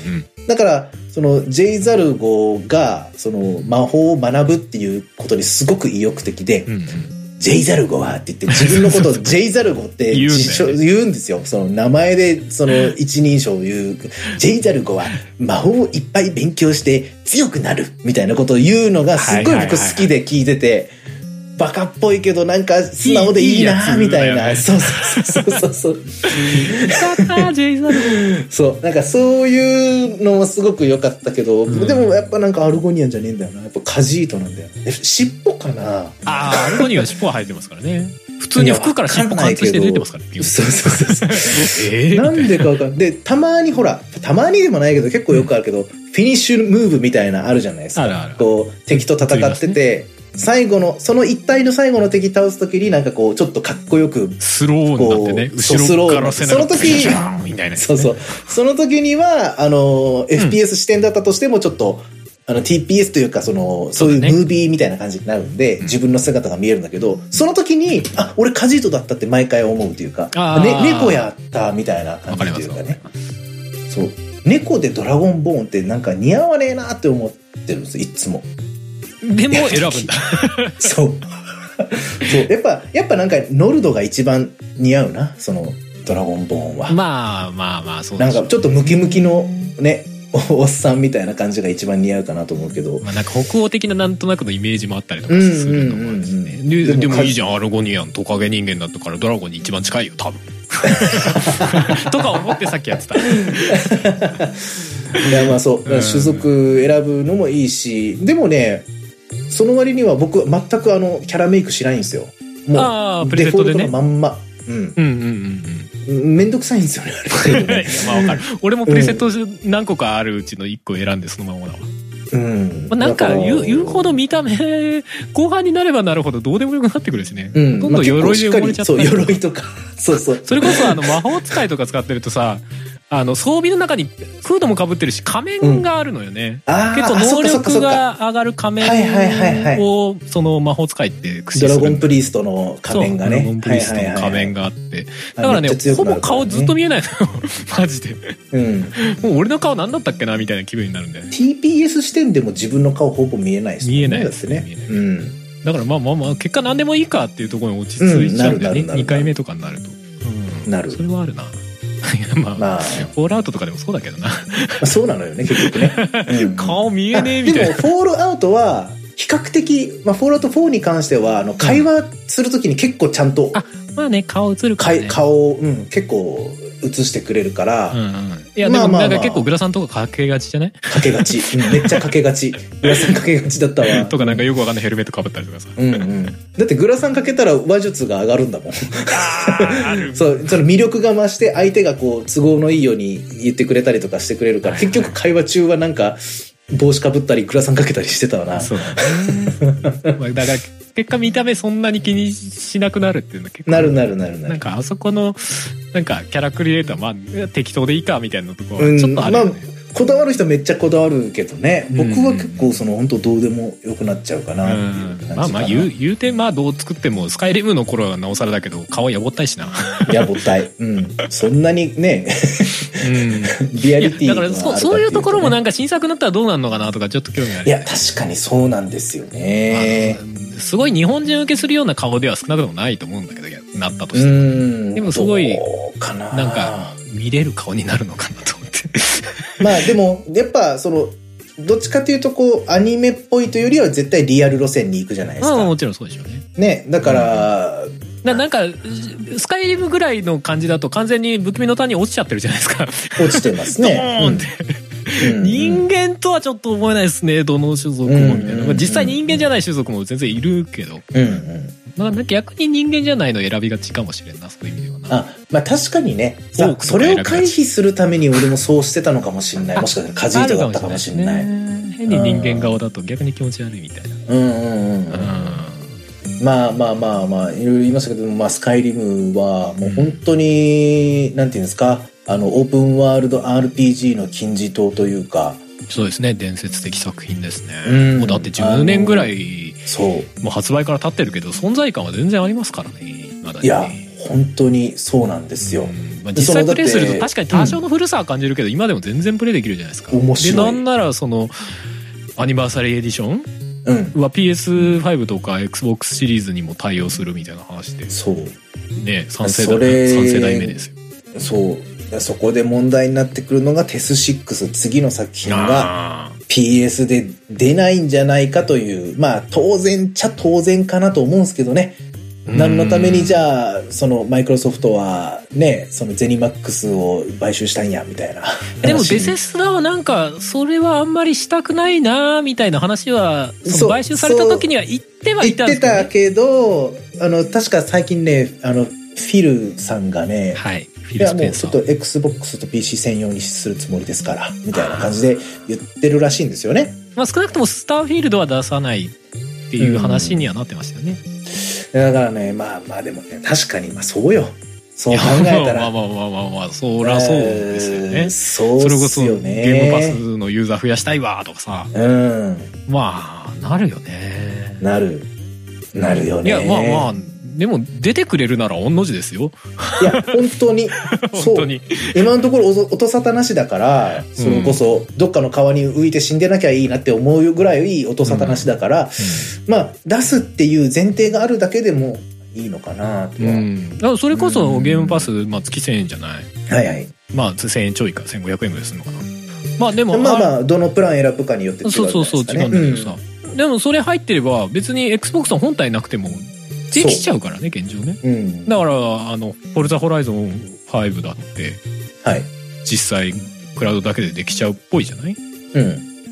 だからそのジェイザルゴがその魔法を学ぶっていうことにすごく意欲的で、うんうんジェイザルゴはって言って自分のことをジェイザルゴって言うん、ね、言うんですよ。その名前でその一人称を言うジェイザルゴは魔法をいっぱい勉強して強くなるみたいなことを言うのがすごい僕好きで聞いててバカっぽいけどなんか素直でいいなみたいな、そうそうそうそうそうジェイザルゴそうなんかそういうのもすごく良かったけど、うん、でもやっぱなんかアルゴニアンじゃねえんだよなやっぱカジートなんだよね尻尾かなあ
あアルゴニアンは尻尾は生えてますからね普通に服から尻尾貫通して出てますからね
そうそうそうそうえー、なんでかわかんないでたまにほらたまにでもないけど結構よくあるけど、うん、フィニッシュムーブみたいなあるじゃないですかあるあるこう敵と戦ってて最後のその一体の最後の敵倒すときになんかこうちょっとかっこよく
スローになってね後ろから背中がジャーンみたいな、ね、
そうそうその時にはあの エフピーエス 視点だったとしてもちょっと、うん、あの ティーピーエス というかそのそういうムービーみたいな感じになるんで、ね、自分の姿が見えるんだけどその時にあ俺カジートだったって毎回思うというか、ね、猫やったみたいな感じというかねそう猫でドラゴンボーンってなんか似合わねえなって思ってるんですいつも
でも選ぶんだ
そうそうやっぱやっぱなんかノルドが一番似合うなそのドラゴンボーンは
まあまあまあそうです、ね、
なんかちょっとムキムキのねおっさんみたいな感じが一番似合うかなと思うけど、
まあ、なんか北欧的ななんとなくのイメージもあったりとかするのもですね、うんうんうん、で, で, でもいいじゃんアルゴニアントカゲ人間だったからドラゴンに一番近いよ多分とか思ってさっきやってた
いやまあそう種族選ぶのもいいしでもねその割には僕全くあのキャラメイクしないんですよもうデフォルトのまんま、うん、うんうんうんうんめんどくさいんですよねあれ
まあわかる俺もプリセット何個かあるうちのいっこ選んでそのままだわうんまあ、なんか言う、言うほど見た目後半になればなるほどどうでもよくなってくるしね、うん、どんどん鎧で埋もれちゃったり、
まあ、そう鎧とかそうそう
それこそあの魔法使いとか使ってるとさあの装備の中にフードも被ってるし仮面があるのよね、うん、結構能力が上がる仮面をその魔法使いって駆使する
ドラゴンプリーストの仮面がね
ドラゴンプリーストの仮面があってだからねほぼ顔ずっと見えないのよマジで、うん、もう俺の顔何だったっけなみたいな気分になるんだよね
ティーピーエス 視点でも自分の顔ほぼ見えないですね
見えないですね、うん、だからまあまあまあ結果何でもいいかっていうところに落ち着いちゃうんだよね、うん、にかいめとかになると、うん、なるそれはあるなまあ、まあ、フォールアウトとかでもそうだけどな
そうなのよね結局ね、
うん、顔見えねえみたいな
でもフォールアウトは比較的、まあ、フォールアウトフォーに関してはあの会話するときに結構ちゃんと、うん、
あまあね顔映るからね
顔を、うん、結構映してくれるから、うんうん、
いやでもなんか結構グラサンとかかけがちじゃない
かけがち、うん、めっちゃかけがちグラサンかけがちだったわ
とかなんかよくわかんないヘルメットかぶったりとかさ、
うんうん、だってグラサンかけたら話術が上がるんだもんあるそうその魅力が増して相手がこう都合のいいように言ってくれたりとかしてくれるから結局会話中はなんか帽子かぶったりグラサンかけたりしてたわな
そうだねだから結果見た目そんなに気にしなくなるっていうのは結構
なるなるなるなる
なんかあそこのなんかキャラクリエイターまあ適当でいいかみたいなところはちょっとあるよね、うんまあ
こだわる人めっちゃこだわるけどね僕は結構その本当どうでもよくなっちゃうかなっていう感じかな、うん、まあまあ言う、
言うてまあどう作ってもスカイリムの頃はなおさらだけど顔やぼったいしな
やぼったい、うん、そんなにね、うん、リアリティ
だからそ う, そういうところもなんか新作になったらどうなるのかなとかちょっと興味ある、
いや確かにそうなんですよね、
まあ、すごい日本人受けするような顔では少なくともないと思うんだけどなったとしても、うん、でもすごいなんか見れる顔になるのかなと思って
まあでもやっぱそのどっちかというとこうアニメっぽいというよりは絶対リアル路線に行くじゃないですか。
ああもちろんそうでしょうね。
ねだから、うん、
な, なんかスカイリムぐらいの感じだと完全に不気味の谷落ちちゃってるじゃないですか。
落ちてますね。
ドーンって、うん、人間とはちょっと思えないですね、どの種族もみたいな、うんうん、実際人間じゃない種族も全然いるけど、うんうん、まあ、逆に人間じゃないの選びがちかもしれんな、そういう意味ではな。
あ、まあ確かにね、それを回避するために俺もそうしてたのかもしれない。もしかしたらカジートだったかもしれない。
変に人間顔だと逆に気持ち悪いみたいな。うんうんうん、うん、
まあまあまあまあいろいろ言いましたけど、まあスカイリムはもう本当に、うん、なんていうんですか、あのオープンワールド アールピージー の金字塔というか。
そうですね、伝説的作品ですね。うん、もうだってじゅうねんぐらい、そうもう発売から経ってるけど存在感は全然ありますからね。まだね、
いや本当にそうなんですよ。うん、
まあ、実際プレイすると確かに多少の古さは感じるけど、うん、今でも全然プレイできるじゃないですか。面白い。でなんならそのアニバーサリーエディションうん、は ピーエスファイブ とか Xbox シリーズにも対応するみたいな話で、そうね、さん世代、さん世代目ですよ。
そうそこで問題になってくるのがテスシックス、次の作品が ピーエス で出ないんじゃないかという、まあ当然っちゃ当然かなと思うんですけどね。何のためにじゃあそのマイクロソフトはね、そのゼニマックスを買収したんやみたいな。
でもベセスダはなんかそれはあんまりしたくないなみたいな話は、その買収された時には言ってはいたんですけど、ね、
言ってたけど、あの確か最近ね、あのフィルさんがね、はい、フィルスペンサー、いやもうちょっと Xbox と ピーシー 専用にするつもりですからみたいな感じで言ってるらしいんですよね。
まあ少なくともスターフィールドは出さないっていう話にはなってましたよね。うん、
だからね、まあまあでもね、確かにまあそうよ。そう考えたら。
まあまあまあまあまあ、そりゃそうですよね。
そう
それこそゲームパスのユーザー増やしたいわとかさ。うん。まあ、なるよね。
なる。なるよね。
いや、まあまあ、でも出てくれるなら御の字ですよ。
いや、本当に。本当に。今のところ音沙汰なしだから、それこそどっかの川に浮いて死んでなきゃいいなって思うぐらい音沙汰なしだから、うんうん、まあ出すっていう前提があるだけでもいいのかなとは、うん、
だからそれこそゲームパス、まあ、月せんえんじゃない、
はいはい、
まあせんえんちょいかせんごひゃくえんぐらいするのかな。まあでも
まあまあどのプラン選ぶかによって違うじゃないですかね。
そうそうそう違うんだけどさ、うん、でもそれ入ってれば別に Xbox の本体なくてもできちゃうからね、現状ね、うん、だからあのフォルザホライゾンファイブだって、はい、実際クラウドだけでできちゃうっぽいじゃない。うん、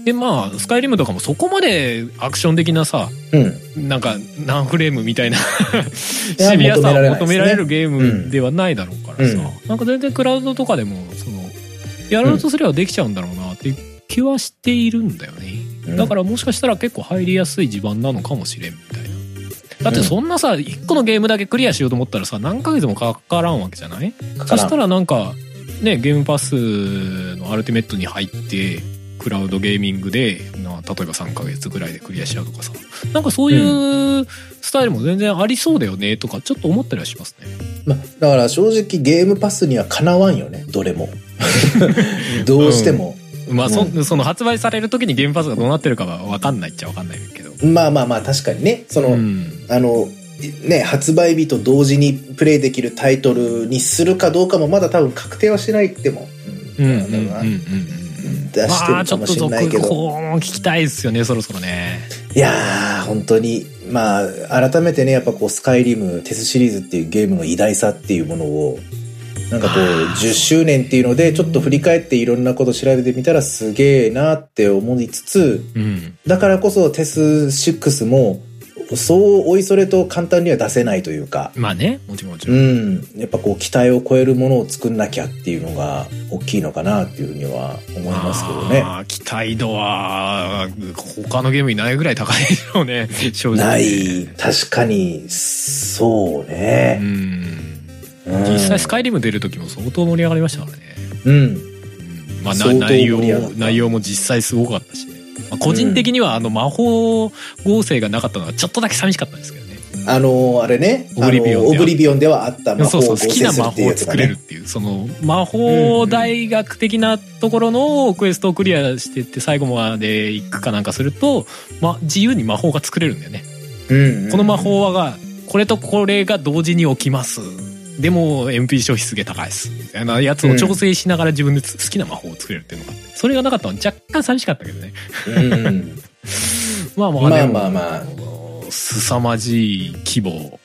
でまあスカイリムとかもそこまでアクション的なさ、うん、なんか何フレームみたいなシビアさを求められるゲームではないだろうからさ、うん、なんか全然クラウドとかでもそのやろうとすればできちゃうんだろうなっていう気はしているんだよね、うん、だからもしかしたら結構入りやすい地盤なのかもしれんみたいな。だってそんなさいっこのゲームだけクリアしようと思ったらさ何ヶ月もかからんわけじゃない。そしたらなんかねゲームパスのアルティメットに入ってクラウドゲーミングでな例えばさんかげつぐらいでクリアしちゃうとかさ、なんかそういうスタイルも全然ありそうだよねとかちょっと思ったりはしますね。
まあ、だから正直ゲームパスにはかなわんよね、どれもどうしても、
うん、まあ そ, その発売される時にゲームパスがどうなってるかは分かんないっちゃ分かんないけど、
まあまあまあ確かにね、その、うん、あのね発売日と同時にプレイできるタイトルにするかどうかもまだ多分確定はしないっても、うんうんうんうんうん出してるかもしれないけど、まあ、ちょっと続報
も聞きたいですよねそろそろね。
いやー本当にまあ改めてねやっぱこうスカイリムテスシリーズっていうゲームの偉大さっていうものをなんかこうじゅっしゅうねんっていうのでちょっと振り返っていろんなこと調べてみたらすげえなって思いつつ、うん、だからこそテスシックスもそうおいそれと簡単には出せないというか、
まあねもちろんもちろん、
うん、やっぱこう期待を超えるものを作んなきゃっていうのが大きいのかなっていうふうには思いますけどね。
あ期待度は他のゲームにないぐらい高いでしょうね正直ね。
ない確かにそうね、うん、
実際スカイリム出る時も相当盛り上がりましたからね。うん、うん、まあ内容内容も実際すごかったしね。まあ、個人的にはあの魔法合成がなかったのはちょっとだけ寂しかったんですけどね。
あのー、あれねオブリビオンオブリビオンではあった魔法を合成するっていうやつがね、そうそう好きな魔法を作れるっていうその魔法大学的なところのクエストをクリアしてって最後まで行くかなんかすると、ま、自由に魔法が作れるんだよね、うんうん、この魔法はがこれとこれが同時に起きますでも エムピー 消費すげえ高いですみたいなやつを調整しながら自分で好きな魔法を作れるっていうのがあってそれがなかったのは若干寂しかったけどね、うん、まあまあでもまあまあまあ凄まじい規模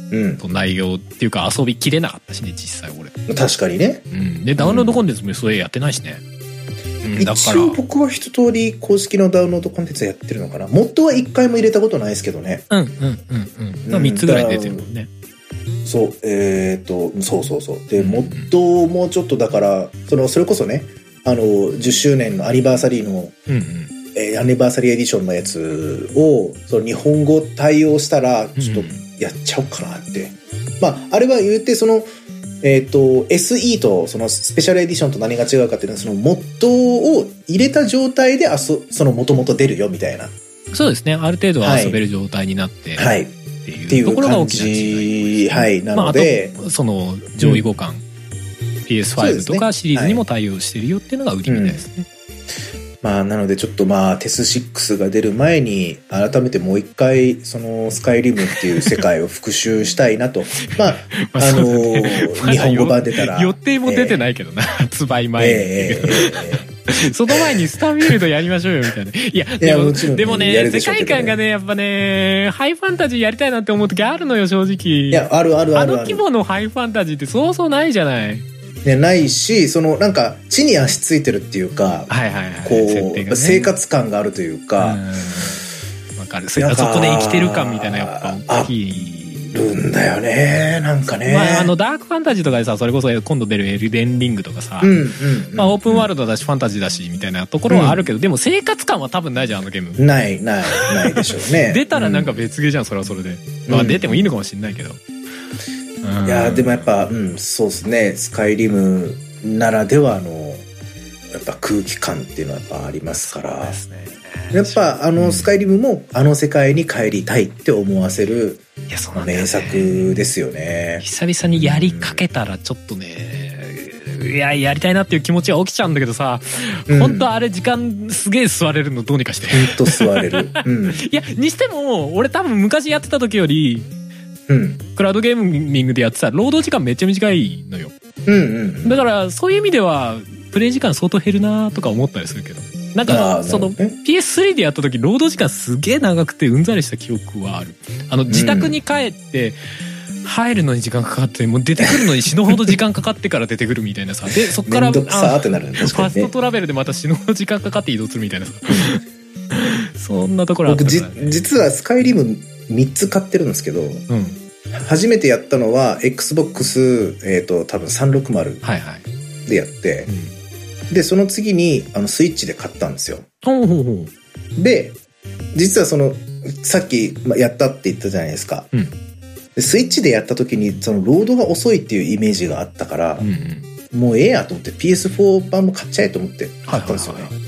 と内容っていうか遊びきれなかったしね、実際俺。
確かにね。
うん。で、ダウンロードコンテンツもそれやってないしね。うん、だから
一応僕は一通り公式のダウンロードコンテンツやってるのかな。モッドは一回も入れたことないですけどね。
うんうんうんうん。みっつぐらい出てるもんね。
そう、えっと、そうそうそう。で、モッドもちょっとだから、その、それこそね、あの、じゅっしゅうねんのアニバーサリーの、うんうん、えー、アニバーサリーエディションのやつを、その日本語対応したら、ちょっとやっちゃおうかなって。うんうん、まあ、あれは言って、その、えっと、エスイー とそのスペシャルエディションと何が違うかっていうのは、そのモッドを入れた状態であそ、その元々出るよみたいな。
そうですね。ある程度は遊べる状態になって。
はい。
っていうところが大きな違い。
はい。なので、
まあ、あと、その上位互換、うん、ピーエスファイブ とかシリーズにも対応してるよっていうのが売りみたいですね。
まあ、なのでちょっとまあ、テスシックスが出る前に、改めてもう一回、その、スカイリムっていう世界を復習したいなと。まあ、あのー、日本語版出たら。
予定も出てないけどな、えー、発売前に。えーえー、その前にスタービルドやりましょうよ、みたいな。いや、でも、ね、でもね、世界観がね、やっぱね、ハイファンタジーやりたいなって思う時あるのよ、正直。
いや、あるあるあるある。
あの規模のハイファンタジーってそうそうないじゃない。
ね、ないし、そのなんか地に足ついてるっていうか、
はいはいはい、
こう、ね、生活感があるというか、
わかる。そこで生きてる感みたいなやっぱ大きい
るんだよね、なんかね。
まああのダークファンタジーとかでさ、それこそ今度出るエルデンリングとかさ、うんうんうん、まあオープンワールドだしファンタジーだしみたいなところはあるけど、うん、でも生活感は多分ないじゃんあのゲーム。
ないないないでしょうね。
出たらなんか別ゲーじゃん、それはそれで。まあ出てもいいのかもしれないけど。
うん、いやでもやっぱ、うん、そうですね、スカイリムならではのやっぱ空気感っていうのはやっぱありますから、ですね、やっぱあの、うん、スカイリムもあの世界に帰りたいって思わせるいやそうなんだよね、名作ですよね。
久々にやりかけたらちょっとね、うん、いややりたいなっていう気持ちが起きちゃうんだけどさ、うん、本当あれ時間すげえ座れるのどうにかして。
本当座れる。うん、
いやにしても俺多分昔やってた時より。うん、クラウドゲーミングでやってたら労働時間めっちゃ短いのよ、うんうんうん、だからそういう意味ではプレイ時間相当減るなとか思ったりするけど、なんかその ピーエススリー でやった時労働時間すげえ長くてうんざりした記憶はある。あの自宅に帰って入るのに時間かかって、もう出てくるのに死ぬほど時間かかってから出てくるみたいなさ、でそっから
めんどくさーってなるんです
ファストトラベルでまた死ぬほど時間かかって移動するみたいなさそんなところあったから、ね、
僕実はスカイリムみっつ買ってるんですけど、うん、初めてやったのは Xbox、えーと、多分さんびゃくろくじゅうでやって、はいはい、うん、でその次にあのスイッチで買ったんですよ。ほうほうほう。で実はそのさっきやったって言ったじゃないですか、うん、でスイッチでやった時にそのロードが遅いっていうイメージがあったから、うんうん、もうええやと思って ピーエスフォー 版も買っちゃえと思って買ったんですよね、はいはいはい、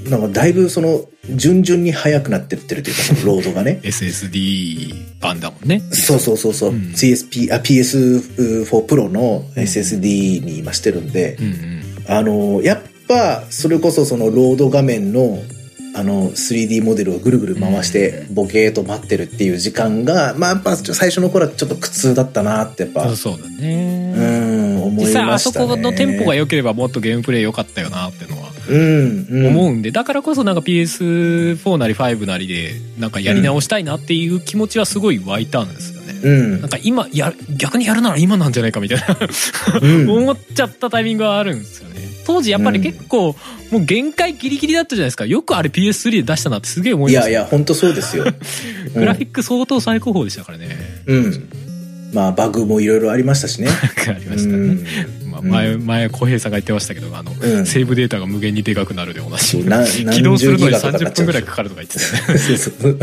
なんかだいぶその順々に速くなってってるというか、そのロードがね
エスエスディー 版だもんね。
そうそうそうそう、うん、シーエスピー あ ピーエスフォー プロの エスエスディー に今してるんで、うんうん、あのやっぱそれこそそのロード画面のあの スリーディー モデルをぐるぐる回してボケーと待ってるっていう時間が、まあやっぱ最初の頃はちょっと苦痛だったなってやっぱ
そうだね、
うん思いましたね。
実際あそこのテンポが良ければもっとゲームプレイ良かったよなっていうのはうんうん、思うんで、だからこそなんか ピーエスフォー なりファイブなりでなんかやり直したいなっていう気持ちはすごい湧いたんですよね、うん、なんか今や逆にやるなら今なんじゃないかみたいな、うん、思っちゃったタイミングがあるんですよね。当時やっぱり結構もう限界ギリギリだったじゃないですか。よくあれ ピーエススリー で出したなってすげえ思いました。
いやいや本当そうですよ
グラフィック相当最高峰でしたからね。
うん、まあバグもいろいろありましたしね
ありましたね、うん、まあ、前前小平さんが言ってましたけど、あの、うん、セーブデータが無限にでかくなるで同じ起動するのにさんじゅっぷんぐらいかかるとか言ってたよねそうそう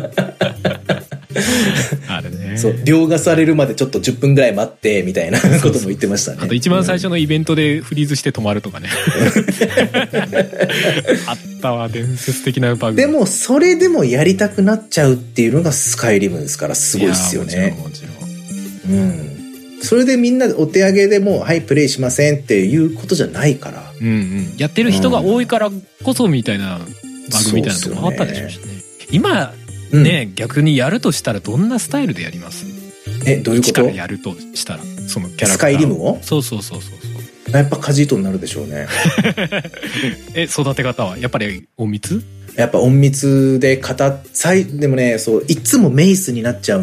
あれね、
そう凌駕されるまでちょっとじゅっぷんぐらい待ってみたいなことも言ってましたね。
あと一番最初のイベントでフリーズして止まるとかねあったわ、伝説的なバグ。
でもそれでもやりたくなっちゃうっていうのがスカイリムですからすごいですよね。もちろんもちろん、うん、それでみんなでお手上げでもはいプレイしませんっていうことじゃないから、
うんうん、やってる人が多いからこそみたいなバグみたいなところもあったでしょうしね。今ね、うん、逆にやるとしたらどんなスタイルでやります？
え、どういうこと？一から
やるとしたらそのキャラクター
スカイリムを？
そうそうそうそうそう。
やっぱカジートになるでしょうね
え、育て方はやっぱり隠密？
やっぱ隠密で型さいでもね、そういつもメイスになっちゃうの。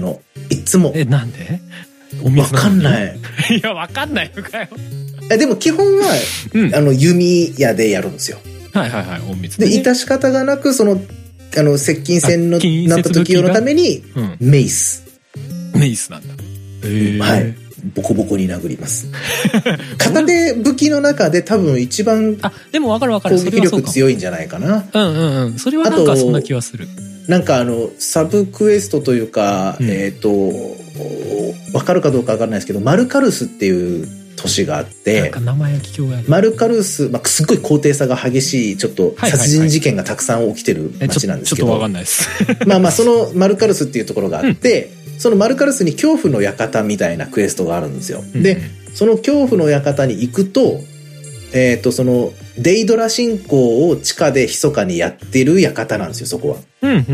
いつも。
え、なんで？
わかんない。
いや、わかんないのかよ。
え、でも基本は、うん、あの、弓矢でやるんですよ。
はいはいはい、隠密で、
ね。で、致し方がなく、その、あの、接近戦の、なった時用のために、うん、メイス。
メイスなんだ。へー。
はい。ボコボコに殴ります。片手武器の中で多分一番、
あ、でもわかるわかる。
攻撃力強いんじゃないかな。
うんうんうん。それはなんかそんな気はする。
なんかあの、サブクエストというか、うん、えっと、わかるかどうかわかんないですけど、マルカルスっていう都市があって、
なんか名前は聞き覚えある。
マルカルス、まあ、すっごい高低差が激しい、ちょっと殺人事件がたくさん起きてる街なんですけど。
ちょっとわかんないです。
まあまあ、そのマルカルスっていうところがあって、うん、そのマルカルスに恐怖の館みたいなクエストがあるんですよ。うん、で、その恐怖の館に行くと、えっと、その、デイドラ信仰を地下で密かにやってる館なんですよ、そこは。
うんうんうん、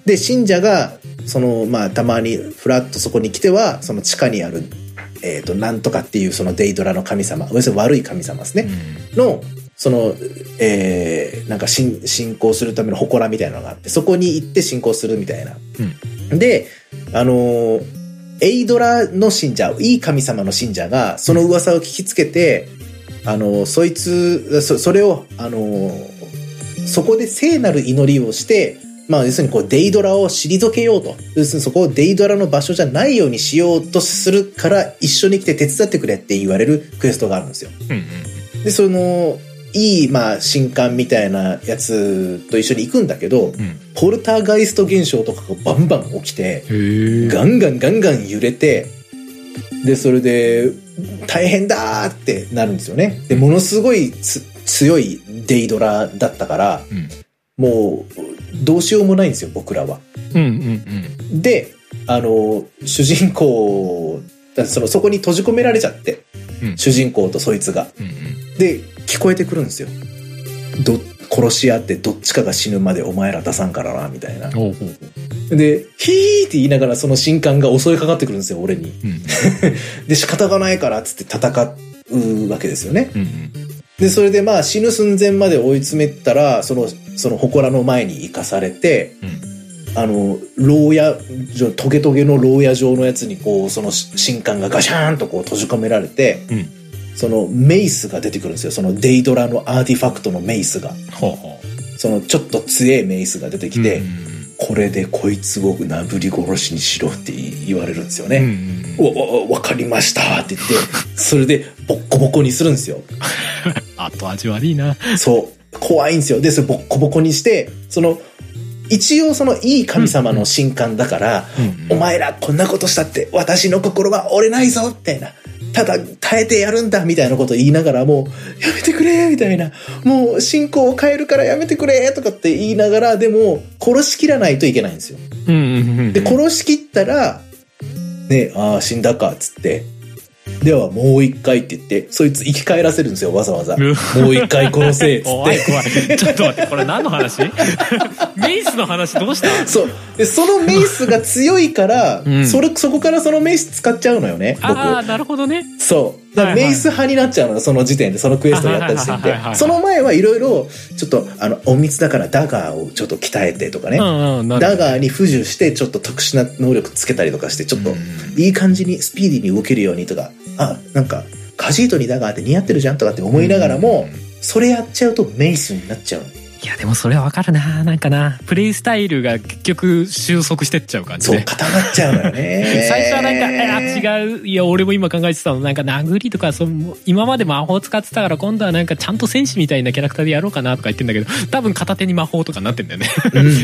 で、信者が、その、まあ、たまにフラッとそこに来ては、その地下にある、えっと、なんとかっていうそのデイドラの神様、要するに悪い神様ですね。うん、の、その、えー、なんか信、信仰するための祠みたいなのがあって、そこに行って信仰するみたいな。うん、で、あのー、エイドラの信者、いい神様の信者が、その噂を聞きつけて、うん、あの、そいつ、そ、それを、あの、そこで聖なる祈りをして、まあ、要するにこう、デイドラを退けようと。要するにそこをデイドラの場所じゃないようにしようとするから、一緒に来て手伝ってくれって言われるクエストがあるんですよ。うんうん、で、その、いい、まあ、神官みたいなやつと一緒に行くんだけど、うん、ポルターガイスト現象とかがバンバン起きて、ガンガンガンガン揺れて、で、それで、大変だーってなるんですよね。で、ものすごいつ強いデイドラだったから、うん、もう、どうしようもないんですよ、僕らは。
うんうんうん、
で、あの、主人公、その、そこに閉じ込められちゃって、うん、主人公とそいつが。うんうん、で、聞こえてくるんですよ。ど、殺し合ってどっちかが死ぬまでお前ら出さんからな、みたいな。おうおうで、ヒーって言いながらその神官が襲いかかってくるんですよ、俺に。うん、で、仕方がないからっつって戦うわけですよね。うんうん、で、それでまあ死ぬ寸前まで追い詰めたら、その、その祠の前に行かされて、うん、あの、牢屋、トゲトゲの牢屋状のやつにこう、その神官がガシャーンとこう閉じ込められて、うん、そのメイスが出てくるんですよ。そのデイドラのアーティファクトのメイスが。ほうほう、そのちょっと強いメイスが出てきて、うん、これでこいつをなぶり殺しにしろって言われるんですよね。うん、お、お、わかりましたって言って、それでボッコボコにするんですよ。
後味悪いな。
そう。怖いんですよ。で、それボッコボコにして、その、一応そのいい神様の神官だから、うんうん、お前らこんなことしたって私の心は折れないぞみたいな。ただ耐えてやるんだみたいなことを言いながらもう、やめてくれみたいな。もう信仰を変えるからやめてくれとかって言いながら、でも殺しきらないといけないんですよ。うんうんうんうん、で、殺しきったら、ね、ああ、死んだかっつって、ではもう一回って言ってそいつ生き返らせるんですよ、わざわざ。もう一回殺せっつって。
怖い怖い。ちょっと待って、これ何の話？メイスの話どうした？
そうで、そのメイスが強いから、うん、それそこからそのメイス使っちゃうのよね、僕。
ああ、なるほどね。
そうだからメイス派になっちゃうのよ、その時点で、そのクエストをやった時点で。その前はいろいろちょっとあの隠密だからダガーをちょっと鍛えてとかね、うんうん、ダガーに付従してちょっと特殊な能力つけたりとかして、ちょっといい感じにスピーディーに動けるようにとか、あ、なんかカジートにダガーって似合ってるじゃんとかって思いながらも、それやっちゃうとメイスになっちゃうの。
いやでもそれはわかるな。なんかな、プレイスタイルが結局収束してっちゃう感じね。
そう、固まっちゃうのよね。
最初はなんか、あ、違う。いや、俺も今考えてたの、なんか殴りとか、その今まで魔法使ってたから今度はなんかちゃんと戦士みたいなキャラクターでやろうかなとか言ってんだけど、多分片手に魔法とかなってんだよね。うんうんうん、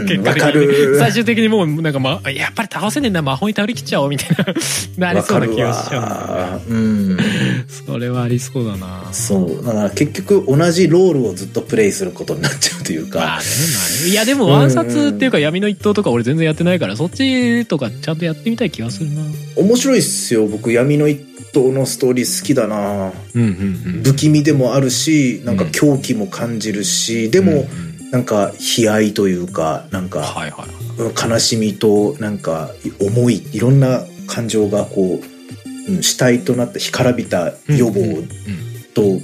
結果的に、ね、最終的にもうなんか、ま、やっぱり倒せねえんだ、魔法に頼り切っちゃおうみたいな、なりそうな気がしちゃう。うん。それはありそうだな。
そう。だから結局同じロールをずっとプレイすることになっちゃうというか。まあね、
まあね、いやでも暗殺っていうか闇の一党とか俺全然やってないから、そっちとかちゃんとやってみたい気がするな。
面白いっすよ、僕闇の一党のストーリー好きだな、うんうんうん、不気味でもあるし、なんか狂気も感じるし、うん、でもなんか悲哀というか、なんか悲しみとなんか思い、いろんな感情がこう主体となった干からびた予防と悲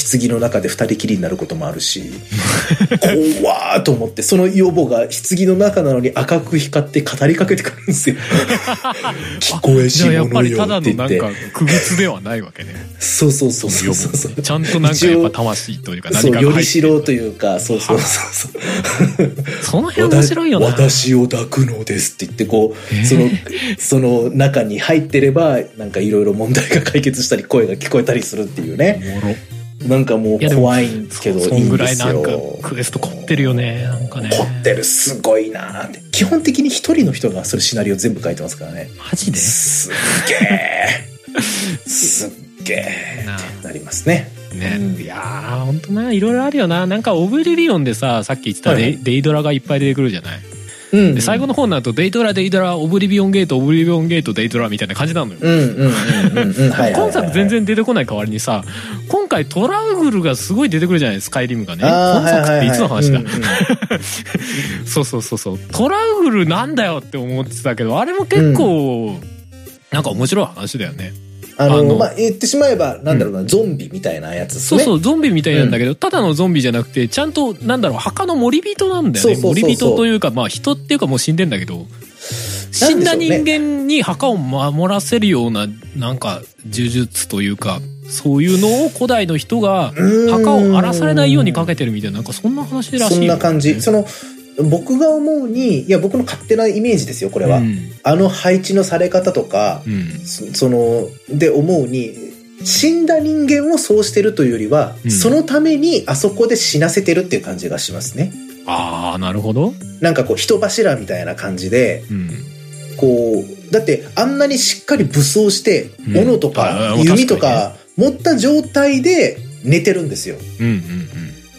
棺の中で二人きりになることもあるし怖ーと思って、その予母が棺の中なのに赤く光って語りかけてくるんですよ聞こえし者よって言って。やっぱりただのなんか
区別ではないわけね
そうそうそうそうそう、
ちゃんとなんかやっぱ魂というか何かが入ってる、
そうよりしろというか、そうそうそうそう
その辺面白いよな。
私を抱くのですって言ってこうそのその中に入ってればなんかいろいろ問題が解決したり声が聞こえたりするっていうね。なんかもう怖いんですけど、いいんですよ。そんぐらいなんか
クエスト凝ってるよね。なんかね
凝ってる、すごいなって。基本的に一人の人がそれシナリオ全部書いてますからね。
マジで？
すっげえすっげえってなりますね。
ね、うん、いやー本当ないろいろあるよな。なんかオブリビオンでさ、さっき言ってたデイ、はい、デイドラがいっぱい出てくるじゃない。うんうん、で最後の方になるとデイドラデイドラオブリビオンゲートオブリビオンゲートデイドラみたいな感じなのよ。コンサート全然出てこない代わりにさ、今回トラウグルがすごい出てくるじゃないですか。スカイリムがね。今作っていつの話だ、うんうん、そうそうそうそう、トラウグルなんだよって思ってたけど、あれも結構、うん、なんか面白い話だよね。
あの、あのまあ、言ってしまえば、なんだろうな、うん、ゾンビみたいなやつですね。
そうそう、ゾンビみたいなんだけど、うん、ただのゾンビじゃなくて、ちゃんと、なんだろう、墓の森人なんだよね。そうそうそうそう、森人というか、まあ、人っていうかもう死んでんだけど、死んだ人間に墓を守らせるような、なんか、呪術というか、そういうのを古代の人が、墓を荒らされないようにかけてるみたいな、なんかそんな話らしい、ね。
そんな感じ。その、僕が思うに、いや僕の勝手なイメージですよこれは、うん、あの配置のされ方とか、うん、そ, そので思うに、死んだ人間をそうしてるというよりは、うん、そのためにあそこで死なせてるっていう感じがしますね。
ああ、なるほど。
なんかこう人柱みたいな感じで、うん、こうだってあんなにしっかり武装して、うん、斧とか弓とか持った状態で寝てるんですよ。うんうんうん、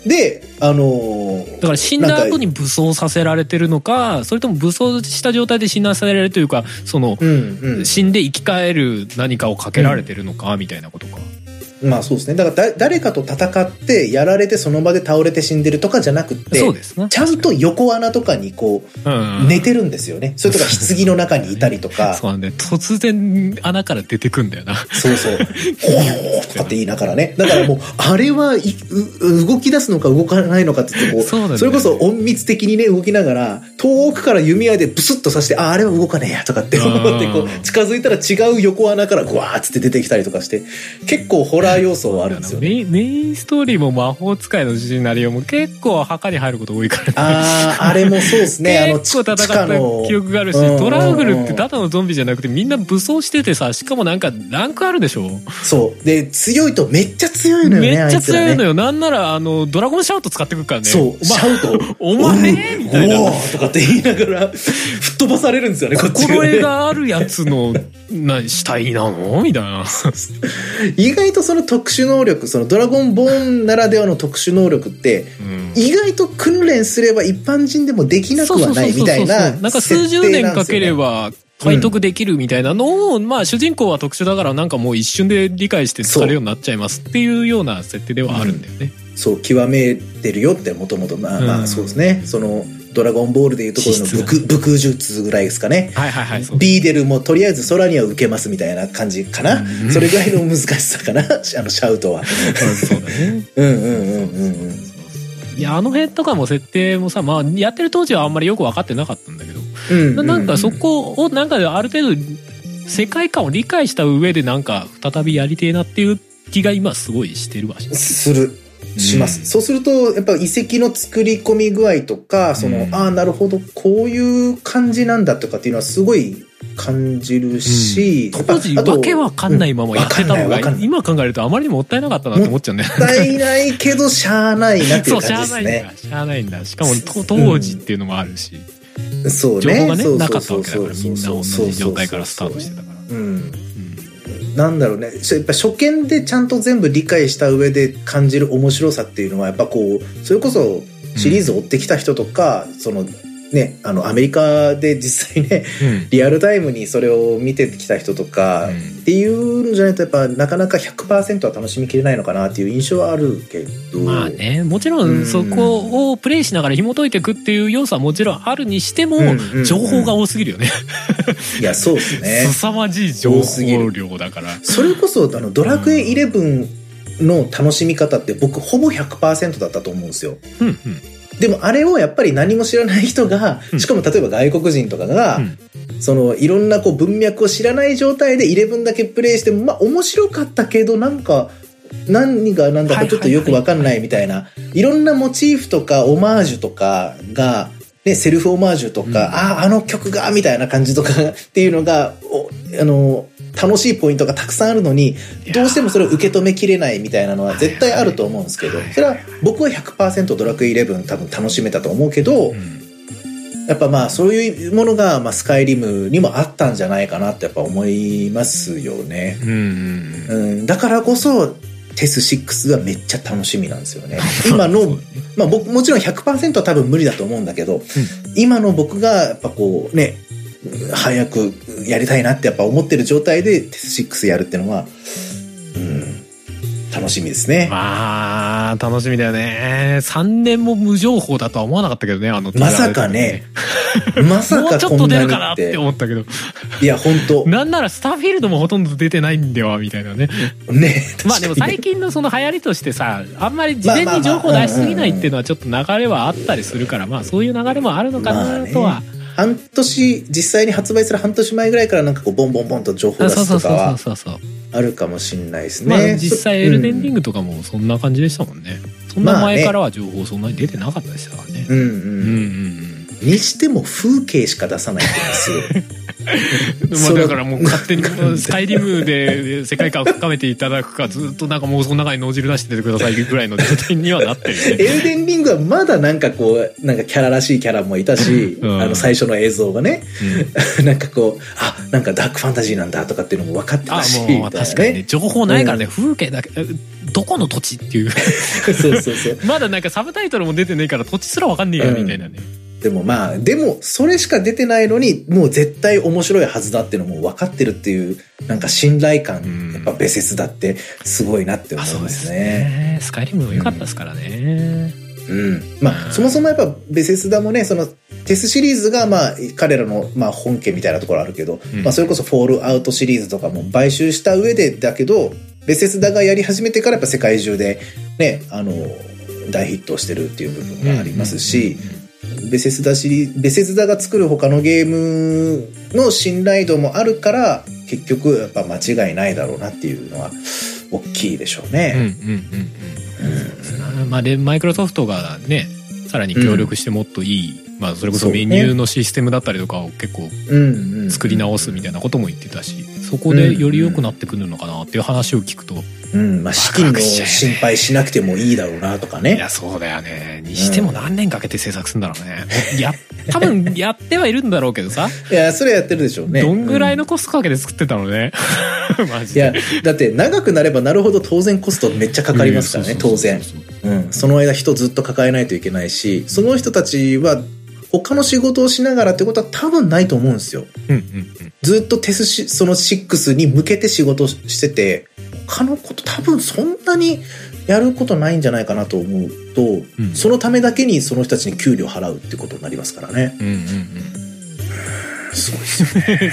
であのー、
だから死んだ後に武装させられてるのか、それとも武装した状態で死なせられるというか、その、うんうん、死んで生き返る何かをかけられてるのか、うん、みたいなことか。
まあそうですね。だからだ誰かと戦ってやられてその場で倒れて死んでるとかじゃなくって、
そうですね、
ちゃんと横穴とかにこう、うんうん、寝てるんですよね。それとか棺の中にいたりとか。
そうなんだよ。突然穴から出てくんだよな。
そうそう。ほーとかって言いながらね。だからもうあれはい動き出すのか動かないのかって言ってこう、そうなんだよね、それこそ隠密的にね動きながら遠くから弓矢でブスッと刺して、ああれは動かねえやとかって思ってこう近づいたら違う横穴からグワーッつって出てきたりとかして、結構ホラー要素はあるんですよね。メイン、
メインストーリーも魔法使いのシナリオも結構墓に入ること多いからね。
ああ、あれもそうですね。
結構戦った記憶があるし、トラウグルってただのゾンビじゃなくてみんな武装しててさ、しかもなんかランクあるでしょ。
そうで強いとめっちゃ強いのよね。
めっちゃ強いのよ、ね、なんならあのドラゴンシャウト使ってくるからね。
そう、シャウト
お前みたいな
おーとかって言いながら吹っ飛ばされるんですよね。こっちがね、
心得があるやつのな死体なのみたいな。
意外とその特殊能力、そのドラゴンボーンならではの特殊能力って、うん、意外と訓練すれば一般人でもできなくはないみたいな、
なんか数十年かければ体得できるみたいなのを、うん、まあ主人公は特殊だからなんかもう一瞬で理解して使えるようになっちゃいますっていうような設定ではあるんだよね。
うん、そう極めてるよってもともとまあまあそうですね。うん、そのドラゴンボールでいうところの武武空術ぐらいですかね。
はいはいはい。
ビーデルもとりあえず空には受けますみたいな感じかな。うん、それぐらいの難しさかな。あのシャウトは。
そうだね。うんうんうんうんうん。いやあの辺とかも設定もさ、まあやってる当時はあんまりよく分かってなかったんだけど、うんうんうん、なんかそこをなんかある程度世界観を理解した上でなんか再びやりてえなっていう気が今すごいしてるわけ
する。します、うん、そうするとやっぱ遺跡の作り込み具合とかその、うん、ああなるほどこういう感じなんだとかっていうのはすごい感じるし、
うん、当時わけわかんないままやってたのが、うん、今考えるとあまりにもったいなかったなって思っちゃうんだよね。
もったいないけどしゃあないなっていう感じですね。そうしゃあないんだ、
しゃあないんだ。しかも当時っていうのもあるし、
うん、そうね、
情報がねなかったわけだからみんな同じ状態からスタートしてたから。うん
なんだろうね、やっぱ初見でちゃんと全部理解した上で感じる面白さっていうのはやっぱこうそれこそシリーズを追ってきた人とか、うん、そのねあのアメリカで実際ね、うん、リアルタイムにそれを見てきた人とか、うん、っていうのじゃないとやっぱなかなか ひゃくパーセント は楽しみきれないのかなっていう印象はあるけど、
まあねもちろんそこをプレイしながら紐解いていくっていう要素はもちろんあるにしても、うんうんうん、情報が多すぎるよね。
いやそうですね。
凄まじい情報量だから。
それこそあのドラクエイレブンの楽しみ方って僕ほぼ ひゃくパーセント だったと思うんですよ。
うんうん、
でもあれをやっぱり何も知らない人が、しかも例えば外国人とかが、うん、そのいろんなこう文脈を知らない状態でじゅういちだけプレイしても、まあ面白かったけどなんか何が何だかちょっとよくわかんないみたいな、いろんなモチーフとかオマージュとかが、ね、セルフオマージュとか、うん、ああ、あの曲がみたいな感じとかっていうのが、あの、楽しいポイントがたくさんあるのに、どうしてもそれを受け止めきれないみたいなのは絶対あると思うんですけど、それは僕は ひゃくパーセント ドラクエイレブン多分楽しめたと思うけど、うん、やっぱまあそういうものがまあスカイリムにもあったんじゃないかなってやっぱ思いますよね。うんうんうん、だからこそテスシックスがめっちゃ楽しみなんですよね。今の、まあ僕もちろん ひゃくパーセント は多分無理だと思うんだけど、うん、今の僕がやっぱこうね、早くやりたいなってやっぱ思ってる状態でテスシックスやるっていうのは、うん、楽しみですね。
まあ楽しみだよね。さんねんも無情報だとは思わなかったけどね、あの
まさかねまさか
もうちょっと出るかなって思ったけど、
いや本当
なんならスターフィールドもほとんど出てないんではみたいなね。ね、まあでも最近のその流行りとしてさ、あんまり事前に情報出しすぎないっていうのはちょっと流れはあったりするから、まあそういう流れもあるのかなとは、まあね、
半年実際に発売する半年前ぐらいからなんかこうボンボンボンと情報出すとかはあるかもしれないですね。
まあ、実際エルデンリングとかもそんな感じでしたもんね。そんな前からは情報そんなに出てなかったでしたからね。うんうんうんうん。
にしても風景しか出さないってすごい。
まあだからもう勝手にスカイリムで世界観を深めていただくか、ずっとなんかもうその中に脳汁出して出てくださいぐらいの状態にはなってる、ね。
エルデンリングはまだなんかこうなんかキャラらしいキャラもいたし、うん、あの最初の映像がね、うん、なんかこうあなんかダークファンタジーなんだとかっていうのも分かってたし、あもう
確かにね情報ないからね、うん、風景だけどこの土地っていうそうそうそうまだなんかサブタイトルも出てねえから土地すら分かんねえよみたいなね。うん
でもまあ、でも、それしか出てないのに、もう絶対面白いはずだっていうのも分かってるっていう、なんか信頼感、やっぱベセスだってすごいなって思うんですね。
スカイリムも良かったですからね。
うん。うん、まあ、そもそもやっぱベセスダもね、その、テスシリーズがまあ、彼らのまあ本家みたいなところあるけど、うん、まあそれこそフォールアウトシリーズとかも買収した上でだけど、ベセスダがやり始めてからやっぱ世界中でね、あの、大ヒットしてるっていう部分がありますし、ベセスダシリベセスダが作る他のゲームの信頼度もあるから結局やっぱ間違いないだろうなっていうのは大きいでしょうね。うんうん
うんうん。まあでマイクロソフトがねさらに協力してもっといい、うん、まあそれこそメニューのシステムだったりとかを結構作り直すみたいなことも言ってたし、そこでより良くなってくるのかなっていう話を聞くと。
うん、まあ資金の心配しなくてもいいだろうなとかね。
いや、そうだよね。にしても何年かけて制作するんだろうね。うん、や、多分やってはいるんだろうけどさ。
いや、それやってるでしょうね。
どんぐらいのコストかけて作ってたのね。マジで。
いや、だって長くなればなるほど当然コストめっちゃかかりますからね、当然。うん。その間人ずっと抱えないといけないし、その人たちは他の仕事をしながらってことは多分ないと思うんですよ。うんうんうん、ずっとテスシ、そのシックスに向けて仕事してて、他のこと多分そんなにやることないんじゃないかなと思うと、うん、そのためだけにその人たちに給料払うってことになりますからね。うんうんうん、すごいですよね。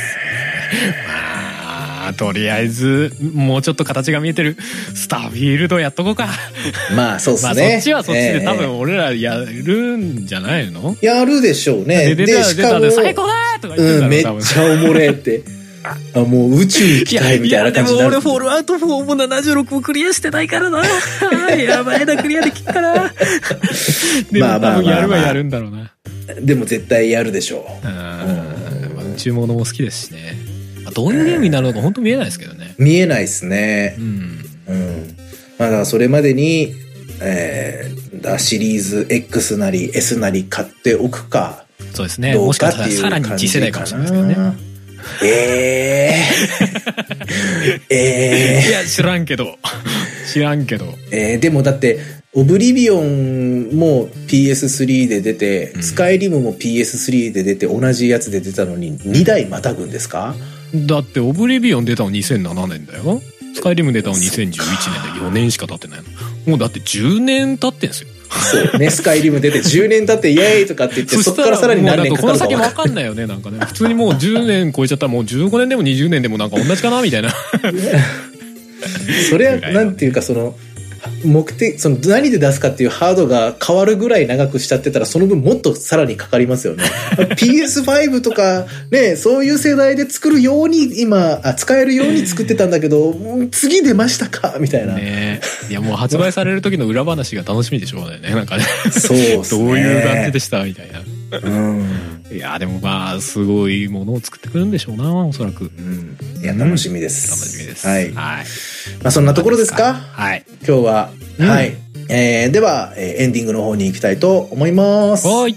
まあとりあえずもうちょっと形が見えてるスターフィールドやっとこうか。
まあそうですね。
まあそっちはそっちで多分俺らやるんじゃないの？
やるでしょうね。
で出た出たで最高だとか言ってたら、うん、
めっちゃおもれって。あ、もう宇宙行きたいみたいな感じになる。
いや、でも俺フォールアウトフォーもななじゅうろくもクリアしてないからな。やばいな、クリアできっから。でも多分やるはやるんだろうな。
でも絶対やるでしょう。
うん。宇宙ものも好きですしね。どういうゲームになるのか本当見えないですけどね。
見えないですね。うん。うん。まあだからそれまでに、えー、だシリーズ X なり S なり買っておくか。
そうですね。もしかしたらさらに次世代かもしれないですけどね。
えー、えー、
いや知らんけど知らんけど、
えー、でもだってオブリビオンも ピーエススリー で出て、うん、スカイリムも ピーエススリー で出て同じやつで出たのににだいまたぐんですか？
だってオブリビオン出たのにせんななねんだよ。スカイリム出たのにせんじゅういちねんでよねんしか経ってないの。もうだってじゅうねん経ってんすよ。
そうね、スカイリム出てじゅうねん経ってイエーイとかって言ってそっからさらに何年かかるか分かんない。
この先分かんないよねなんかね。普通にもうじゅうねん超えちゃったらもうじゅうごねんでもにじゅうねんでもなんか同じかなみたいな。
それはなんていうかその目的、その何で出すかっていうハードが変わるぐらい長くしちゃってたら、その分もっとさらにかかりますよね。ピーエスファイブ とか、ね、そういう世代で作るように、今、あ、使えるように作ってたんだけど、もう次出ましたかみたいな。
ね、いや、もう発売される時の裏話が楽しみでしょうね。なんかね。
そうですね。
どういう感じでしたみたいな。
うん。
いや、でもまあ、すごいものを作ってくるんでしょうな、おそらく。
うん。いや、楽しみです。
うん、楽しみです。
はい。
はい。
まあ、そんなところですか？
はい。
今日は。
うん、
はい。えー、では、えー、エンディングの方に行きたいと思います。
はい。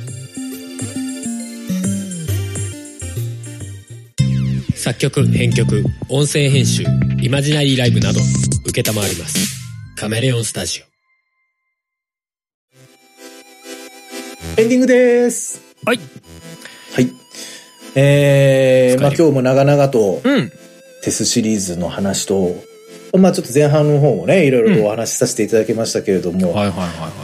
作曲、編曲、音声編集、イマジナリーライブなど、受けたまわります。カメレオンスタジ
オ。エンディングです。
はい。
はい。えー、まあ今日も長々と、うん、テスシリーズの話と、まあちょっと前半の方もね、いろいろとお話しさせていただきましたけれども、うん、はいはいはいはい。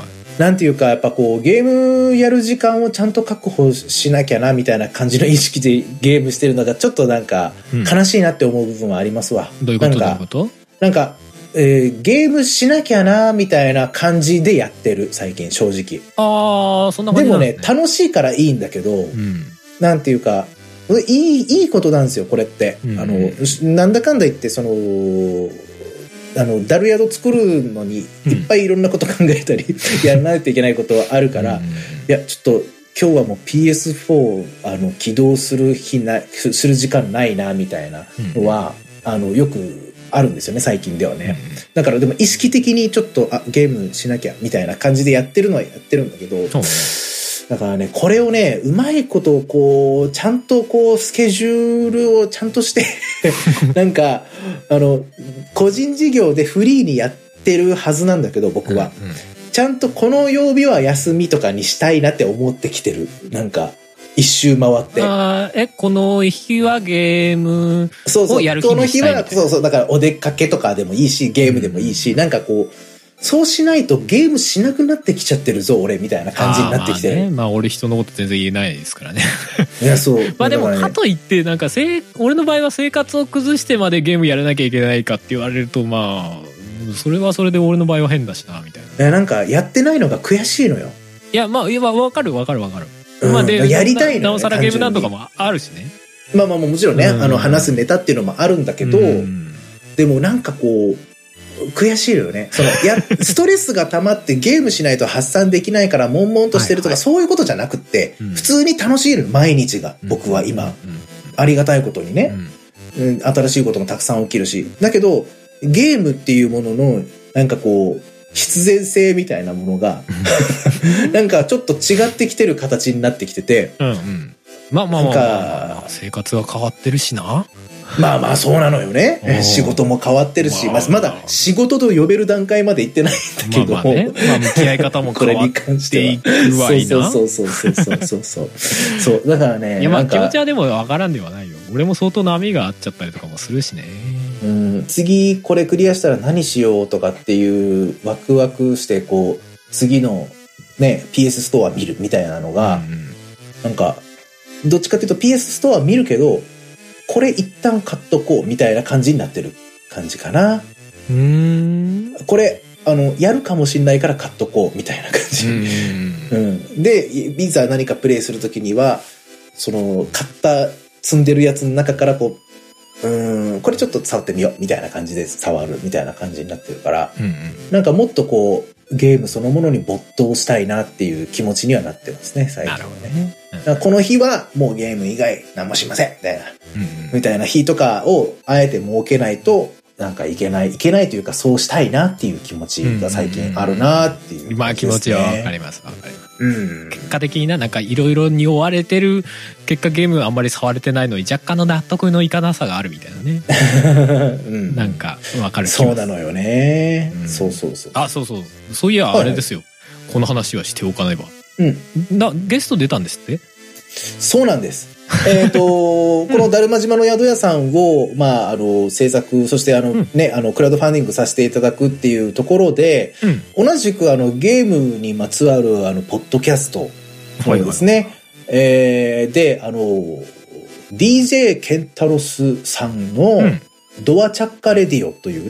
なんていうか、やっぱこう、ゲームやる時間をちゃんと確保しなきゃな、みたいな感じの意識でゲームしてるのが、ちょっとなんか、悲しいなって思う部分はありますわ。
うん、どういうことどういうこと
なんか、えー、ゲームしなきゃな、みたいな感じでやってる、最近、正直。
ああ、そんな感じなんですね。
でもね、楽しいからいいんだけど、うん、なんていうか、いい、いいことなんですよ、これって。うん、あの、なんだかんだ言って、その、あの、ダル宿作るのに、いっぱいいろんなこと考えたり、うん、やらないといけないことはあるから、うん、いや、ちょっと、今日はもう ピーエスフォー、あの、起動する日な、する時間ないな、みたいなのは、うん、あの、よくあるんですよね、最近ではね。うん、だから、でも意識的にちょっと、あ、ゲームしなきゃ、みたいな感じでやってるのはやってるんだけど、うん、だからね、これをね、うまいことをこう、ちゃんとこう、スケジュールをちゃんとして、なんか、あの、個人事業でフリーにやってるはずなんだけど、僕は。うんうん、ちゃんとこの曜日は休みとかにしたいなって思ってきてる。なんか、一周回って。
あえ、この日はゲームをやる日にしたいみたいな。そうそう、この日は、
そうそう、だからお出かけとかでもいいし、ゲームでもいいし、うん、なんかこう、そうしないとゲームしなくなってきちゃってるぞ、俺、みたいな感じになってきてる。
まあね、まあ俺人のこと全然言えないですからね。
いや、そう。
まあでも、かといって、なんかせい、俺の場合は生活を崩してまでゲームやらなきゃいけないかって言われると、まあ、それはそれで俺の場合は変だしな、みたいな。
いや、なんか、やってないのが悔しいのよ。
いや、まあ、いや、わかるわかるわかる。
うん、
まあで、
やりたいのよ、ね。
なおさらゲームなんとかもあるしね。
まあまあもちろんね、あの、話すネタっていうのもあるんだけど、でもなんかこう、悔しいよね。その、や、ストレスが溜まってゲームしないと発散できないから悶々としてるとか、はいはい、そういうことじゃなくって、うん、普通に楽しいの、毎日が。僕は今、うん、ありがたいことにね、うん、新しいこともたくさん起きるし。だけど、ゲームっていうものの、なんかこう、必然性みたいなものが、なんかちょっと違ってきてる形になってきてて、うんうん、
まあまあまあ、まあまあ、生活は変わってるしな。
まあまあそうなのよね。仕事も変わってるし、まあ、まだ仕事と呼べる段階まで行ってないんだけども。まあまあね、まあ向き合い方も変わっていくわいな。そうそうそうそうそうそう。そう、だからね。
いやまあ気持ちはでもわからんではないよ。俺も相当波があっちゃったりとかもするしね。
うん、次これクリアしたら何しようとかっていうワクワクしてこう、次のね、ピーエス ストア見るみたいなのが、うん、なんか、どっちかっていうと ピーエス ストア見るけど、これ一旦買っとこうみたいな感じになってる感じかな。う
ーん。
これ、あの、やるかもしんないから買っとこうみたいな感じ。うんうん、で、いざ何かプレイするときには、その、買った積んでるやつの中からこう、うーん、これちょっと触ってみようみたいな感じで触るみたいな感じになってるから、うんうん、なんかもっとこう、ゲームそのものに没頭したいなっていう気持ちにはなってますね、最近はね。なるほどね。だからこの日はもうゲーム以外何もしませんみたいな、うんうん、みたいな日とかをあえて設けないとなんかいけない、いけないというかそうしたいなっていう気持ちが最近あるなっていう、ね。
まあ気持ちはわかります、わかります。うん、結果的にな、なんかいろいろに追われてる結果ゲームあんまり触れてないのに若干の納得のいかなさがあるみたいなね。うん、なんかわかる気がする。
そうなのよね、うん。そうそうそう。
あ、そうそう。そういやあれですよ。はいはい、この話はしておかないば。うん。な、ゲスト出たんですって？
そうなんです。えっと、このだるま島の宿屋さんを、まあ、あの、制作、そしてあの、うん、ね、あの、クラウドファンディングさせていただくっていうところで、うん、同じくあの、ゲームにまつわるあの、ポッドキャストですね。はいはい、えー、で、あの、ディージェー ケンタロスさんの、ドアチャッカレディオというね、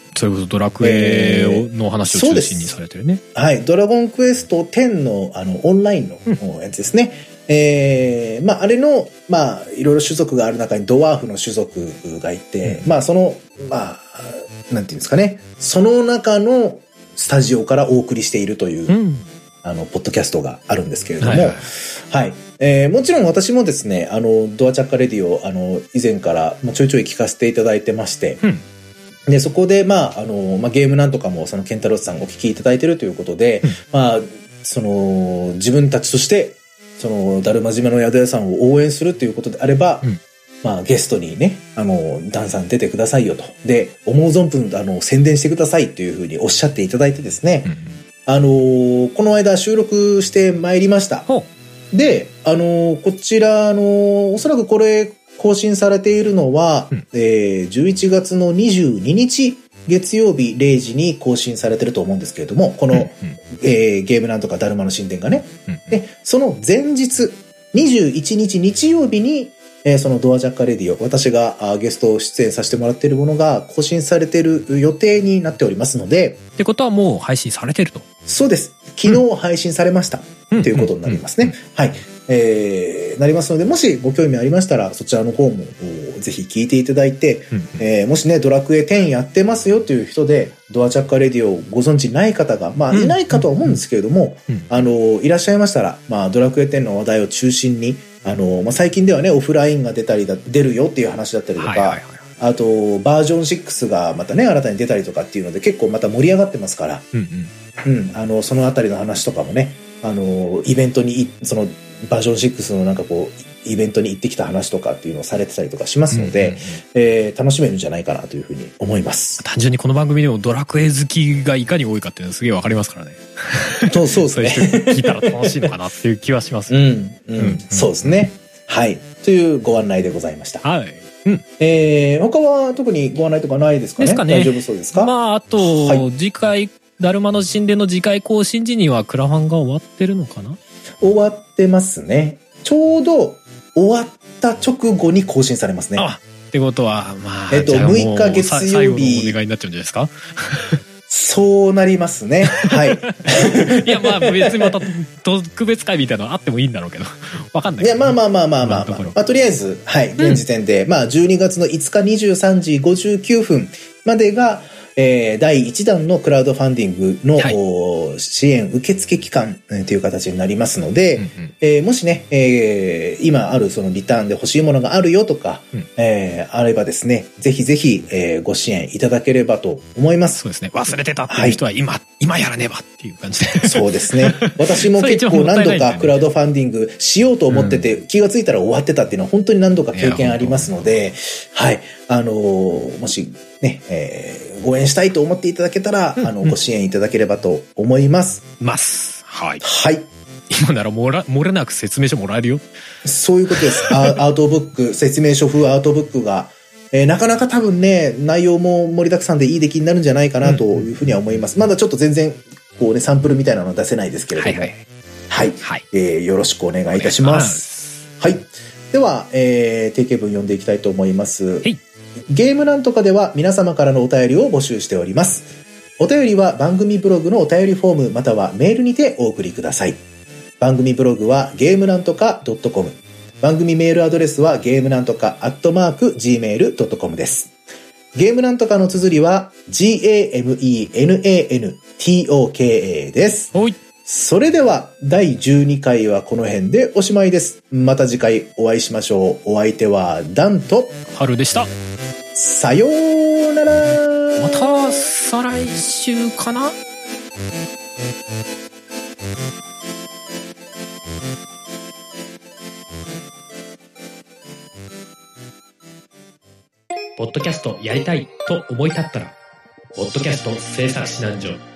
それこそドラクエの話を中心にされてるね。
えー、はい。ドラゴンクエストテンの、あの、オンラインのやつですね。うん、えー、まあ、あれの、まあ、いろいろ種族がある中にドワーフの種族がいて、うん、まあ、その、まあ、なんていうんですかね。その中のスタジオからお送りしているという、うん、あの、ポッドキャストがあるんですけれども、はい、はいはい。えー、もちろん私もですね、あの、ドアチャッカレディを、あの、以前からもうちょいちょい聞かせていただいてまして、うん、で、そこで、まあ、あの、まあ、ゲームなんとかも、その、ケンタロスさんお聞きいただいているということで、うん、まあ、その、自分たちとして、その、だるま締めの宿屋さんを応援するということであれば、うん、まあ、ゲストにね、あの、ダンさん出てくださいよと。で、思う存分、あの、宣伝してくださいというふうにおっしゃっていただいてですね、うん、あの、この間収録してまいりました。で、あの、こちら、あの、おそらくこれ、更新されているのは、うん、えー、じゅういちがつのにじゅうににち、月曜日れいじに更新されてると思うんですけれども、この、うんうん、えー、ゲームなんとかだるまの神殿がね、うんうん、で、その前日、にじゅういちにち日曜日に、えー、そのドアジャッカレディオ、私があゲスト出演させてもらっているものが更新されている予定になっておりますので。
ってことはもう配信されてると。
そうです。昨日配信されました。うん、ということになりますね。うんうんうん、はい。えー、なりますので、もしご興味ありましたら、そちらの方もぜひ聞いていただいて、うんうん、えー、もしね、ドラクエテンやってますよという人で、ドアチャッカレディオをご存知ない方が、まあ、いないかとは思うんですけれども、うんうん、あの、いらっしゃいましたら、まあ、ドラクエテンの話題を中心に、あの、まあ、最近ではね、オフラインが出たりだ、出るよっていう話だったりとか、はいはいはい、あと、バージョンシックスがまたね、新たに出たりとかっていうので、結構また盛り上がってますから、うんうん、うん、あの、そのあたりの話とかもね、あの、イベントに、その、バージョンシックスのなんかこう、イベントに行ってきた話とかっていうのをされてたりとかしますので、うんうんうん、えー、楽しめるんじゃないかなというふうに思います。
単純にこの番組でもドラクエ好きがいかに多いかっていうのはすげえわかりますからね。
そうそうですね。
そういう人聞いたら楽しいのかなっていう気はします。
うん、うん、うん、そうですね。はい。というご案内でございました。
はい。うん、
えー、他は特にご案内とかないですかね。ですかね。大丈夫そうですか。
まあ、あと、はい、次回、だるまの神殿の次回更新時にはクラファンが終わってるのかな。
終わってますね。ちょうど終わった直後に更新されますね。
あ、ってことは、まあ、
えっと、むいか月曜日。
最後のお願いになっちゃうんじゃないですか。
そうなりますね。はい。
いや、まあ、別にまた特別会みたいなのあってもいいんだろうけど。わかんない、ね。
いや、まあまあまあまあまあ、まあ、まあ、とりあえず、はい、現時点で、うん、まあ、じゅうにがつのいつかにじゅうさんじごじゅうきゅうふんまでが、えー、だいいちだんのクラウドファンディングの、はい、支援受付期間という形になりますので、うんうん、えー、もしね、えー、今あるそのリターンで欲しいものがあるよとか、うん、えー、あればですね、ぜひぜひ、えー、ご支援いただければと思います。
そうですね。忘れてたっていう人は今、はい、今やらねばっていう感じで。
そうですね。私も結構何度かクラウドファンディングしようと思ってて、うん、気がついたら終わってたっていうのは本当に何度か経験ありますので、はい。あのー、もしね、えー、ご援したいと思っていただけたら、うん、あの、ご支援いただければと思います。
ます。はい。
はい。
今なら漏ら、漏れなく説明書もらえるよ。
そういうことです。アートブック、説明書風アートブックが、えー、なかなか多分ね、内容も盛りだくさんでいい出来になるんじゃないかなというふうには思います。うん、まだちょっと全然、こうね、サンプルみたいなの出せないですけれども。はい、はい。はい。はい、えー、よろしくお願いいたします。はい。では、えー、定型文読んでいきたいと思います。はい。ゲームなんとかでは皆様からのお便りを募集しております。お便りは番組ブログのお便りフォームまたはメールにてお送りください。番組ブログはゲームなんとか .com。番組メールアドレスはゲームなんとかアットマーク ジーメールドットコム です。ゲームなんとかの綴りは ジーエーエムイーエヌエーエヌティーオーケーエー です。はい。それではだいじゅうにかいはこの辺でおしまいです。また次回お会いしましょう。お相手はダンと
ハルでした。
さようなら。
また再来週かな。ポッドキャストやりたいと思い立ったらポッドキャスト制作指南所